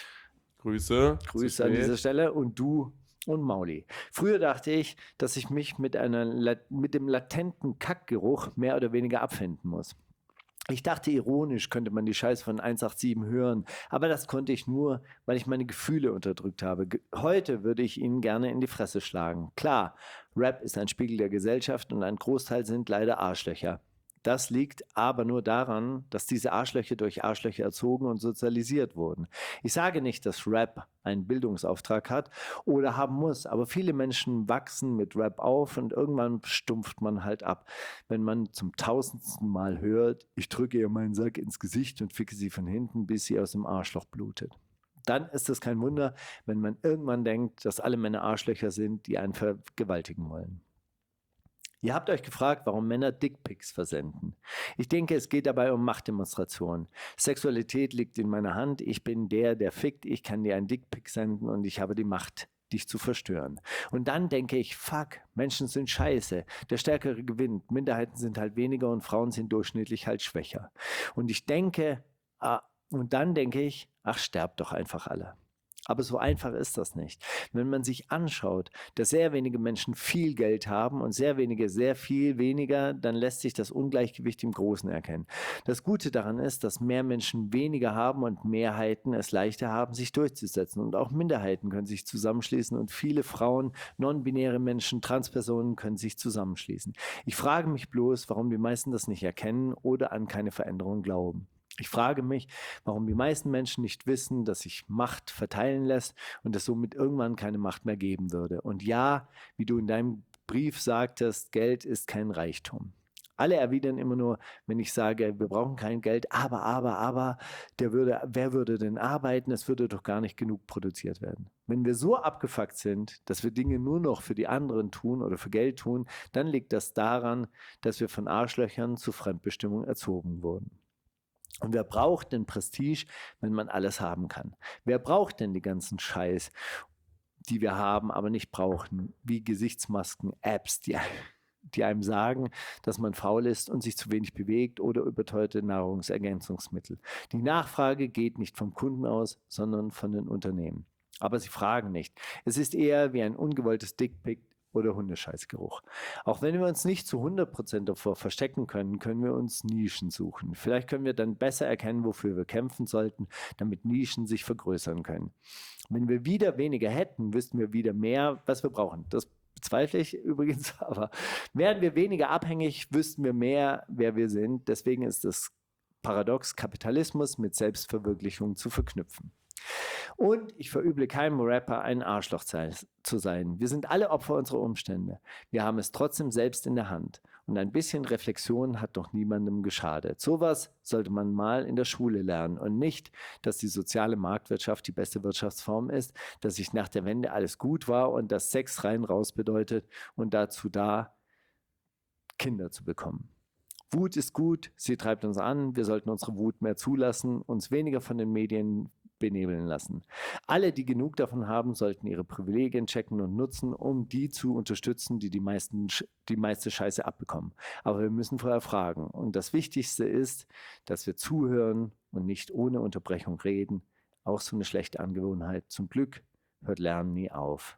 Grüße. Grüße an dieser Stelle und du und Mauli. Früher dachte ich, dass ich mich mit, einer, mit dem latenten Kackgeruch mehr oder weniger abfinden muss. Ich dachte, ironisch könnte man die Scheiße von eins acht sieben hören, aber das konnte ich nur, weil ich meine Gefühle unterdrückt habe. Ge- Heute würde ich ihnen gerne in die Fresse schlagen. Klar, Rap ist ein Spiegel der Gesellschaft und ein Großteil sind leider Arschlöcher. Das liegt aber nur daran, dass diese Arschlöcher durch Arschlöcher erzogen und sozialisiert wurden. Ich sage nicht, dass Rap einen Bildungsauftrag hat oder haben muss, aber viele Menschen wachsen mit Rap auf und irgendwann stumpft man halt ab. Wenn man zum tausendsten Mal hört, ich drücke ihr meinen Sack ins Gesicht und ficke sie von hinten, bis sie aus dem Arschloch blutet. Dann ist es kein Wunder, wenn man irgendwann denkt, dass alle Männer Arschlöcher sind, die einen vergewaltigen wollen. Ihr habt euch gefragt, warum Männer Dickpics versenden. Ich denke, es geht dabei um Machtdemonstrationen. Sexualität liegt in meiner Hand. Ich bin der, der fickt. Ich kann dir einen Dickpic senden und ich habe die Macht, dich zu verstören. Und dann denke ich, fuck, Menschen sind scheiße. Der Stärkere gewinnt. Minderheiten sind halt weniger und Frauen sind durchschnittlich halt schwächer. Und ich denke, ah, und dann denke ich, ach, sterbt doch einfach alle. Aber so einfach ist das nicht. Wenn man sich anschaut, dass sehr wenige Menschen viel Geld haben und sehr wenige sehr viel weniger, dann lässt sich das Ungleichgewicht im Großen erkennen. Das Gute daran ist, dass mehr Menschen weniger haben und Mehrheiten es leichter haben, sich durchzusetzen. Und auch Minderheiten können sich zusammenschließen und viele Frauen, non-binäre Menschen, Transpersonen können sich zusammenschließen. Ich frage mich bloß, warum die meisten das nicht erkennen oder an keine Veränderung glauben. Ich frage mich, warum die meisten Menschen nicht wissen, dass sich Macht verteilen lässt und es somit irgendwann keine Macht mehr geben würde. Und ja, wie du in deinem Brief sagtest, Geld ist kein Reichtum. Alle erwidern immer nur, wenn ich sage, wir brauchen kein Geld, aber, aber, aber, der würde, wer würde denn arbeiten? Es würde doch gar nicht genug produziert werden. Wenn wir so abgefuckt sind, dass wir Dinge nur noch für die anderen tun oder für Geld tun, dann liegt das daran, dass wir von Arschlöchern zur Fremdbestimmung erzogen wurden. Und wer braucht denn Prestige, wenn man alles haben kann? Wer braucht denn die ganzen Scheiß, die wir haben, aber nicht brauchen, wie Gesichtsmasken, Apps, die, die einem sagen, dass man faul ist und sich zu wenig bewegt oder überteuerte Nahrungsergänzungsmittel. Die Nachfrage geht nicht vom Kunden aus, sondern von den Unternehmen. Aber sie fragen nicht. Es ist eher wie ein ungewolltes Dickpic oder Hundescheißgeruch. Auch wenn wir uns nicht zu hundert Prozent davor verstecken können, können wir uns Nischen suchen. Vielleicht können wir dann besser erkennen, wofür wir kämpfen sollten, damit Nischen sich vergrößern können. Wenn wir wieder weniger hätten, wüssten wir wieder mehr, was wir brauchen. Das bezweifle ich übrigens, aber wären wir weniger abhängig, wüssten wir mehr, wer wir sind. Deswegen ist das Paradox, Kapitalismus mit Selbstverwirklichung zu verknüpfen. Und ich verüble keinem Rapper, ein Arschloch zu sein. Wir sind alle Opfer unserer Umstände. Wir haben es trotzdem selbst in der Hand. Und ein bisschen Reflexion hat doch niemandem geschadet. Sowas sollte man mal in der Schule lernen. Und nicht, dass die soziale Marktwirtschaft die beste Wirtschaftsform ist, dass sich nach der Wende alles gut war und dass Sex rein raus bedeutet und dazu da, Kinder zu bekommen. Wut ist gut, sie treibt uns an. Wir sollten unsere Wut mehr zulassen, uns weniger von den Medien benebeln lassen. Alle, die genug davon haben, sollten ihre Privilegien checken und nutzen, um die zu unterstützen, die die, meisten, die meiste Scheiße abbekommen. Aber wir müssen vorher fragen. Und das Wichtigste ist, dass wir zuhören und nicht ohne Unterbrechung reden. Auch so eine schlechte Angewohnheit. Zum Glück hört Lernen nie auf.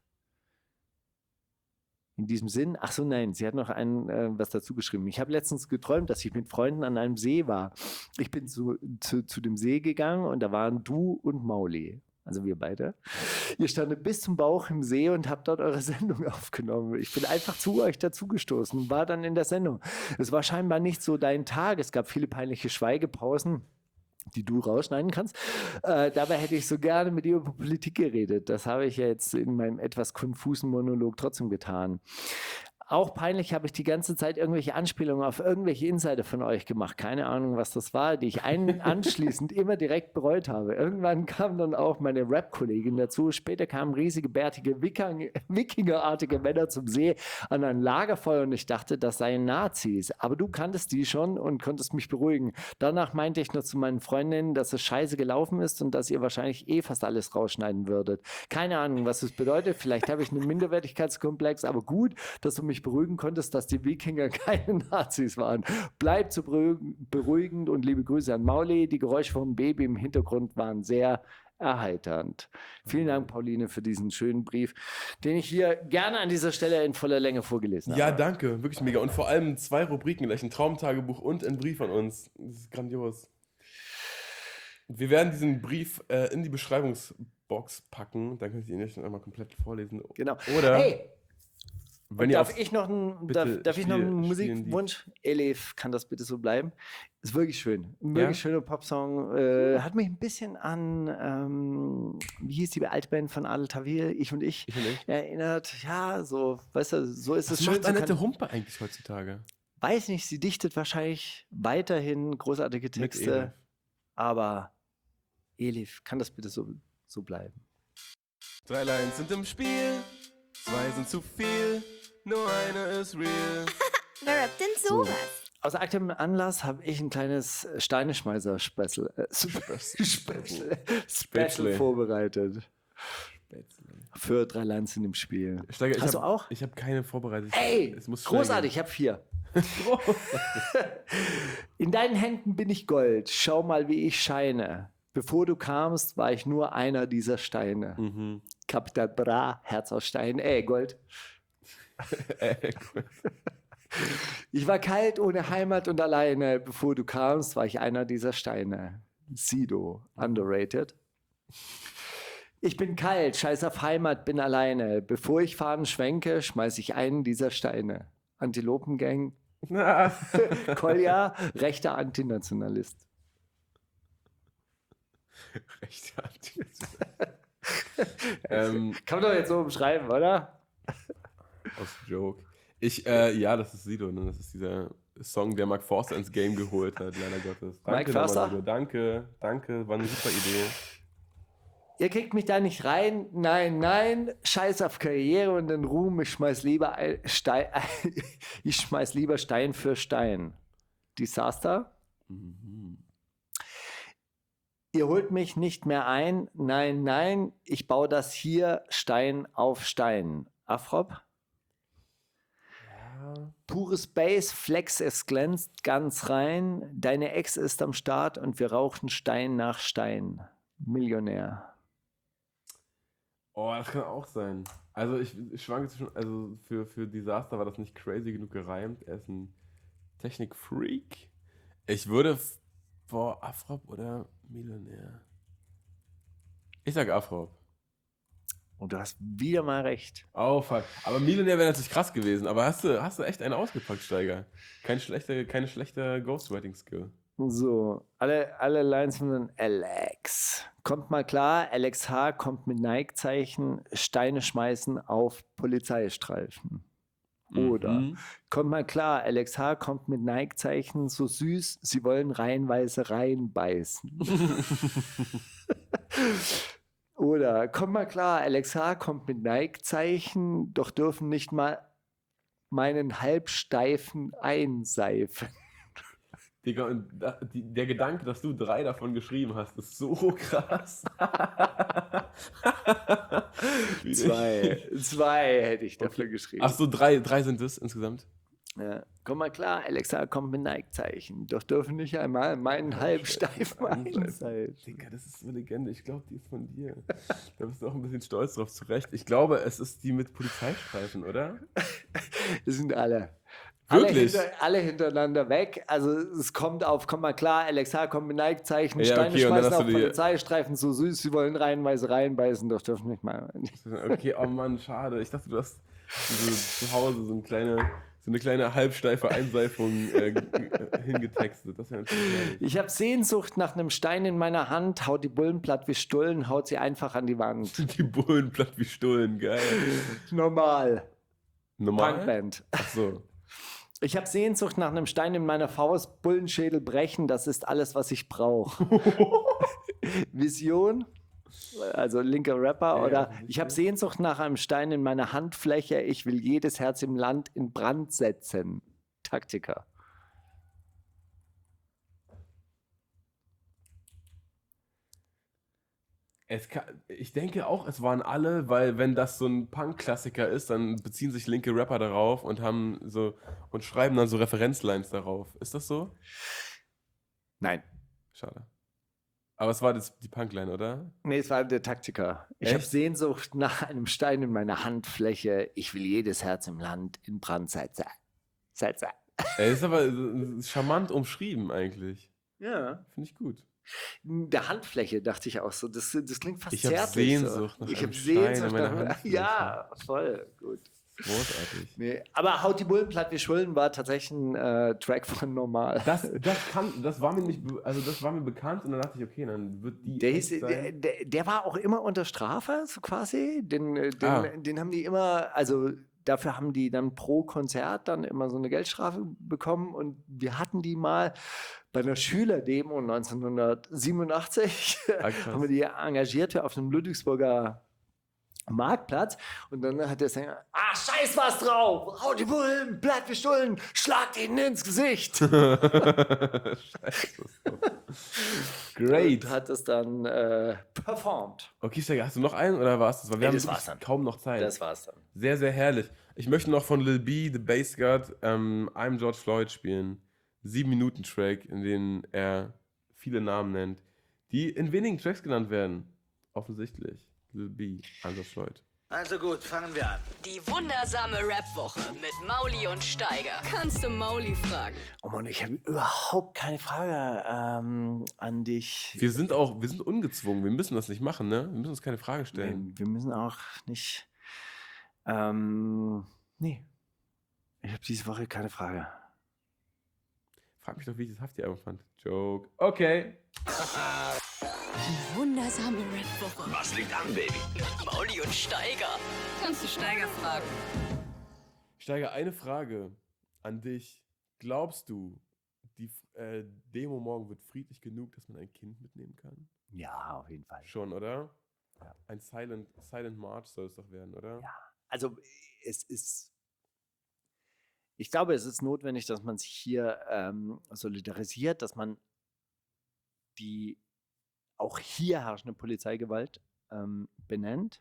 In diesem Sinn, ach so nein, sie hat noch ein, äh, was dazu geschrieben. Ich habe letztens geträumt, dass ich mit Freunden an einem See war. Ich bin zu, zu, zu dem See gegangen und da waren du und Mauli, also wir beide. Ihr standet bis zum Bauch im See und habt dort eure Sendung aufgenommen. Ich bin einfach zu euch dazugestoßen und war dann in der Sendung. Es war scheinbar nicht so dein Tag. Es gab viele peinliche Schweigepausen, die du rausschneiden kannst. Äh, dabei hätte ich so gerne mit dir über Politik geredet. Das habe ich ja jetzt in meinem etwas konfusen Monolog trotzdem getan. Auch peinlich habe ich die ganze Zeit irgendwelche Anspielungen auf irgendwelche Insider von euch gemacht. Keine Ahnung, was das war, die ich ein anschließend immer direkt bereut habe. Irgendwann kam dann auch meine Rap-Kollegin dazu. Später kamen riesige, bärtige, Wiking- Wikingerartige Männer zum See an ein Lagerfeuer und ich dachte, das seien Nazis. Aber du kanntest die schon und konntest mich beruhigen. Danach meinte ich nur zu meinen Freundinnen, dass es scheiße gelaufen ist und dass ihr wahrscheinlich eh fast alles rausschneiden würdet. Keine Ahnung, was es bedeutet. Vielleicht habe ich einen Minderwertigkeitskomplex, aber gut, dass du mich beruhigen konntest, dass die Wikinger keine Nazis waren. Bleib zu beruhigend und liebe Grüße an Mauli. Die Geräusche vom Baby im Hintergrund waren sehr erheiternd. Vielen Dank, Pauline, für diesen schönen Brief, den ich hier gerne an dieser Stelle in voller Länge vorgelesen Ja, habe. danke, wirklich mega. Und vor allem zwei Rubriken, gleich ein Traumtagebuch und ein Brief von uns. Das ist grandios. Wir werden diesen Brief äh, in die Beschreibungsbox packen. Dann könnt ihr ihn euch dann einmal komplett vorlesen. Genau. Oder Hey, wenn und ihr darf auf- ich noch einen, bitte darf, darf ich noch einen spiel- spielen die- Musikwunsch? Elif, kann das bitte so bleiben? Ist wirklich schön. Ein wirklich Ja? schöner Popsong. Äh, hat mich ein bisschen an, ähm, wie hieß die alte Band von Adel Tawil, Ich und Ich, Ich und ich. erinnert. Ja, so, weißt du, so ist Was es schön. macht so Annette kann- Humpe eigentlich heutzutage? Weiß nicht, sie dichtet wahrscheinlich weiterhin großartige Mit Texte, Elif. aber Elif, kann das bitte so, so bleiben? Drei Lines sind im Spiel, zwei sind zu viel, nur eine ist real. Wer rappt denn sowas? Aus aktuellem Anlass habe ich ein kleines Steineschmeißer-Special äh, Special, Special, Special vorbereitet. Für drei Lines in dem Spiel. Steiger, ich Hast hab, du auch? Ich habe keine vorbereitet. Ey, Es muss schnell großartig, ich gehen. habe vier. In deinen Händen bin ich Gold, schau mal, wie ich scheine. Bevor du kamst, war ich nur einer dieser Steine. Mhm. Kapitan Bra, Herz aus Stein, ey, Gold. Äh, cool. Ich war kalt, ohne Heimat und alleine. Bevor du kamst, war ich einer dieser Steine. Sido, underrated. Ich bin kalt, scheiß auf Heimat, bin alleine. Bevor ich Fahnen schwenke, schmeiß ich einen dieser Steine. Antilopengang, Kolja, rechter Antinationalist. Recht. ähm, Kann man doch jetzt so umschreiben, oder? aus Joke. Ich, äh, ja, das ist Sido, ne? Das ist dieser Song, der Mark Forster ins Game geholt hat, leider Gottes. Danke, Mike Forster? nochmal, Sido. Danke, danke, war eine super Idee. Ihr kriegt mich da nicht rein. Nein, nein. Scheiß auf Karriere und den Ruhm. Ich schmeiß lieber ein Stein. Ich schmeiß lieber Stein für Stein. Disaster. Ihr holt mich nicht mehr ein. Nein, nein. Ich baue das hier Stein auf Stein. Afrop. Pures Bass, Flex, es glänzt ganz rein. Deine Ex ist am Start und wir rauchen Stein nach Stein. Millionär. Oh, das kann auch sein. Also ich, ich schwanke zwischen, also für, für Disaster war das nicht crazy genug gereimt. Er ist ein Technik-Freak. Ich würde, f- boah, Afrop oder Millionär? Ich sag Afrop. Und du hast wieder mal recht. Oh, fuck. Aber Millionär wäre natürlich krass gewesen. Aber hast du, hast du echt einen ausgepackt, Steiger? Kein schlechter, keine schlechter Ghostwriting-Skill. So, alle, alle Lines von den Alex. Kommt mal klar, Alex H. kommt mit Nike-Zeichen, Steine schmeißen auf Polizeistreifen. Oder, Mhm. kommt mal klar, Alex H. kommt mit Nike-Zeichen, so süß, sie wollen reihenweise reinbeißen. Oder, kommt mal klar, Alex H. kommt mit Nike-Zeichen, doch dürfen nicht mal meinen halbsteifen einseifen. Digga, und da, die, der Gedanke, dass du drei davon geschrieben hast, ist so krass. Wie Zwei, zwei hätte ich dafür geschrieben. Ach so, drei, drei sind es insgesamt. Ja. Komm mal klar, Alexa kommt mit Nike-Zeichen. Doch dürfen nicht einmal meinen halbsteifen einseifen. Digga, das ist so eine Legende. Ich glaube, die ist von dir. Da bist du auch ein bisschen stolz drauf, zu Recht. Ich glaube, es ist die mit Polizeistreifen, oder? Das sind alle. Wirklich? Alle, hinter, alle hintereinander weg. Also es kommt auf, komm mal klar, Alexa kommt mit Nike-Zeichen, Ja, Steine okay, und dann schmeißen hast auf du die- Polizeistreifen, so süß, sie wollen reihenweise reinbeißen, doch dürfen nicht mal. Okay, oh Mann, schade. Ich dachte, du hast so zu Hause so eine kleine, so eine kleine halbsteife Einseifung äh, g- äh, hingetextet. Das wäre natürlich herrlich. Ich habe Sehnsucht nach einem Stein in meiner Hand, haut die Bullen platt wie Stullen, haut sie einfach an die Wand. Die Bullen platt wie Stullen, geil. Normal. Normal? Punkband. Ach so. Ich habe Sehnsucht nach einem Stein in meiner Faust, Bullenschädel brechen, das ist alles, was ich brauche. Vision, also linker Rapper, Ja, oder offensichtlich. ich habe Sehnsucht nach einem Stein in meiner Handfläche, ich will jedes Herz im Land in Brand setzen. Taktiker. Es kann, ich denke auch, es waren alle, weil wenn das so ein Punk-Klassiker ist, dann beziehen sich linke Rapper darauf und haben so und schreiben dann so Referenzlines darauf. Ist das so? Nein. Schade. Aber es war das, die Punkline, oder? Nee, es war der Taktiker. Ich Echt? habe Sehnsucht nach einem Stein in meiner Handfläche, ich will jedes Herz im Land in Brand setzen. Setzen. Er ist aber äh, charmant umschrieben eigentlich. Ja. Finde ich gut. Der Handfläche dachte ich auch so. Das, das klingt fast Ich hab zärtlich. Sehnsucht so. nach Ich einem habe Stein Sehnsucht in meiner nach. Handfläche. Ja, voll gut. Großartig. Nee, aber Haut die Bullen platt wie Schulden war tatsächlich ein äh, Track von Normal. Das, das, kann, das, war mir nicht, be- also das war mir bekannt und dann dachte ich, okay, dann wird die. Der, echt hieß, sein. der, der, der war auch immer unter Strafe, so quasi. Den, äh, den, Ah. den haben die immer, also dafür haben die dann pro Konzert dann immer so eine Geldstrafe bekommen. Und wir hatten die mal bei einer Schülerdemo neunzehnhundertsiebenundachtzig, Ah, krass. haben wir die engagiert auf einem Ludwigsburger Marktplatz. Und dann hat der Sänger, ah, scheiß was drauf, haut die Bullen, bleibt wie Stullen, schlagt ihnen ins Gesicht. Scheiße. Great. Und hat es dann äh, performt. Okay, Steiger, hast du noch einen oder war es das? Weil wir Nee, haben das wirklich war's dann. kaum noch Zeit. Das war's dann. Sehr, sehr herrlich. Ich möchte noch von Lil B, The Bass God, ähm, I'm George Floyd spielen. Sieben Minuten Track, in dem er viele Namen nennt, die in wenigen Tracks genannt werden. Offensichtlich. Lil B, I'm George Floyd. Also gut, fangen wir an. Die wundersame Rap-Woche mit Mauli und Steiger. Kannst du Mauli fragen? Oh Mann, ich habe überhaupt keine Frage ähm, an dich. Wir sind auch, wir sind ungezwungen, wir müssen das nicht machen, ne? Wir müssen uns keine Frage stellen. Wir, wir müssen auch nicht. Ähm, nee. Ich habe diese Woche keine Frage. Frag mich doch, wie ich das Hafti-Album fand. Joke. Okay. Die wundersame Rap-Woche Was liegt an, Baby? mit Mauli und Steiger. Kannst du Steiger fragen? Steiger, eine Frage an dich. Glaubst du, die äh, Demo morgen wird friedlich genug, dass man ein Kind mitnehmen kann? Ja, auf jeden Fall. Schon, oder? Ja. Ein Silent, Silent March soll es doch werden, oder? Ja. Also es ist. Ich glaube, es ist notwendig, dass man sich hier ähm, solidarisiert, dass man die auch hier herrschende Polizeigewalt ähm, benennt.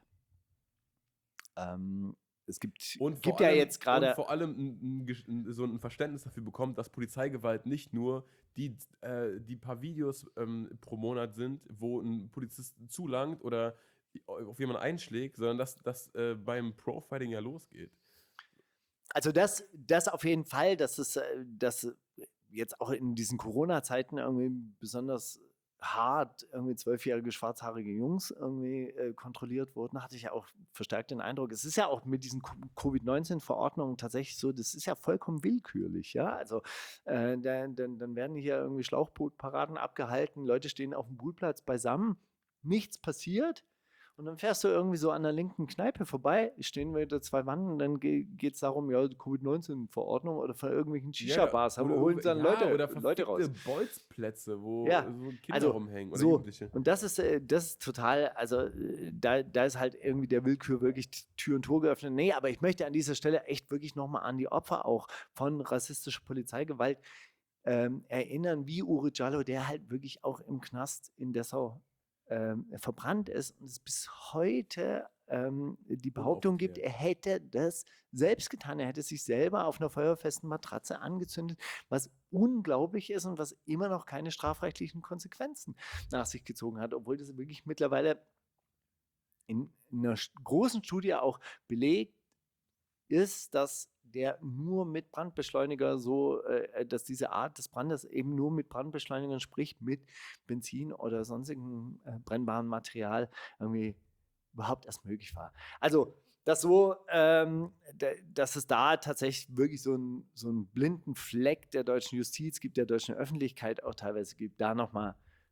Ähm, es gibt, Und vor gibt ja allem, jetzt gerade. und vor allem ein, ein, Gesch- ein, so ein Verständnis dafür bekommt, dass Polizeigewalt nicht nur die, äh, die paar Videos ähm, pro Monat sind, wo ein Polizist zulangt oder auf jemanden einschlägt, sondern dass das äh, beim Profiling ja losgeht. Also das, das auf jeden Fall, dass es äh, dass jetzt auch in diesen Corona-Zeiten irgendwie besonders hart irgendwie zwölfjährige schwarzhaarige Jungs irgendwie äh, kontrolliert wurden, hatte ich ja auch verstärkt den Eindruck. Es ist ja auch mit diesen Covid neunzehn Verordnungen tatsächlich so, das ist ja vollkommen willkürlich, ja. Also äh, dann, dann, dann werden hier irgendwie Schlauchbootparaden abgehalten, Leute stehen auf dem Poolplatz beisammen, nichts passiert. Und dann fährst du irgendwie so an der linken Kneipe vorbei, stehen wieder zwei Mann und dann ge geht es darum, ja, Covid neunzehn Verordnung oder von irgendwelchen Shisha-Bars, oder- holen sie dann ja, Leute, oder Leute raus. verfickte Bolzplätze, wo Ja, so Kinder also, rumhängen oder So, Jugendliche. und das ist, äh, das ist total, also äh, da, da ist halt irgendwie der Willkür wirklich t- Tür und Tor geöffnet. Nee, aber ich möchte an dieser Stelle echt wirklich nochmal an die Opfer auch von rassistischer Polizeigewalt ähm, erinnern, wie Uri Jallo, der halt wirklich auch im Knast in Dessau ähm, verbrannt ist und es bis heute ähm, die Behauptung gibt, er hätte das selbst getan. Er hätte sich selber auf einer feuerfesten Matratze angezündet, was unglaublich ist und was immer noch keine strafrechtlichen Konsequenzen nach sich gezogen hat, obwohl das wirklich mittlerweile in einer sch- großen Studie auch belegt ist, dass der nur mit Brandbeschleuniger so, äh, dass diese Art des Brandes eben nur mit Brandbeschleunigern, sprich mit Benzin oder sonstigem äh, brennbarem Material irgendwie überhaupt erst möglich war. Also, dass so, ähm, da- dass es da tatsächlich wirklich so, ein, so einen blinden Fleck der deutschen Justiz gibt, der deutschen Öffentlichkeit auch teilweise gibt, da nochmal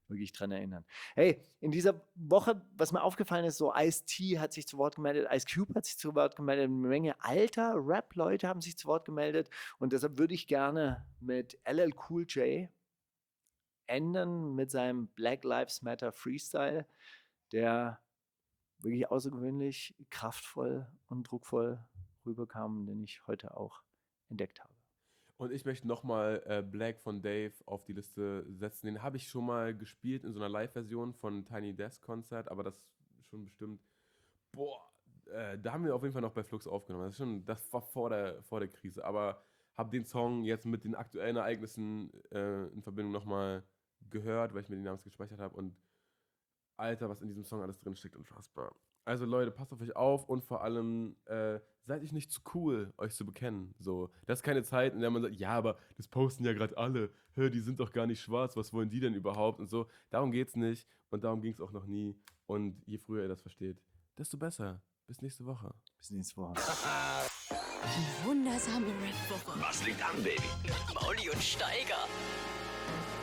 wirklich dran erinnern. Hey, in dieser Woche, was mir aufgefallen ist, so Ice-T hat sich zu Wort gemeldet, Ice Cube hat sich zu Wort gemeldet, eine Menge alter Rap-Leute haben sich zu Wort gemeldet und deshalb würde ich gerne mit L L Cool J enden mit seinem Black Lives Matter Freestyle, der wirklich außergewöhnlich kraftvoll und druckvoll rüberkam, den ich heute auch entdeckt habe. Und ich möchte nochmal äh, Black von Dave auf die Liste setzen. Den habe ich schon mal gespielt in so einer Live-Version von Tiny Desk Konzert, aber das schon bestimmt, boah, äh, da haben wir auf jeden Fall noch bei Flux aufgenommen. Das, ist schon, das war vor der, vor der Krise, aber habe den Song jetzt mit den aktuellen Ereignissen äh, in Verbindung nochmal gehört, weil ich mir den damals gespeichert habe und Alter, was in diesem Song alles drinsteckt, unfassbar. Also Leute, passt auf euch auf und vor allem äh, seid euch nicht zu cool, euch zu bekennen. So, das ist keine Zeit, in der man sagt, ja, aber das posten ja gerade alle. Hör, die sind doch gar nicht schwarz, was wollen die denn überhaupt? Und so, darum geht's nicht und darum ging es auch noch nie. Und je früher ihr das versteht, desto besser. Bis nächste Woche. Bis nächste Woche. Die wundersame Rap-Woche. Was liegt an, Baby? Mit Mauli und Steiger.